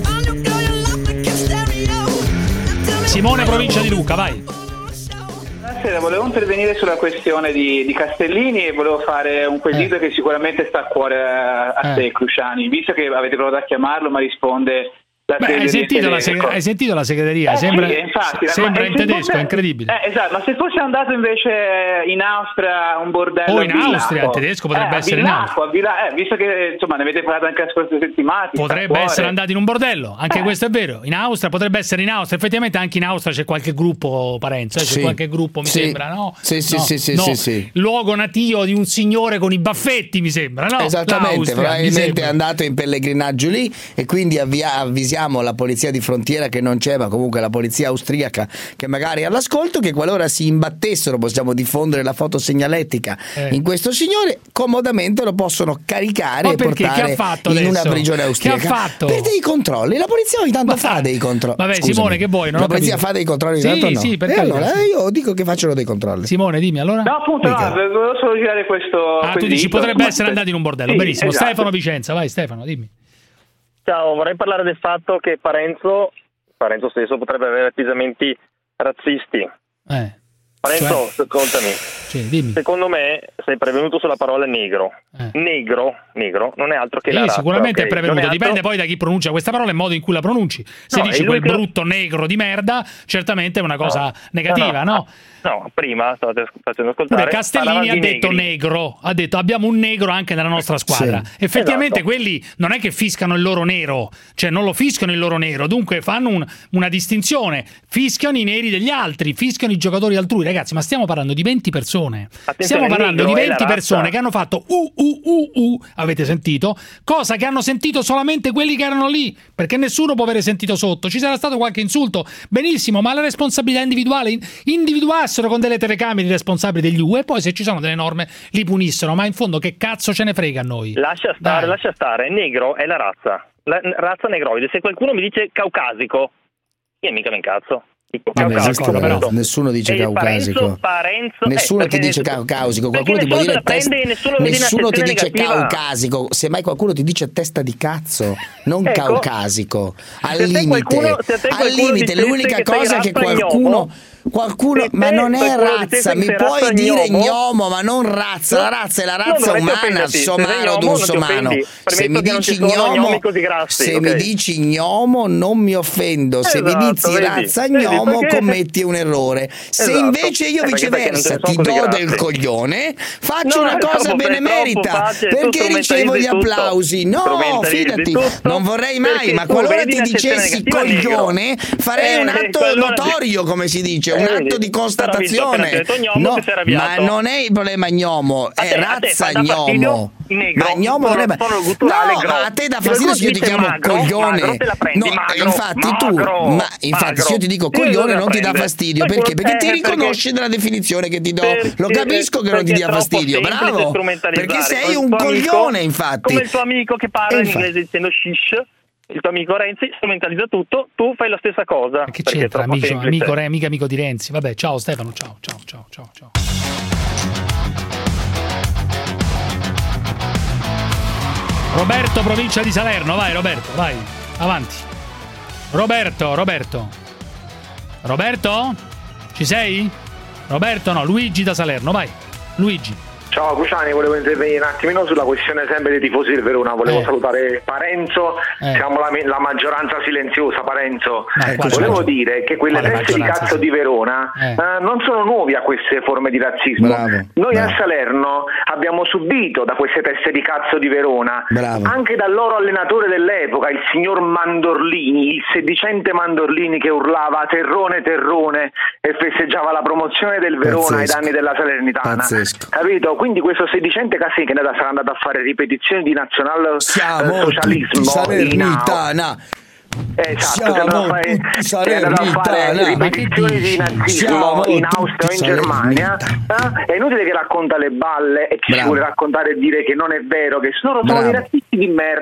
Speaker 10: Simone, provincia di Lucca, vai.
Speaker 3: buonasera, volevo intervenire sulla questione di, di Castellini e volevo fare un quesito eh. che sicuramente sta a cuore a, a eh. te, Cruciani, visto che avete provato a chiamarlo ma risponde la
Speaker 10: Beh, hai, sentito la seg- hai sentito la segreteria?
Speaker 3: Eh,
Speaker 10: sembra,
Speaker 3: sì, infatti,
Speaker 10: sembra in tedesco,
Speaker 3: fosse,
Speaker 10: è incredibile.
Speaker 3: Eh, esatto, ma se fosse andato invece in Austria un bordello
Speaker 10: o in Austria, in tedesco potrebbe
Speaker 3: eh,
Speaker 10: essere
Speaker 3: Villacqua,
Speaker 10: in Austria.
Speaker 3: Villa, eh, visto che insomma ne avete parlato anche la scorsa settimana,
Speaker 10: potrebbe essere andato in un bordello, anche eh. questo è vero. In Austria potrebbe essere in Austria, effettivamente anche in Austria c'è qualche gruppo Parenzo, eh, c'è sì. qualche gruppo mi
Speaker 11: sì.
Speaker 10: sembra, no?
Speaker 11: Sì, sì,
Speaker 10: no,
Speaker 11: sì, sì,
Speaker 10: no.
Speaker 11: sì, sì.
Speaker 10: Luogo natio di un signore con i baffetti, mi sembra, no?
Speaker 11: Esattamente,
Speaker 10: L'Austria,
Speaker 11: probabilmente è andato in pellegrinaggio lì e quindi avvia- avvisiamo la polizia di frontiera che non c'è, ma comunque la polizia austriaca che magari è all'ascolto, che qualora si imbattessero, possiamo diffondere la foto segnaletica eh. in questo signore, comodamente lo possono caricare
Speaker 10: ma
Speaker 11: e portare in
Speaker 10: adesso?
Speaker 11: una prigione austriaca.
Speaker 10: Che ha fatto?
Speaker 11: Per dei controlli, la polizia ogni tanto ma fa dei controlli.
Speaker 10: Vabbè,
Speaker 11: Scusami,
Speaker 10: Simone, che vuoi? Non
Speaker 11: la
Speaker 10: ho
Speaker 11: polizia
Speaker 10: capito.
Speaker 11: fa dei controlli ogni
Speaker 10: sì,
Speaker 11: tanto no.
Speaker 10: Sì, per
Speaker 11: e
Speaker 10: carità,
Speaker 11: allora
Speaker 10: sì.
Speaker 11: io dico che facciano dei controlli.
Speaker 10: Simone, dimmi allora.
Speaker 3: No, appunto, no, volevo solo girare questo.
Speaker 10: Ah, tu dici potrebbe essere andato in un bordello.
Speaker 3: Sì,
Speaker 10: benissimo.
Speaker 3: esatto.
Speaker 10: Stefano Vicenza, vai Stefano, dimmi.
Speaker 13: Ciao, vorrei parlare del fatto che Parenzo Parenzo stesso potrebbe avere atteggiamenti razzisti.
Speaker 10: Eh.
Speaker 13: Parenzo,
Speaker 10: cioè?
Speaker 13: ascoltami.
Speaker 10: Sì, dimmi.
Speaker 13: Secondo me sei prevenuto sulla parola negro.
Speaker 10: Eh.
Speaker 13: Negro, negro non è altro che
Speaker 10: eh,
Speaker 13: la razza.
Speaker 10: Sicuramente
Speaker 13: okay?
Speaker 10: è prevenuto,
Speaker 13: è altro...
Speaker 10: dipende poi da chi pronuncia questa parola e il modo in cui la pronunci. Se
Speaker 13: no,
Speaker 10: dici quel
Speaker 13: che...
Speaker 10: brutto negro di merda, certamente è una cosa
Speaker 13: no.
Speaker 10: negativa,
Speaker 13: no?
Speaker 10: No,
Speaker 13: no? no prima state facendo ascoltare.
Speaker 10: Pure Castellini ha detto
Speaker 13: negri.
Speaker 10: negro, ha detto abbiamo un negro anche nella nostra squadra.
Speaker 13: Sì.
Speaker 10: Effettivamente
Speaker 13: esatto.
Speaker 10: quelli non è che fiscano il loro nero, cioè non lo fiscano il loro nero, dunque fanno un, una distinzione, fischiano i neri degli altri, fischiano i giocatori altrui. Ragazzi, ma stiamo parlando di venti persone.
Speaker 13: Attenzione,
Speaker 10: stiamo parlando di venti persone
Speaker 13: razza.
Speaker 10: che hanno fatto u u u u, avete sentito? Cosa che hanno sentito solamente quelli che erano lì, perché nessuno può avere sentito sotto. Ci sarà stato qualche insulto, benissimo, ma la responsabilità individuale, individuassero con delle telecamere i responsabili degli U e poi se ci sono delle norme li punissero, ma in fondo che cazzo ce ne frega a noi?
Speaker 13: Lascia stare, Dai. lascia stare, negro è la razza, la razza negroide. Se qualcuno mi dice caucasico, io mica me incazzo.
Speaker 11: Vabbè, esiste, però. Nessuno dice caucasico.
Speaker 13: Parenzo, Parenzo,
Speaker 11: nessuno
Speaker 13: eh,
Speaker 11: ti dice caucasico. Qualcuno ti può dire testa.
Speaker 13: Nessuno,
Speaker 11: nessuno ti dice
Speaker 13: negativa.
Speaker 11: caucasico. Semmai qualcuno ti dice testa di cazzo, non
Speaker 13: ecco,
Speaker 11: caucasico. Al limite,
Speaker 13: qualcuno,
Speaker 11: al limite l'unica
Speaker 13: che
Speaker 11: cosa che qualcuno.
Speaker 13: Gnomo,
Speaker 11: Qualcuno, ma non è razza, mi puoi dire gnomo, ma non razza. La razza è la razza umana, somaro d'un somano. Se mi dici gnomo, se mi dici gnomo, non mi offendo. Se mi dici razza gnomo, commetti un errore. Se invece io viceversa ti do del coglione, faccio una cosa benemerita perché ricevo gli applausi. No, fidati, non vorrei mai, ma qualora ti dicessi coglione, farei un atto notorio, come si dice. Un atto di constatazione, no, ma non è il problema gnomo, è razza gnomo. Ma gnomo non è. No, a te dà fastidio se io ti chiamo coglione. No, infatti tu, ma infatti se io ti dico coglione non ti dà fastidio perché? Perché ti riconosci nella definizione che ti do. Lo capisco che non ti dia fastidio, bravo. Perché sei un coglione, infatti.
Speaker 13: Come il tuo amico che parla in inglese dicendo shish. Il tuo amico Renzi strumentalizza tutto, tu fai la stessa cosa.
Speaker 10: Che c'entra, amico, amico, re, amico, amico di Renzi. Vabbè, ciao Stefano, ciao, ciao, ciao, ciao, ciao. Roberto, provincia di Salerno, vai Roberto, vai, avanti. Roberto, Roberto. Roberto? Ci sei? Roberto no, Luigi da Salerno, vai. Luigi.
Speaker 28: Ciao Cruciani, volevo intervenire un attimino sulla questione sempre dei tifosi del Verona. Volevo
Speaker 10: eh.
Speaker 28: salutare Parenzo,
Speaker 10: eh.
Speaker 28: siamo la, la maggioranza silenziosa. Parenzo,
Speaker 10: eh,
Speaker 28: volevo dire che quelle teste di cazzo di Verona
Speaker 10: eh.
Speaker 28: eh, non sono nuovi a queste forme di razzismo.
Speaker 11: Bravo,
Speaker 28: Noi
Speaker 11: bravo.
Speaker 28: a Salerno abbiamo subito da queste teste di cazzo di Verona,
Speaker 11: bravo.
Speaker 28: anche dal loro allenatore dell'epoca, il signor Mandorlini, il sedicente Mandorlini che urlava terrone terrone e festeggiava la promozione del Verona ai danni della Salernitana.
Speaker 11: Pazzesco.
Speaker 28: Capito? Quindi questo sedicente Casini che sarà andato a fare ripetizioni di nazionalsocialismo
Speaker 11: Salernitana.
Speaker 28: Esatto, che andava a fare, che andava a fare ripetizioni di nazismo in Austria o in Germania. Eh? È inutile che racconta le balle e ci si vuole raccontare e dire che non è vero, che loro sono dei razzisti di merda.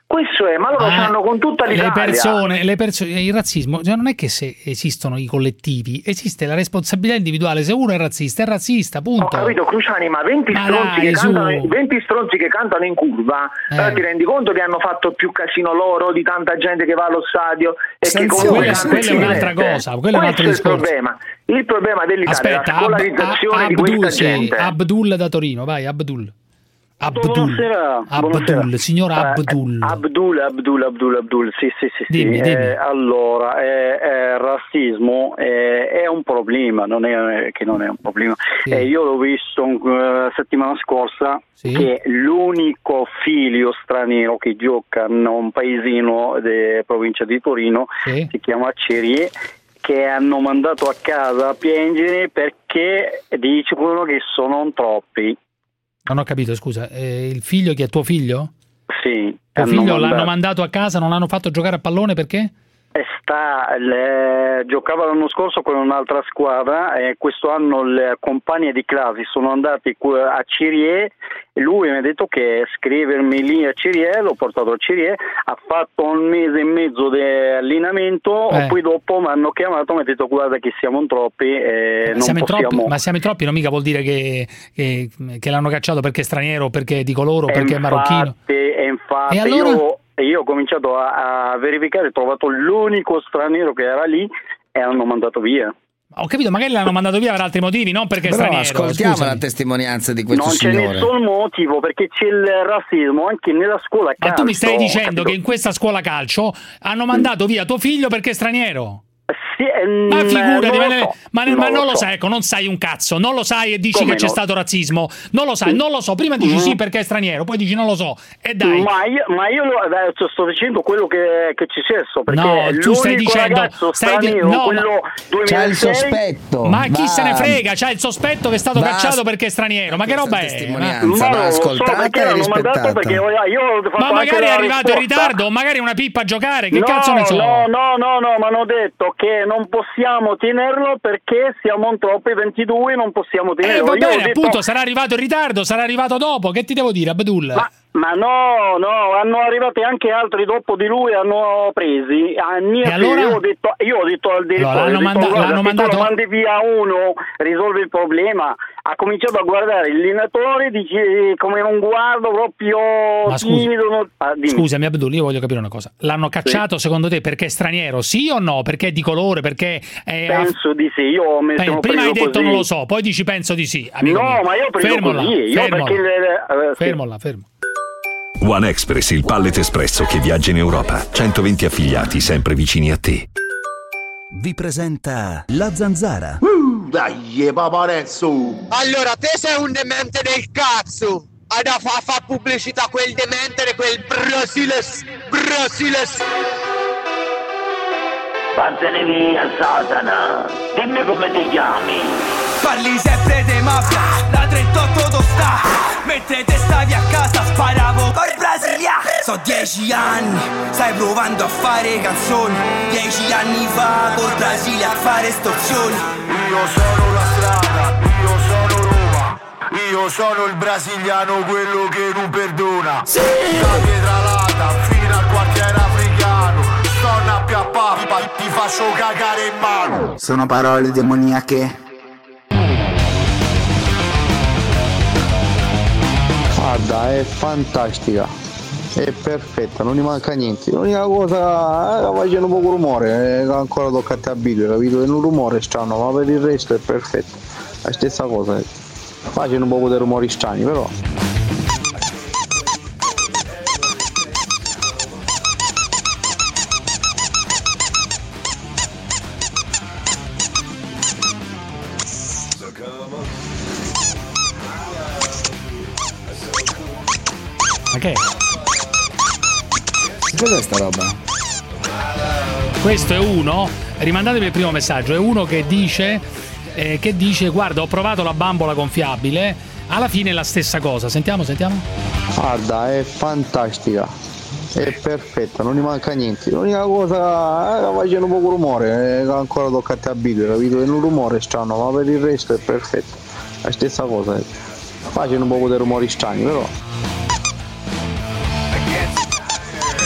Speaker 2: Questo è, ma loro
Speaker 10: Ah,
Speaker 2: c'hanno con tutta l'Italia.
Speaker 10: Le persone, le persone, il razzismo, cioè non è che se esistono i collettivi, esiste la responsabilità individuale. Se uno è razzista, è razzista, punto.
Speaker 2: Ho capito, Cruciani, ma venti
Speaker 10: Ma
Speaker 2: stronzi,
Speaker 10: dai,
Speaker 2: che
Speaker 10: su.
Speaker 2: cantano, venti stronzi che cantano in curva,
Speaker 10: Eh.
Speaker 2: eh, ti rendi conto che hanno fatto più casino loro di tanta gente che va allo stadio e
Speaker 10: Senza-
Speaker 2: che comunque
Speaker 10: quella-
Speaker 2: canta e
Speaker 10: quella
Speaker 2: si
Speaker 10: è un'altra
Speaker 2: diverte?
Speaker 10: cosa, quello è un altro
Speaker 2: Questo è il
Speaker 10: discorso.
Speaker 2: problema. Il problema dell'Italia
Speaker 10: Aspetta,
Speaker 2: è la scolarizzazione
Speaker 10: Ab-
Speaker 2: di
Speaker 10: Abdul,
Speaker 2: questa
Speaker 10: sì,
Speaker 2: gente.
Speaker 10: Abdul da Torino, vai, Abdul. Abdul,
Speaker 2: Buonasera,
Speaker 10: Abdul,
Speaker 2: buonasera.
Speaker 10: signor
Speaker 2: Eh,
Speaker 10: Abdul.
Speaker 2: Abdul, Abdul, Abdul, Abdul, sì, sì, sì. sì.
Speaker 10: Dimmi,
Speaker 2: Eh,
Speaker 10: dimmi.
Speaker 2: allora, eh, eh, razzismo eh, è un problema, non è che non è un problema. Eh, io l'ho visto la settimana scorsa che l'unico figlio straniero che gioca in un paesino della provincia di Torino si chiama Cerie, che hanno mandato a casa a piangere perché dicono che sono troppi.
Speaker 10: Non ho capito, scusa. Eh, il figlio che è tuo figlio?
Speaker 2: Sì.
Speaker 10: Tuo
Speaker 2: hanno
Speaker 10: figlio
Speaker 2: mandato-
Speaker 10: l'hanno mandato a casa, non l'hanno fatto giocare a pallone perché?
Speaker 2: E sta, le- giocava l'anno scorso con un'altra squadra e questo anno le compagne di classe sono andati que- a Cirie e lui mi ha detto che scrivermi lì a Cirie, l'ho portato a Cirie, ha fatto un mese e mezzo di allenamento
Speaker 10: Eh.
Speaker 2: e poi dopo mi hanno chiamato e mi ha detto guarda che siamo in troppi e non
Speaker 10: siamo in
Speaker 2: possiamo...
Speaker 10: troppi, ma siamo in troppi, non mica vuol dire che, che, che l'hanno cacciato perché è straniero, perché è di colore, o perché è marocchino.
Speaker 2: Infatti, e infatti
Speaker 10: E allora?
Speaker 2: io, io ho cominciato a, a verificare, ho trovato l'unico straniero che era lì e hanno mandato via.
Speaker 10: Ho capito, magari l'hanno mandato via per altri motivi, non perché è
Speaker 11: Però
Speaker 10: straniero.
Speaker 11: ascoltiamo
Speaker 10: scusami.
Speaker 11: la testimonianza di questo
Speaker 2: Non c'è
Speaker 11: signore.
Speaker 2: nessun motivo perché c'è il razzismo anche nella scuola
Speaker 10: Ma
Speaker 2: calcio.
Speaker 10: tu mi stai dicendo
Speaker 2: capito?
Speaker 10: che in questa scuola calcio hanno mandato via tuo figlio perché è straniero?
Speaker 2: Sì, eh,
Speaker 10: Ma
Speaker 2: mm,
Speaker 10: figurati,
Speaker 2: non
Speaker 10: ma,
Speaker 2: lo so,
Speaker 10: ma-
Speaker 2: non
Speaker 10: ma
Speaker 2: lo
Speaker 10: non lo
Speaker 2: so.
Speaker 10: sai, ecco, non sai un cazzo, non lo sai e dici
Speaker 2: Come
Speaker 10: che c'è
Speaker 2: no?
Speaker 10: stato razzismo, non lo sai, non lo so, prima dici
Speaker 2: Mm.
Speaker 10: sì perché è straniero, poi dici non lo so, e dai.
Speaker 2: Ma io, ma io lo- adesso sto dicendo quello che, che ci successo perché
Speaker 10: No, tu stai
Speaker 2: l'unico
Speaker 10: dicendo-
Speaker 2: ragazzo
Speaker 10: stai di-
Speaker 2: straniero,
Speaker 10: no, ma-
Speaker 2: quello duemilasei,
Speaker 10: Ma chi se ne frega? C'è il sospetto che è stato
Speaker 11: va-
Speaker 10: cacciato perché è straniero. Ma che roba è?
Speaker 11: testimonianza
Speaker 2: Ma
Speaker 11: va
Speaker 2: non lo so
Speaker 11: ascoltata
Speaker 2: perché
Speaker 11: e
Speaker 2: l'hanno mandato
Speaker 11: rispettata.
Speaker 2: perché io io ho fatto
Speaker 10: Ma
Speaker 2: anche
Speaker 10: magari è
Speaker 2: la
Speaker 10: arrivato in
Speaker 2: risposta.
Speaker 10: ritardo, magari una pippa a giocare, che
Speaker 2: no,
Speaker 10: cazzo ne so?
Speaker 2: No, no, no, no, mi hanno detto che non possiamo tenerlo perché siamo in troppi ventidue, non possiamo
Speaker 10: Eh,
Speaker 2: tenerlo.
Speaker 10: va
Speaker 2: Io ho
Speaker 10: bene,
Speaker 2: detto-
Speaker 10: appunto, sarà arrivato in ritardo, sarà arrivato dopo. Che ti devo dire, Abdul?
Speaker 2: Ma, ma no, no, hanno arrivati anche altri dopo di lui, hanno presi. A mia
Speaker 10: E allora?
Speaker 2: Io ho detto, io ho detto al direttore,
Speaker 10: Allora, l'hanno
Speaker 2: ho detto,
Speaker 10: manda-
Speaker 2: guarda,
Speaker 10: l'hanno
Speaker 2: se tu
Speaker 10: mandato-
Speaker 2: lo mandi via uno, risolve il problema. Ha cominciato a guardare il allenatore, dice come non guardo, proprio
Speaker 10: Ma scusa,
Speaker 2: timido. non- ah, dimmi.
Speaker 10: Scusami, Abdul, io voglio capire una cosa. L'hanno cacciato secondo te perché è straniero? Sì o no? Perché è di colore? Perché è
Speaker 2: Penso di sì, io mi
Speaker 10: Beh,
Speaker 2: sono
Speaker 10: prima hai
Speaker 2: preso
Speaker 10: detto
Speaker 2: così.
Speaker 10: non lo so, poi dici penso di sì. Amico
Speaker 2: No,
Speaker 10: mio.
Speaker 2: ma io ho preso
Speaker 10: Fermola,
Speaker 2: così, io
Speaker 10: fermola.
Speaker 2: perché le- eh, sì.
Speaker 10: Fermola, fermo.
Speaker 6: One Express, il pallet espresso che viaggia in Europa. centoventi affiliati sempre vicini a te.
Speaker 4: Vi presenta La Zanzara.
Speaker 7: Dai, paparazzo!
Speaker 19: Allora, te sei un demente del cazzo! Hai da fa, fa pubblicità a quel demente, quel Brasiles, Brasiles!
Speaker 20: Vattene via, Satana! Dimmi come ti chiami!
Speaker 21: Parli sempre di mafia, da trentotto to sta. Mentre te stavi a casa sparavo col Brasilia. So dieci anni, stai provando a fare canzoni. Dieci anni fa col Brasile a fare estorsioni.
Speaker 7: Io sono la strada, io sono Roma, io sono il brasiliano, quello che non perdona. Sì. Da Pietralata fino al quartiere africano, stonna più a pappa, ti faccio cagare in mano.
Speaker 22: Sono parole demoniache.
Speaker 23: Guarda, è fantastica, è perfetta, non gli manca niente. L'unica cosa, eh, facendo poco rumore, eh, ancora tocca a te abituare, capito? È un rumore strano, ma per il resto è perfetto. La stessa cosa, eh. Facendo un po' di rumori strani, però.
Speaker 10: Ma che è?
Speaker 11: Cos'è sta roba?
Speaker 10: Questo è uno, rimandatemi il primo messaggio, è uno che dice, eh, che dice guarda ho provato la bambola gonfiabile, alla fine è la stessa cosa. Sentiamo, sentiamo.
Speaker 23: Guarda, è fantastica, è perfetta, non gli manca niente. L'unica cosa, eh, facendo un po' rumore, eh, ancora tocca a te abituare, capito? È un rumore strano, ma per il resto è perfetto. La stessa cosa, eh. Facendo un po' di rumori strani, però.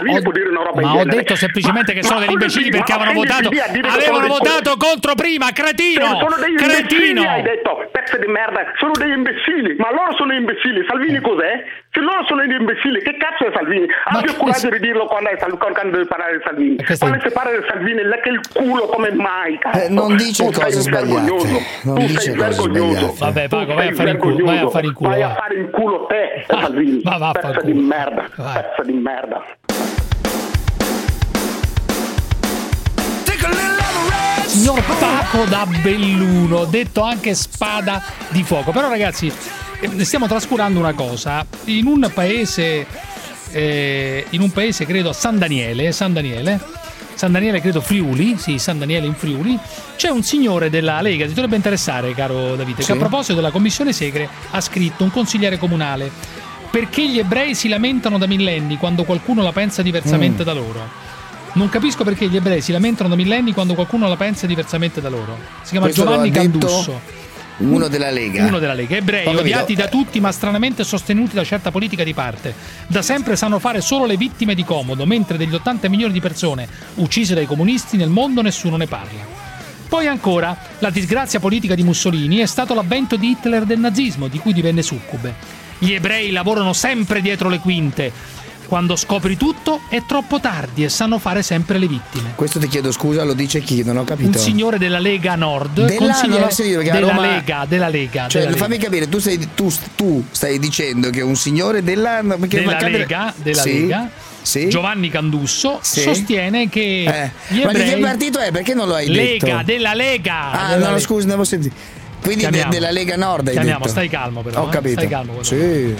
Speaker 9: Salvini
Speaker 10: ho,
Speaker 9: può dire una roba
Speaker 10: ma
Speaker 9: in
Speaker 10: ho
Speaker 9: genere.
Speaker 10: detto semplicemente che sono
Speaker 9: Ma
Speaker 10: degli imbecilli
Speaker 9: ma
Speaker 10: perché avevano votato
Speaker 9: via, dire che
Speaker 10: avevano
Speaker 9: sono dei-
Speaker 10: votato contro prima, cretino!
Speaker 9: Sono dei imbecilli,
Speaker 10: Cretino!
Speaker 9: hai detto, pezzo di merda, sono degli imbecilli, ma loro sono imbecilli, Salvini cos'è? Se loro sono gli imbecilli, che cazzo è Salvini? Abbia il coraggio di dirlo quando, è, quando deve parlare di Salvini. Quando si parla di Salvini, lecca il culo come mai, cazzo.
Speaker 11: Eh, non dice
Speaker 9: Tu
Speaker 11: cose
Speaker 9: sei
Speaker 11: sbagliate. Non
Speaker 9: tu
Speaker 11: dice
Speaker 9: sei
Speaker 11: cose
Speaker 9: vergognoso.
Speaker 11: sbagliate.
Speaker 10: Vabbè, Paco,
Speaker 9: Tu
Speaker 10: vai a
Speaker 9: sei
Speaker 10: fare in culo, vai a fare in culo.
Speaker 9: Vai a
Speaker 10: vai.
Speaker 9: fare in culo te, Salvini.
Speaker 10: va, va,
Speaker 9: pezzo
Speaker 10: fa
Speaker 9: di
Speaker 10: culo.
Speaker 9: merda,
Speaker 10: Vai.
Speaker 9: pezzo di merda.
Speaker 10: Signor Paco da Belluno, detto anche spada di fuoco. Però ragazzi, stiamo trascurando una cosa. In un paese, eh, in un paese credo San Daniele, San Daniele, San Daniele credo Friuli, sì, San Daniele in Friuli, c'è un signore della Lega, ti dovrebbe interessare, caro Davide, sì, che a proposito della commissione Segre ha scritto, un consigliere comunale: perché gli ebrei si lamentano da millenni quando qualcuno la pensa diversamente mm. da loro. Non capisco perché gli ebrei si lamentano da millenni quando qualcuno la pensa diversamente da loro. Si chiama
Speaker 11: Questo
Speaker 10: Giovanni Candusso.
Speaker 11: Uno della Lega.
Speaker 10: Uno della Lega. Ebrei
Speaker 11: Ho
Speaker 10: odiati
Speaker 11: capito.
Speaker 10: da tutti ma stranamente sostenuti da certa politica di parte. Da sempre sanno fare solo le vittime di comodo, mentre degli ottanta milioni di persone uccise dai comunisti nel mondo nessuno ne parla. Poi ancora, la disgrazia politica di Mussolini è stato l'avvento di Hitler del nazismo, di cui divenne succube. Gli ebrei lavorano sempre dietro le quinte. Quando scopri tutto è troppo tardi e sanno fare sempre le vittime.
Speaker 11: Questo ti chiedo scusa, lo dice chi? Non ho capito.
Speaker 10: Un signore della Lega Nord,
Speaker 11: della,
Speaker 10: consigliere
Speaker 11: non ho sentito, perché
Speaker 10: della
Speaker 11: Roma...
Speaker 10: Lega, della Lega.
Speaker 11: Cioè,
Speaker 10: della
Speaker 11: fammi
Speaker 10: Lega.
Speaker 11: capire, tu, sei, tu, tu stai dicendo che un signore della
Speaker 10: della Lega, della
Speaker 11: sì,
Speaker 10: Lega
Speaker 11: sì.
Speaker 10: Giovanni Candusso
Speaker 11: sì.
Speaker 10: sostiene che
Speaker 11: eh.
Speaker 10: gli ebrei...
Speaker 11: Ma di che partito è? Perché non lo hai
Speaker 10: Lega,
Speaker 11: detto?
Speaker 10: della Lega.
Speaker 11: Ah,
Speaker 10: della
Speaker 11: no,
Speaker 10: Lega.
Speaker 11: scusa, non avevo sentito. Quindi de, della Lega Nord hai
Speaker 10: Chiamiamo,
Speaker 11: detto.
Speaker 10: stai calmo però.
Speaker 11: Ho
Speaker 10: eh?
Speaker 11: capito.
Speaker 10: Stai calmo.
Speaker 11: Sì.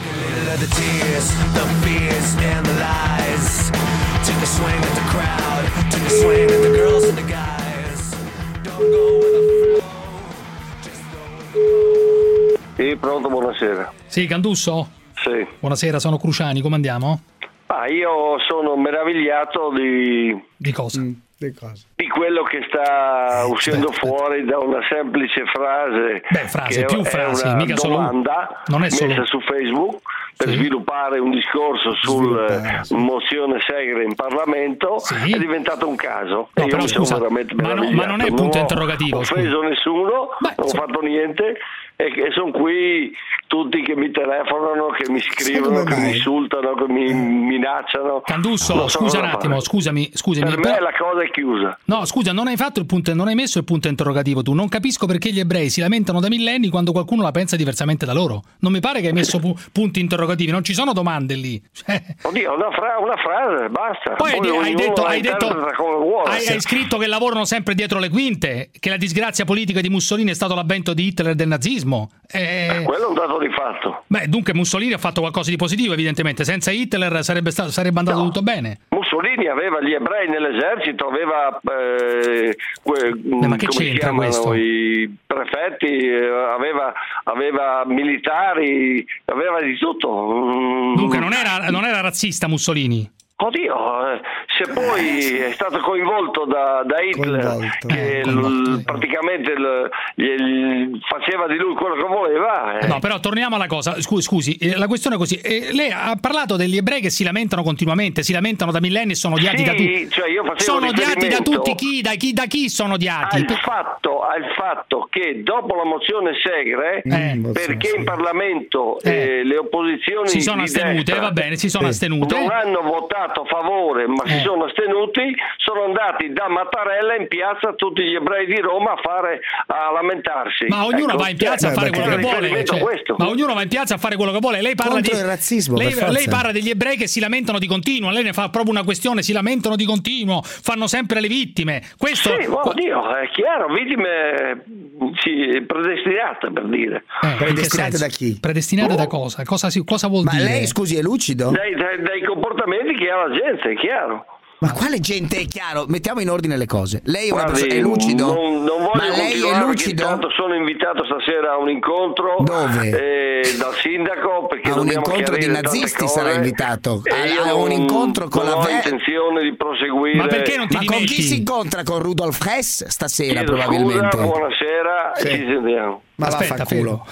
Speaker 21: The tears, the fears, and the lies. Take a swing at the crowd, take a swing at the girls and the guys. Don't go with the flow, just go with the flow.
Speaker 28: Sì, pronto, buonasera.
Speaker 10: Sì, Candusso?
Speaker 28: Sì.
Speaker 10: Buonasera, sono Cruciani, come andiamo?
Speaker 28: Ah, io sono meravigliato di...
Speaker 10: Di cosa?
Speaker 11: Mm, di cosa?
Speaker 28: Di quello che sta uscendo
Speaker 10: aspetta,
Speaker 28: fuori da una semplice frase.
Speaker 10: Beh, frase,
Speaker 28: che
Speaker 10: più
Speaker 28: è
Speaker 10: frasi,
Speaker 28: una
Speaker 10: mica solo
Speaker 28: domanda
Speaker 10: non è solo
Speaker 28: messa su Facebook per
Speaker 10: sì.
Speaker 28: sviluppare un discorso sul sì. mozione Segre in Parlamento, sì. è diventato un caso.
Speaker 10: No,
Speaker 28: e io
Speaker 10: però
Speaker 28: mi
Speaker 10: scusa,
Speaker 28: sono veramente
Speaker 10: ma, no, ma non è il punto
Speaker 28: non
Speaker 10: interrogativo.
Speaker 28: Non ho offeso
Speaker 10: scusa.
Speaker 28: nessuno,
Speaker 10: Beh,
Speaker 28: non ho
Speaker 10: so...
Speaker 28: fatto niente. E che sono qui tutti che mi telefonano, che mi scrivono, che mi insultano, che mi minacciano.
Speaker 10: Candusso,
Speaker 28: so
Speaker 10: scusa un attimo, fare. scusami, scusami.
Speaker 28: Per
Speaker 10: però...
Speaker 28: me la cosa è chiusa.
Speaker 10: No, scusa, non hai fatto il punto, non hai messo il punto interrogativo tu. Non capisco perché gli ebrei si lamentano da millenni quando qualcuno la pensa diversamente da loro. Non mi pare che hai messo pu- punti interrogativi, non ci sono domande lì. Cioè...
Speaker 28: Oddio, una, fra- una frase, basta.
Speaker 10: Poi, Poi hai detto, hai, detto
Speaker 28: vuole,
Speaker 10: hai, hai scritto che lavorano sempre dietro le quinte, che la disgrazia politica di Mussolini è stato l'avvento di Hitler e del nazismo. Eh...
Speaker 28: Quello è un dato di fatto.
Speaker 10: Beh, dunque Mussolini ha fatto qualcosa di positivo, evidentemente. Senza Hitler sarebbe, stato, sarebbe andato no. tutto bene.
Speaker 28: Mussolini aveva gli ebrei nell'esercito, aveva eh, que,
Speaker 10: Beh, ma che
Speaker 28: come
Speaker 10: c'entra
Speaker 28: si
Speaker 10: questo?
Speaker 28: I prefetti, eh, aveva, aveva militari, aveva di tutto.
Speaker 10: Dunque non era, non era razzista Mussolini?
Speaker 28: Oddio, se poi è stato coinvolto da, da Hitler, coinvolto. che eh, l, praticamente l, gli, faceva di lui quello che voleva. Eh.
Speaker 10: No, però torniamo alla cosa. Scusi, scusi la questione è così. Eh, lei ha parlato degli ebrei che si lamentano continuamente, si lamentano da millenni e sono odiati
Speaker 28: sì,
Speaker 10: da tutti.
Speaker 28: Cioè io
Speaker 10: sono odiati da tutti chi? Da chi? Da chi sono odiati?
Speaker 28: Al fatto, al fatto che dopo la mozione Segre, eh, perché in Parlamento eh, eh, le opposizioni
Speaker 10: si sono
Speaker 28: di
Speaker 10: astenute,
Speaker 28: destra,
Speaker 10: va bene, si sono
Speaker 28: eh,
Speaker 10: astenute.
Speaker 28: Non hanno votato a favore, ma eh. si sono astenuti, sono andati da Mattarella in piazza tutti gli ebrei di Roma a fare a lamentarsi.
Speaker 10: Ma ognuno
Speaker 28: ecco,
Speaker 10: va in piazza
Speaker 28: cioè,
Speaker 10: a fare quello che vuole. Cioè, ma ognuno va in piazza a fare quello che vuole. Lei parla
Speaker 11: Contro
Speaker 10: di
Speaker 11: il razzismo.
Speaker 10: Lei, lei parla degli ebrei che si lamentano di continuo. Lei ne fa proprio una questione, si lamentano di continuo, fanno sempre le vittime. Questo
Speaker 28: sì, oh, Dio, è chiaro, vittime sì, predestinate per dire.
Speaker 10: Eh,
Speaker 11: predestinate da chi?
Speaker 10: Predestinate oh. da cosa? Cosa, si, cosa vuol
Speaker 11: Ma
Speaker 10: dire?
Speaker 11: Ma lei, scusi, è lucido?
Speaker 28: Dai, dai, dai comportamenti che ha la gente, è chiaro.
Speaker 11: Ma quale gente è chiaro? Mettiamo in ordine le cose. Lei è una
Speaker 28: Guardi,
Speaker 11: persona, è lucido?
Speaker 28: Non, non voglio
Speaker 11: Ma lei è lucido?
Speaker 28: Tanto sono invitato stasera a un incontro.
Speaker 11: Dove?
Speaker 28: Eh, dal sindaco perché
Speaker 11: a un incontro di nazisti sarà invitato. A, a un incontro con
Speaker 28: non
Speaker 11: la
Speaker 28: ho intenzione di proseguire.
Speaker 10: Ma perché non ti
Speaker 11: Ma
Speaker 10: dimetti?
Speaker 11: con chi si incontra? Con Rudolf Hess stasera
Speaker 28: Chiedo
Speaker 11: probabilmente.
Speaker 28: Scusa, buonasera sì. e ci sentiamo.
Speaker 11: Ma
Speaker 10: aspetta,
Speaker 11: vaffanculo.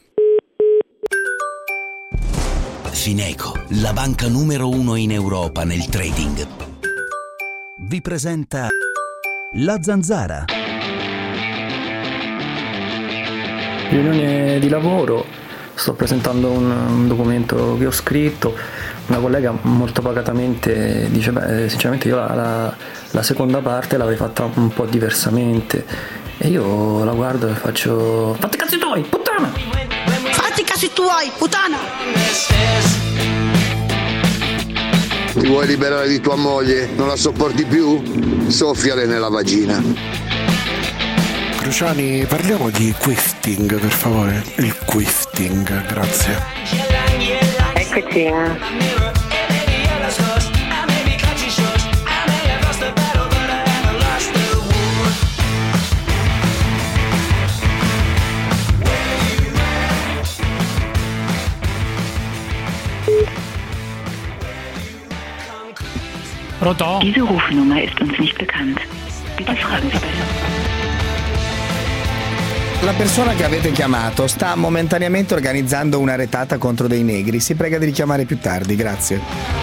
Speaker 4: Fineco, la banca numero uno in Europa nel trading, vi presenta La Zanzara.
Speaker 5: Riunione di lavoro, sto presentando un, un documento che ho scritto, una collega molto pacatamente dice beh sinceramente io la, la, la seconda parte l'avrei fatta un po' diversamente e io la guardo e faccio fatti cazzi tuoi, puttana!
Speaker 12: Fatti cazzi tuoi, puttana!
Speaker 7: Ti vuoi liberare di tua moglie? Non la sopporti più? Soffiale nella vagina.
Speaker 14: Cruciani, parliamo di quisting, per favore. Il quisting, grazie.
Speaker 15: Eccoci.
Speaker 10: Pronto?
Speaker 15: Diese Rufnummer ist uns nicht bekannt. Bitte fragen Sie besser.
Speaker 11: La persona che avete chiamato sta momentaneamente organizzando una retata contro dei negri. Si prega di richiamare più tardi, grazie.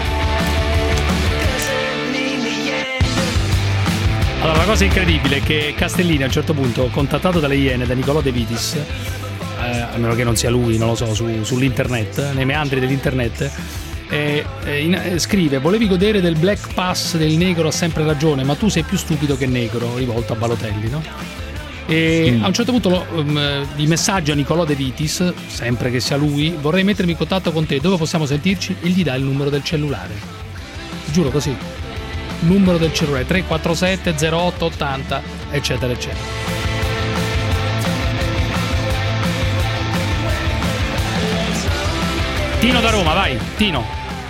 Speaker 10: Allora, la cosa incredibile è che Castellini a un certo punto, contattato dalle Iene, da Nicolò De Vitis, eh, a meno che non sia lui, non lo so, su, sull'internet, nei meandri dell'internet, eh, eh, in, eh, scrive: volevi godere del Black Pass del negro, ha sempre ragione, ma tu sei più stupido che negro, rivolto a Balotelli, no? E mm. a un certo punto lo, um, di messaggio a Nicolò De Vitis, sempre che sia lui: vorrei mettermi in contatto con te, dove possiamo sentirci? E gli dà il numero del cellulare, giuro, così, numero del cellulare tre quattro sette zero otto ottanta eccetera eccetera. Tino da Roma, vai Tino.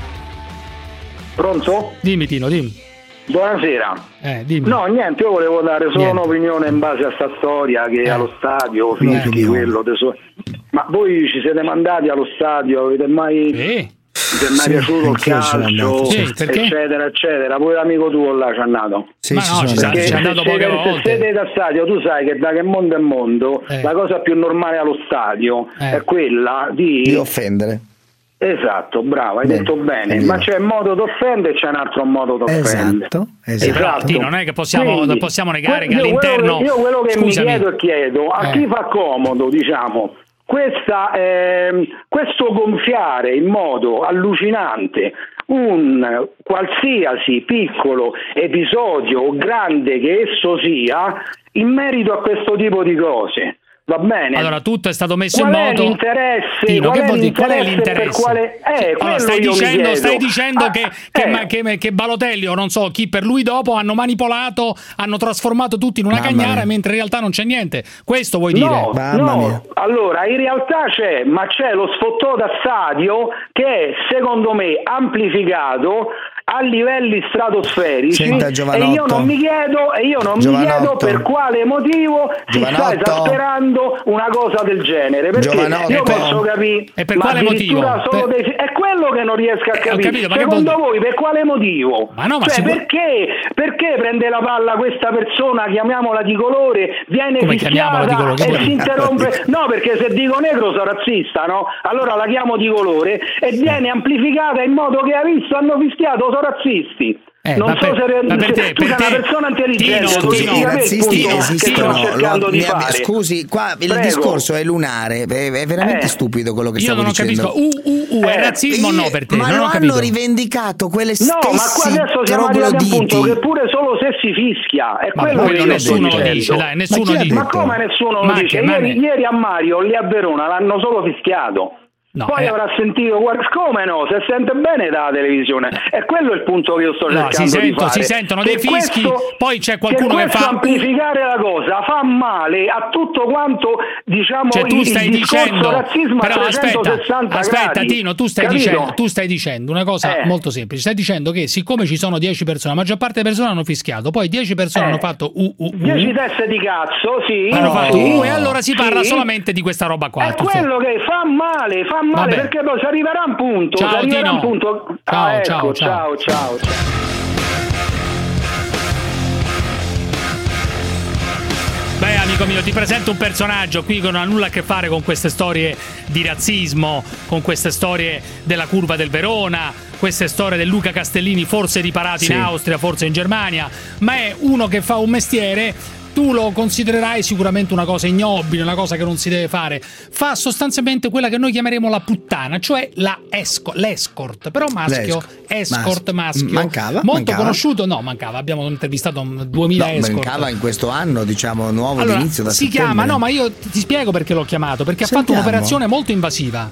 Speaker 16: Pronto?
Speaker 10: Dimmi Tino, dimmi.
Speaker 16: Buonasera.
Speaker 10: Eh, dimmi.
Speaker 16: No, niente, io volevo dare solo niente. Un'opinione in base a sta storia che eh. allo stadio fischi eh, quello teso... Ma voi ci siete mandati allo stadio? Avete mai eh. vi è mai sì, piaciuto il calcio, sì, eccetera eccetera? Pure l'amico tuo là ci è andato.
Speaker 10: Sì, ma no, ci è andato poche volte.
Speaker 16: Se siete da stadio, tu sai che da che mondo è mondo eh. la cosa più normale allo stadio eh. è quella di
Speaker 11: di offendere.
Speaker 16: Esatto, bravo, hai bene, detto bene, ma c'è un modo d'offendere e c'è un altro modo d'offendere.
Speaker 11: Esatto,
Speaker 10: esatto. esatto. Sì, non è che possiamo, Quindi, possiamo negare che all'interno...
Speaker 16: Quello, io quello che
Speaker 10: Scusami.
Speaker 16: mi chiedo e chiedo, a eh. chi fa comodo, diciamo, questa, eh, questo gonfiare in modo allucinante un qualsiasi piccolo episodio o grande che esso sia in merito a questo tipo di cose. Va bene.
Speaker 10: Allora tutto è stato messo
Speaker 16: qual
Speaker 10: in modo.
Speaker 16: È l'interesse?
Speaker 10: Tino,
Speaker 16: qual,
Speaker 10: che
Speaker 16: è
Speaker 10: vuol dire? Qual è
Speaker 16: l'interesse
Speaker 10: l'interesse?
Speaker 16: Per quale... eh,
Speaker 10: allora, stai, dicendo, stai dicendo
Speaker 16: ah,
Speaker 10: che, che,
Speaker 16: eh.
Speaker 10: ma, che, che Balotelli o non so chi per lui dopo hanno manipolato, hanno trasformato tutti in una Mamma cagnara mia. mentre in realtà non c'è niente. Questo vuoi dire?
Speaker 16: No, no. Mia. Allora in realtà c'è, ma c'è lo sfottò da stadio che è secondo me amplificato a livelli stratosferici.
Speaker 11: Senta,
Speaker 16: e io non mi chiedo e io non mi chiedo per quale motivo si sta esasperando una cosa del genere, perché
Speaker 11: Giovanotto.
Speaker 16: io posso capire
Speaker 10: e per quale motivo?
Speaker 16: Solo
Speaker 10: per...
Speaker 16: dei... è quello che non riesco a capire.
Speaker 10: Capito,
Speaker 16: secondo
Speaker 10: che...
Speaker 16: voi per quale motivo?
Speaker 10: Ma no, ma
Speaker 16: cioè,
Speaker 10: sicur...
Speaker 16: perché perché prende la palla questa persona, chiamiamola di colore, viene
Speaker 10: Come
Speaker 16: fischiata
Speaker 10: di colore?
Speaker 16: e si interrompe? No, perché se dico negro sono razzista, no? Allora la chiamo di colore e viene amplificata in modo che ha visto, hanno fischiato, sono razzisti.
Speaker 10: Eh,
Speaker 16: non so
Speaker 10: per,
Speaker 16: se,
Speaker 10: per te,
Speaker 16: se tu
Speaker 10: per
Speaker 16: sei
Speaker 10: te,
Speaker 16: una persona intelligente,
Speaker 10: Tino,
Speaker 16: così
Speaker 10: Tino,
Speaker 16: i
Speaker 11: razzisti esistono.
Speaker 16: Che sto cercando
Speaker 11: Lo,
Speaker 16: di
Speaker 11: fare.
Speaker 16: Scusi,
Speaker 11: qua il
Speaker 16: Prego.
Speaker 11: discorso è lunare, è, è veramente
Speaker 16: eh.
Speaker 11: stupido quello che
Speaker 10: Io
Speaker 11: stavo
Speaker 10: non
Speaker 11: dicendo.
Speaker 10: capisco, uh, uh, uh, è
Speaker 16: eh.
Speaker 10: razzismo o no per te?
Speaker 11: Ma
Speaker 10: non
Speaker 11: lo
Speaker 10: ho capito.
Speaker 11: hanno rivendicato quelle
Speaker 16: No,
Speaker 11: stessi
Speaker 16: ma qua adesso siamo arrivati a un punto che pure solo se si fischia è
Speaker 10: ma
Speaker 16: quello che io
Speaker 10: nessuno
Speaker 16: sto
Speaker 10: lo dice,
Speaker 16: dicendo.
Speaker 10: dai, nessuno
Speaker 16: ma,
Speaker 10: dice.
Speaker 16: ma come nessuno lo
Speaker 10: ma
Speaker 16: dice?
Speaker 10: che,
Speaker 16: Ieri,
Speaker 10: ma...
Speaker 16: ieri a Mario lì a Verona l'hanno solo fischiato.
Speaker 10: No,
Speaker 16: Poi
Speaker 10: eh.
Speaker 16: avrà sentito, guarda, come no? Se sente bene dalla televisione, è quello il punto che io sto
Speaker 10: no,
Speaker 16: cercando
Speaker 10: si
Speaker 16: di
Speaker 10: sento,
Speaker 16: fare.
Speaker 10: Si sentono
Speaker 16: che
Speaker 10: dei fischi,
Speaker 16: questo,
Speaker 10: poi c'è qualcuno che,
Speaker 16: che
Speaker 10: fa
Speaker 16: amplificare la cosa fa male a tutto quanto, diciamo,
Speaker 10: cioè, tu
Speaker 16: il,
Speaker 10: stai
Speaker 16: il
Speaker 10: dicendo,
Speaker 16: razzismo
Speaker 10: però
Speaker 16: a
Speaker 10: aspetta,
Speaker 16: trecentosessanta
Speaker 10: aspetta
Speaker 16: gradi.
Speaker 10: Tino, tu stai, dicendo, tu stai dicendo una cosa
Speaker 16: eh.
Speaker 10: molto semplice, stai dicendo che siccome ci sono dieci persone, la maggior parte delle persone hanno fischiato, poi dieci persone
Speaker 16: eh.
Speaker 10: hanno fatto uh, uh, uh,
Speaker 16: dieci teste di cazzo, sì,
Speaker 10: hanno
Speaker 16: no.
Speaker 10: fatto uh, e allora si
Speaker 16: sì.
Speaker 10: parla solamente di questa roba qua.
Speaker 16: È quello sei. Che fa male, fa male. Vabbè. Perché poi si arriverà a un punto.
Speaker 10: Ciao,
Speaker 16: si arriverà a un punto.
Speaker 10: Ciao,
Speaker 16: ah, ecco,
Speaker 10: ciao,
Speaker 16: ciao, ciao, ciao.
Speaker 10: Beh, amico mio, ti presento un personaggio qui che non ha nulla a che fare con queste storie di razzismo, con queste storie della curva del Verona, queste storie del Luca Castellini forse riparato sì. in Austria, forse in Germania, ma è uno che fa un mestiere. Tu lo considererai sicuramente una cosa ignobile, una cosa che non si deve fare. Fa sostanzialmente quella che noi chiameremo la puttana, cioè la esco, l'escort, però maschio, escort maschio.
Speaker 11: Mancava,
Speaker 10: molto
Speaker 11: mancava.
Speaker 10: conosciuto, no, mancava. Abbiamo intervistato duemila
Speaker 11: no,
Speaker 10: escort.
Speaker 11: Mancava in questo anno, diciamo, nuovo
Speaker 10: allora,
Speaker 11: d'inizio da
Speaker 10: si
Speaker 11: settembre.
Speaker 10: chiama, no, ma io ti spiego perché l'ho chiamato, perché Sentiamo. ha fatto un'operazione molto invasiva.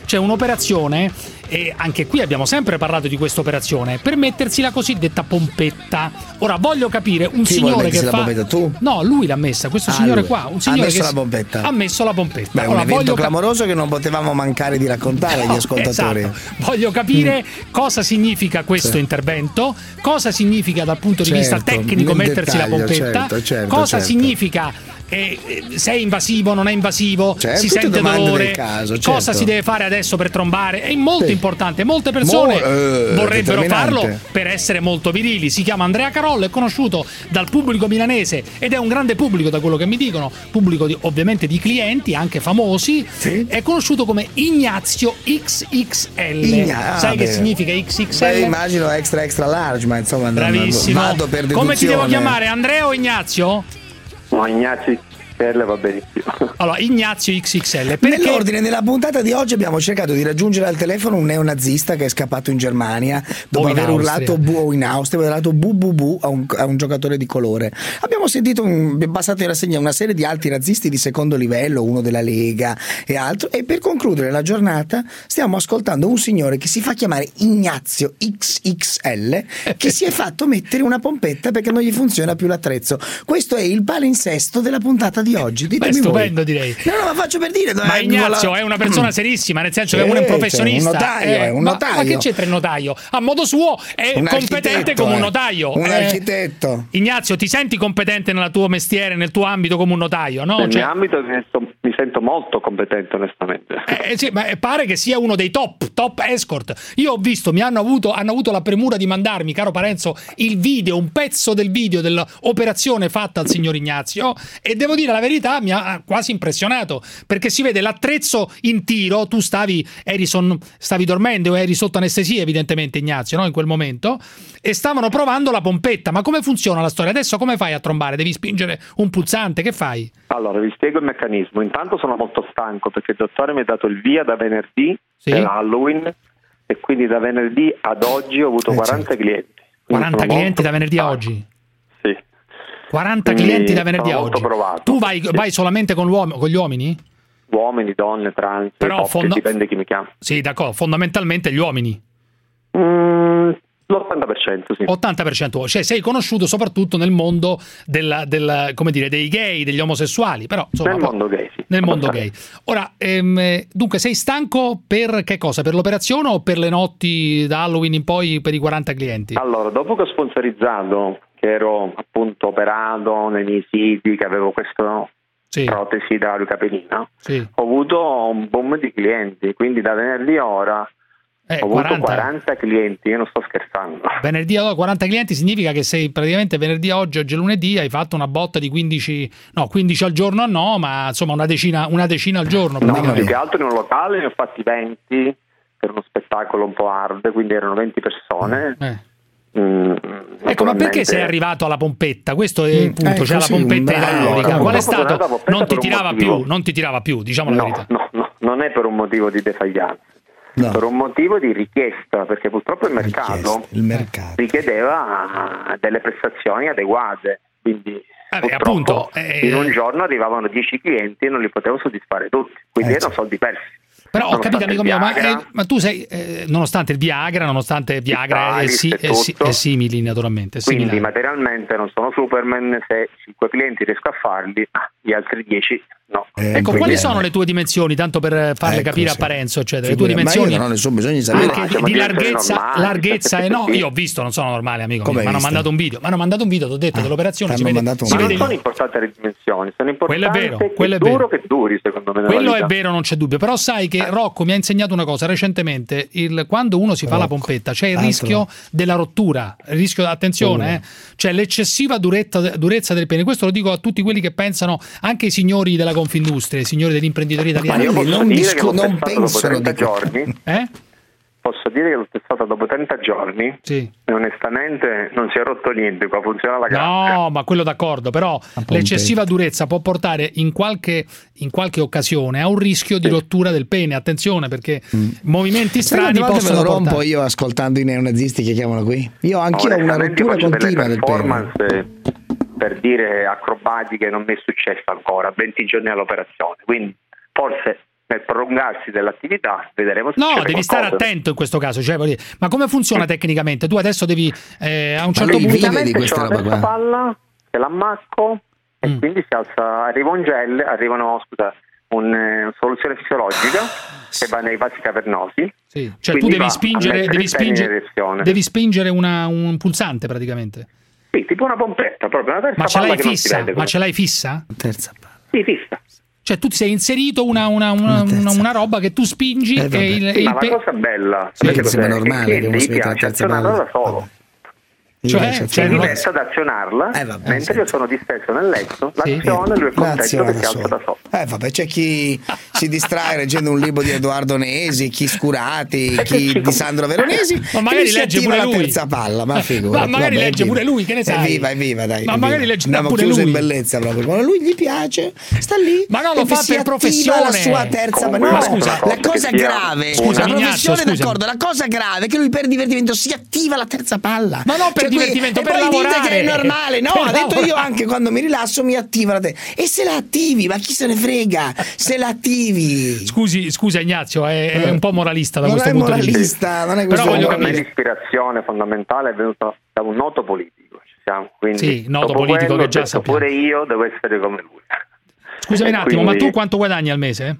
Speaker 10: c'è un'operazione, e anche qui abbiamo sempre parlato di questa operazione, per mettersi la cosiddetta pompetta. Ora voglio capire un
Speaker 11: Chi
Speaker 10: signore che
Speaker 11: la
Speaker 10: fa
Speaker 11: pompetta, tu?
Speaker 10: No, lui l'ha messa, questo
Speaker 11: Ah,
Speaker 10: signore
Speaker 11: lui.
Speaker 10: qua, un
Speaker 11: Ha
Speaker 10: signore
Speaker 11: messo
Speaker 10: che
Speaker 11: la
Speaker 10: si-
Speaker 11: pompetta.
Speaker 10: ha messo la pompetta.
Speaker 11: Beh, è un
Speaker 10: Ora,
Speaker 11: evento
Speaker 10: voglio cap-
Speaker 11: clamoroso che non potevamo mancare di raccontare agli ascoltatori.
Speaker 10: Esatto. Voglio capire cosa significa questo
Speaker 11: Sì.
Speaker 10: intervento, cosa significa dal punto di vista
Speaker 11: Certo,
Speaker 10: tecnico
Speaker 11: nel
Speaker 10: mettersi
Speaker 11: dettaglio,
Speaker 10: la pompetta,
Speaker 11: certo, certo,
Speaker 10: cosa
Speaker 11: certo.
Speaker 10: significa eh, eh, se è invasivo, non è invasivo,
Speaker 11: Certo,
Speaker 10: si
Speaker 11: tutte
Speaker 10: sente
Speaker 11: domande
Speaker 10: dolore,
Speaker 11: del caso,
Speaker 10: cosa
Speaker 11: certo.
Speaker 10: si deve fare adesso per trombare, è molto
Speaker 11: Sì.
Speaker 10: importante. Molte persone
Speaker 11: Mo- eh,
Speaker 10: vorrebbero
Speaker 11: determinante.
Speaker 10: farlo per essere molto virili. Si chiama Andrea Carollo, è conosciuto dal pubblico milanese ed è un grande pubblico, da quello che mi dicono, pubblico di, ovviamente di clienti anche famosi.
Speaker 11: Sì.
Speaker 10: È conosciuto come Ignazio X X L.
Speaker 11: Igna- ah,
Speaker 10: Sai che
Speaker 11: beh.
Speaker 10: significa X X L?
Speaker 11: Beh, immagino extra extra large, ma insomma non-
Speaker 10: Bravissimo.
Speaker 11: vado per deduzione.
Speaker 10: Come ti devo chiamare? Andrea o Ignazio?
Speaker 28: No, Ignazio va benissimo.
Speaker 10: Allora, Ignazio X X L. Perché?
Speaker 11: Nell'ordine, nella puntata di oggi abbiamo cercato di raggiungere al telefono un neonazista che è scappato in Germania dopo
Speaker 10: O in
Speaker 11: aver
Speaker 10: Austria.
Speaker 11: urlato bu o in Austria, aver urlato bu bu bu a un, a un giocatore di colore. Abbiamo sentito, un, abbiamo passato in rassegna una serie di alti razzisti di secondo livello, uno della Lega e altro, e per concludere la giornata stiamo ascoltando un signore che si fa chiamare Ignazio X X L, che si è fatto mettere una pompetta perché non gli funziona più l'attrezzo. Questo è il palinsesto della puntata di oggi.
Speaker 10: Beh,
Speaker 11: Ditemi
Speaker 10: stupendo,
Speaker 11: voi.
Speaker 10: direi.
Speaker 11: No, no, ma faccio per dire.
Speaker 10: Ma
Speaker 11: eh,
Speaker 10: Ignazio
Speaker 11: la-
Speaker 10: è una persona serissima, nel senso che
Speaker 11: Sì,
Speaker 10: uno è un
Speaker 11: cioè,
Speaker 10: professionista.
Speaker 11: un notaio,
Speaker 10: eh,
Speaker 11: è un
Speaker 10: ma-
Speaker 11: notaio.
Speaker 10: Ma che c'entra il notaio? A modo suo è
Speaker 11: Un
Speaker 10: competente
Speaker 11: architetto,
Speaker 10: come un
Speaker 11: eh.
Speaker 10: notaio.
Speaker 11: Un
Speaker 10: Eh,
Speaker 11: architetto.
Speaker 10: Ignazio, ti senti competente nel tuo mestiere, nel tuo ambito come un notaio, no?
Speaker 28: Nel
Speaker 10: Cioè-
Speaker 28: mio ambito mi sento, mi sento molto competente, onestamente.
Speaker 10: Eh, sì, ma pare che sia uno dei top, top escort. Io ho visto, mi hanno avuto, hanno avuto la premura di mandarmi, caro Parenzo, il video, un pezzo del video dell'operazione fatta al signor Ignazio, e devo dire la verità, mi ha quasi impressionato, perché si vede l'attrezzo in tiro. Tu stavi, eri son, stavi dormendo, eri sotto anestesia evidentemente, Ignazio, no? In quel momento, e stavano provando la pompetta. Ma come funziona la storia? Adesso come fai a trombare? Devi spingere un pulsante, che fai?
Speaker 28: Allora, vi spiego il meccanismo. Intanto sono molto stanco perché il dottore mi ha dato il via da venerdì
Speaker 10: Sì.
Speaker 28: per Halloween, e quindi da venerdì ad oggi ho avuto
Speaker 11: Eh,
Speaker 28: quaranta clienti. Quindi
Speaker 10: quaranta
Speaker 28: sono
Speaker 10: clienti
Speaker 28: molto
Speaker 10: da venerdì a
Speaker 28: stanco.
Speaker 10: oggi?
Speaker 28: Sì.
Speaker 10: quaranta
Speaker 28: Quindi
Speaker 10: clienti da venerdì a
Speaker 28: sono molto
Speaker 10: oggi.
Speaker 28: provato.
Speaker 10: Tu vai,
Speaker 28: Sì.
Speaker 10: vai solamente con, l'uomo, con gli uomini?
Speaker 28: Uomini, donne, trans,
Speaker 10: Però
Speaker 28: coppie,
Speaker 10: fondo-
Speaker 28: dipende chi mi chiama.
Speaker 10: Sì, d'accordo, fondamentalmente gli uomini.
Speaker 28: Mm, l'ottanta per cento, sì.
Speaker 10: ottanta per cento, cioè sei conosciuto soprattutto nel mondo della, della, come dire, dei gay, degli omosessuali, però insomma,
Speaker 28: Nel
Speaker 10: poi-
Speaker 28: mondo gay, sì.
Speaker 10: nel mondo
Speaker 28: Abbastanza.
Speaker 10: gay. Ora, ehm, dunque, sei stanco per che cosa? Per l'operazione o per le notti da Halloween in poi per i quaranta clienti?
Speaker 28: Allora, dopo che ho sponsorizzato, che ero appunto operato nei miei siti, che avevo questa
Speaker 10: Sì.
Speaker 28: protesi idraulica penina,
Speaker 10: Sì.
Speaker 28: ho avuto un boom di clienti, quindi da venerdì a ora
Speaker 10: Eh,
Speaker 28: ho avuto
Speaker 10: quaranta.
Speaker 28: quaranta clienti, io non sto scherzando.
Speaker 10: Venerdì a quaranta clienti significa che sei praticamente venerdì a oggi, oggi è lunedì, hai fatto una botta di quindici, no, quindici al giorno no, ma insomma una decina, una decina al giorno.
Speaker 28: No,
Speaker 10: praticamente.
Speaker 28: più che altro in un locale ne ho fatti venti per uno spettacolo un po' hard, quindi erano venti persone.
Speaker 10: Eh.
Speaker 28: Mm,
Speaker 10: Ecco, ma perché
Speaker 28: naturalmente-
Speaker 10: sei arrivato alla pompetta? Questo è il
Speaker 11: Mm,
Speaker 10: punto,
Speaker 11: ecco,
Speaker 10: cioè la
Speaker 11: sì,
Speaker 10: pompetta
Speaker 11: bravo.
Speaker 10: idraulica.
Speaker 28: Allora,
Speaker 10: Qual è
Speaker 28: purtroppo sono
Speaker 10: stato?
Speaker 28: andato a pompetta
Speaker 10: Non ti
Speaker 28: per un
Speaker 10: tirava
Speaker 28: motivo.
Speaker 10: più, non ti tirava più, diciamo la
Speaker 28: No,
Speaker 10: verità.
Speaker 28: no, no, non è per un motivo di defaglianza,
Speaker 11: No.
Speaker 28: per un motivo di richiesta, perché purtroppo il mercato
Speaker 11: Richiesta, il mercato.
Speaker 28: richiedeva delle prestazioni adeguate, quindi
Speaker 10: Vabbè,
Speaker 28: purtroppo
Speaker 10: appunto, eh,
Speaker 28: in un giorno arrivavano dieci clienti e non li potevo soddisfare tutti, quindi
Speaker 11: Eh,
Speaker 28: erano
Speaker 11: sì.
Speaker 28: soldi persi.
Speaker 10: Però ho capito,
Speaker 28: Nonostante
Speaker 10: amico
Speaker 28: il
Speaker 10: mio, ma,
Speaker 28: Viagra,
Speaker 10: eh, ma tu sei, eh, nonostante il Viagra, nonostante Viagra è,
Speaker 28: Cialis
Speaker 10: si-
Speaker 28: e
Speaker 10: è si-
Speaker 28: tutto.
Speaker 10: è simili naturalmente, è
Speaker 28: quindi
Speaker 10: similare.
Speaker 28: materialmente non sono Superman, se cinque clienti riesco a farli, ah, gli altri dieci no.
Speaker 11: Eh,
Speaker 10: Ecco,
Speaker 11: quindi-
Speaker 10: quali sono le tue dimensioni, tanto per farle
Speaker 11: Ecco,
Speaker 10: capire
Speaker 11: sì.
Speaker 10: a Parenzo, eccetera, le tue
Speaker 11: Figura- ma
Speaker 10: dimensioni
Speaker 11: io non ho nessun bisogno di sapere.
Speaker 10: anche
Speaker 28: Ah,
Speaker 10: di,
Speaker 28: cioè,
Speaker 10: di
Speaker 28: ma deve essere
Speaker 10: larghezza,
Speaker 28: normale,
Speaker 10: larghezza
Speaker 28: cioè,
Speaker 10: e no,
Speaker 28: sì.
Speaker 10: io ho visto, non sono normale, amico
Speaker 11: Come
Speaker 10: mio, mi
Speaker 11: hai
Speaker 10: hanno
Speaker 11: visto?
Speaker 10: mandato un video, mi hanno mandato un video, ti ho detto,
Speaker 11: Ah,
Speaker 10: dell'operazione, si
Speaker 11: t'hanno
Speaker 10: vede,
Speaker 11: mandato un
Speaker 10: si
Speaker 28: Ma
Speaker 10: vede
Speaker 28: non sono importanti le dimensioni, sono
Speaker 10: Quello è
Speaker 28: importanti
Speaker 10: vero,
Speaker 28: che
Speaker 10: quello è
Speaker 28: duro
Speaker 10: vero.
Speaker 28: che duri, secondo me. nella
Speaker 10: Quello è
Speaker 28: vita.
Speaker 10: vero, non c'è dubbio. Però sai che Rocco mi ha insegnato una cosa recentemente: il, quando uno si fa la
Speaker 11: Rocco,
Speaker 10: pompetta c'è il
Speaker 11: altro.
Speaker 10: rischio della rottura, il rischio, attenzione, eh, cioè l'eccessiva durezza, durezza del pene. Questo lo dico a tutti quelli che pensano, anche i signori della Confindustria, i signori dell'imprenditoria
Speaker 28: Ma
Speaker 10: italiana.
Speaker 28: io posso
Speaker 11: non
Speaker 28: dire
Speaker 11: discu-
Speaker 28: che l'ho
Speaker 11: non
Speaker 28: testato dopo
Speaker 11: pensano
Speaker 28: trenta
Speaker 11: di questo.
Speaker 28: giorni.
Speaker 10: Eh?
Speaker 28: Posso dire che l'ho testato dopo trenta giorni
Speaker 10: Sì.
Speaker 28: e onestamente non si è rotto niente, qua funziona la gabbia.
Speaker 10: No, ma quello d'accordo, però
Speaker 11: pompetta.
Speaker 10: l'eccessiva durezza può portare in qualche, in qualche occasione a un rischio di rottura del pene. Attenzione, perché movimenti
Speaker 11: Sai quante
Speaker 10: strani
Speaker 11: volte me
Speaker 10: possono
Speaker 11: lo rompo
Speaker 10: portare.
Speaker 11: io ascoltando i neonazisti che chiamano qui? Io anch'io ho una
Speaker 28: Onestamente
Speaker 11: rottura
Speaker 28: faccio delle
Speaker 11: continua del pene.
Speaker 28: performance, per dire acrobatiche, non mi è successo ancora, venti giorni all'operazione, quindi forse
Speaker 1: nel prolungarsi dell'attività vedremo se
Speaker 10: no, devi
Speaker 1: qualcosa.
Speaker 10: stare attento in questo caso, cioè, voglio dire, ma come funziona tecnicamente? Tu adesso devi eh, a un certo
Speaker 1: punto
Speaker 10: punto
Speaker 1: di questa roba qua. Palla, se l'ammacco e mm. quindi si alza, arriva un gel, arrivano scusa, un, una soluzione fisiologica che va nei vasi cavernosi.
Speaker 10: Sì. Cioè tu devi spingere, devi spingere, devi spingere una, un pulsante praticamente.
Speaker 1: Sì, tipo una pompetta, proprio una terza
Speaker 10: ma ce
Speaker 1: palla
Speaker 10: l'hai
Speaker 1: che
Speaker 10: fissa?
Speaker 1: non si vede,
Speaker 10: ma ce l'hai fissa?
Speaker 11: Terza palla.
Speaker 1: Sì, fissa.
Speaker 10: Cioè tu ti sei inserito una, una, una, una, una roba che tu spingi
Speaker 1: eh,
Speaker 10: e il,
Speaker 1: sì,
Speaker 10: il
Speaker 1: ma
Speaker 10: pe-
Speaker 1: la cosa bella
Speaker 11: sì,
Speaker 1: che
Speaker 11: sembra normale che uno si metta la terza palla
Speaker 1: da solo.
Speaker 10: Cioè,
Speaker 1: cioè è diverso ad azionarla
Speaker 11: eh, vabbè,
Speaker 1: mentre
Speaker 11: sì.
Speaker 1: io sono disteso nel letto,
Speaker 11: sì,
Speaker 1: l'azione lui è contento che si alza da solo.
Speaker 11: Eh vabbè, c'è chi si distrae leggendo un libro di Edoardo Nesi, chi Scurati, chi di Sandro Veronesi,
Speaker 10: ma magari legge pure
Speaker 11: la
Speaker 10: lui.
Speaker 11: terza palla, ma figo.
Speaker 10: Ma magari vabbè, legge pure lui, che ne sai?
Speaker 11: Evviva, evviva, dai.
Speaker 10: Ma
Speaker 11: evviva.
Speaker 10: magari legge
Speaker 11: Andiamo
Speaker 10: pure
Speaker 11: chiuso
Speaker 10: lui.
Speaker 11: in bellezza proprio. Quando lui gli piace, sta lì.
Speaker 10: Ma no, lo fa per professione.
Speaker 11: La sua terza palla.
Speaker 10: No,
Speaker 11: ma
Speaker 10: scusa,
Speaker 11: la cosa grave,
Speaker 10: scusa,
Speaker 11: la
Speaker 10: Ignazio,
Speaker 11: professione d'accordo, la cosa grave è che lui per divertimento si attiva la terza palla.
Speaker 10: Ma non per
Speaker 11: cioè,
Speaker 10: divertimento, per
Speaker 11: lavorare.
Speaker 10: Dite
Speaker 11: che è normale, no?
Speaker 10: Per
Speaker 11: Ha detto
Speaker 10: lavorare.
Speaker 11: io anche quando mi rilasso mi attivo la te. E se la attivi, ma chi se ne frega? Se la attivi.
Speaker 10: Scusi, scusa Ignazio, è, è un po' moralista da
Speaker 11: non
Speaker 10: questo
Speaker 11: è
Speaker 10: punto di vista.
Speaker 11: moralista, non è questo.
Speaker 10: Però voglio
Speaker 1: La
Speaker 10: capire.
Speaker 1: mia ispirazione fondamentale è venuta da un noto politico, ci siamo. Quindi,
Speaker 10: sì, noto
Speaker 1: dopo
Speaker 10: politico
Speaker 1: quello,
Speaker 10: che già
Speaker 1: ho detto,
Speaker 10: sappiamo.
Speaker 1: pure io devo essere come lui.
Speaker 10: Scusami
Speaker 1: E
Speaker 10: un attimo,
Speaker 1: quindi...
Speaker 10: ma tu quanto guadagni al mese?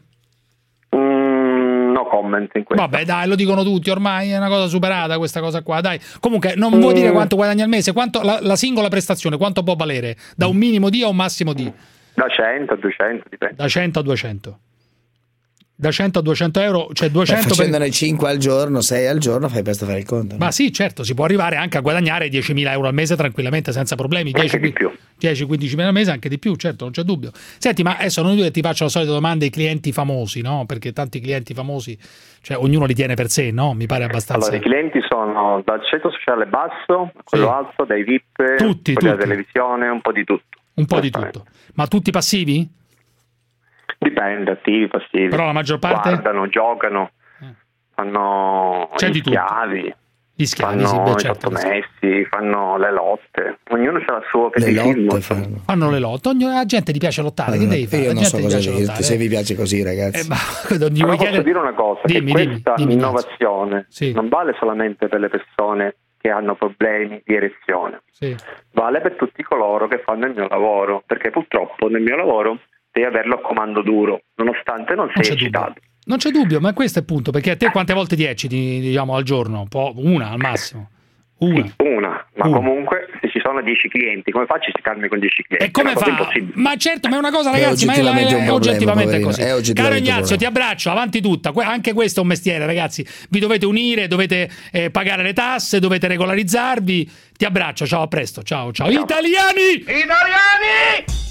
Speaker 1: Mm, no comment in questo.
Speaker 10: Vabbè, dai, lo dicono tutti, ormai è una cosa superata questa cosa qua, dai. Comunque, non
Speaker 1: Mm.
Speaker 10: vuoi dire quanto guadagni al mese, quanto la, la singola prestazione, quanto può valere? Da un minimo di a un massimo di?
Speaker 1: Da cento a duecento, dipende.
Speaker 10: Da cento a duecento. Da cento a duecento euro, cioè duecento
Speaker 11: Beh, facendone per... cinque al giorno, sei al giorno, fai presto a fare il conto. No?
Speaker 10: Ma sì, certo, si può arrivare anche a guadagnare diecimila euro al mese tranquillamente, senza problemi. dieci quindici mila al mese, anche di più, certo, non c'è dubbio. Senti, ma adesso non io ti faccio la solita domanda ai clienti famosi, no? Perché tanti clienti famosi, cioè ognuno li tiene per sé, no? Mi pare abbastanza.
Speaker 1: Allora, i clienti sono dal ceto sociale basso a quello sì. alto, dai V I P,
Speaker 10: tutti, tutti.
Speaker 1: della televisione, un po' di tutto.
Speaker 10: Un po' di tutto. Ma tutti passivi?
Speaker 1: Dipende, attivi, passivi.
Speaker 10: Però la maggior parte?
Speaker 1: Guardano, giocano, eh. fanno
Speaker 10: C'è
Speaker 1: gli
Speaker 10: di
Speaker 1: schiavi,
Speaker 10: gli schiavi,
Speaker 1: fanno
Speaker 10: sì, beh,
Speaker 1: i
Speaker 10: certo,
Speaker 1: sottomessi, fanno le lotte. Ognuno ha il suo feticismo.
Speaker 11: Fanno.
Speaker 10: fanno le lotte. Ogni, la gente ti piace lottare,
Speaker 11: allora,
Speaker 10: che devi fare?
Speaker 11: Io
Speaker 10: la
Speaker 11: non
Speaker 10: gente
Speaker 11: so cosa
Speaker 10: dirti,
Speaker 11: dirti, se vi piace così, ragazzi.
Speaker 10: Eh, ma,
Speaker 1: Però posso chiedere... dire una cosa,
Speaker 10: dimmi,
Speaker 1: che
Speaker 10: dimmi,
Speaker 1: questa
Speaker 10: dimmi,
Speaker 1: innovazione
Speaker 10: sì.
Speaker 1: non vale solamente per le persone che hanno problemi di erezione,
Speaker 10: sì.
Speaker 1: vale per tutti coloro che fanno il mio lavoro, perché purtroppo nel mio lavoro devi averlo a comando duro, nonostante non sei eccitato.
Speaker 10: Dubbio. Non c'è dubbio, ma questo è il punto, perché a te quante volte ti ecciti, diciamo, al giorno? Una al massimo. Una.
Speaker 1: Sì, una, ma una. Comunque se ci sono dieci clienti, come faccio a eccitarmi con dieci clienti?
Speaker 10: E come fa? Ma certo, ma è una cosa, ragazzi, ma è, è, è, è oggettivamente
Speaker 11: poverino,
Speaker 10: così.
Speaker 11: è oggettivamente
Speaker 10: Caro Ignazio,
Speaker 11: poverino.
Speaker 10: ti abbraccio, avanti tutta. Anche questo è un mestiere, ragazzi. Vi dovete unire, dovete eh, pagare le tasse, dovete regolarizzarvi. Ti abbraccio, ciao, a presto. Ciao, ciao. ciao. Italiani!
Speaker 21: Italiani!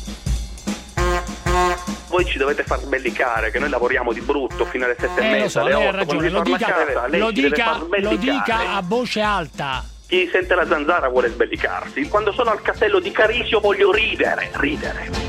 Speaker 13: Voi ci dovete far sbellicare che noi lavoriamo di brutto fino alle sette
Speaker 10: eh,
Speaker 13: e mezza,
Speaker 10: lo so,
Speaker 13: alle
Speaker 10: lei ha
Speaker 13: otto,
Speaker 10: ragione, lo dica,
Speaker 13: casa, lei
Speaker 10: lo, dica, lo
Speaker 13: dica
Speaker 10: dica a voce alta.
Speaker 13: Chi sente la zanzara vuole sbellicarsi. Quando sono al castello di Carisio voglio ridere, ridere.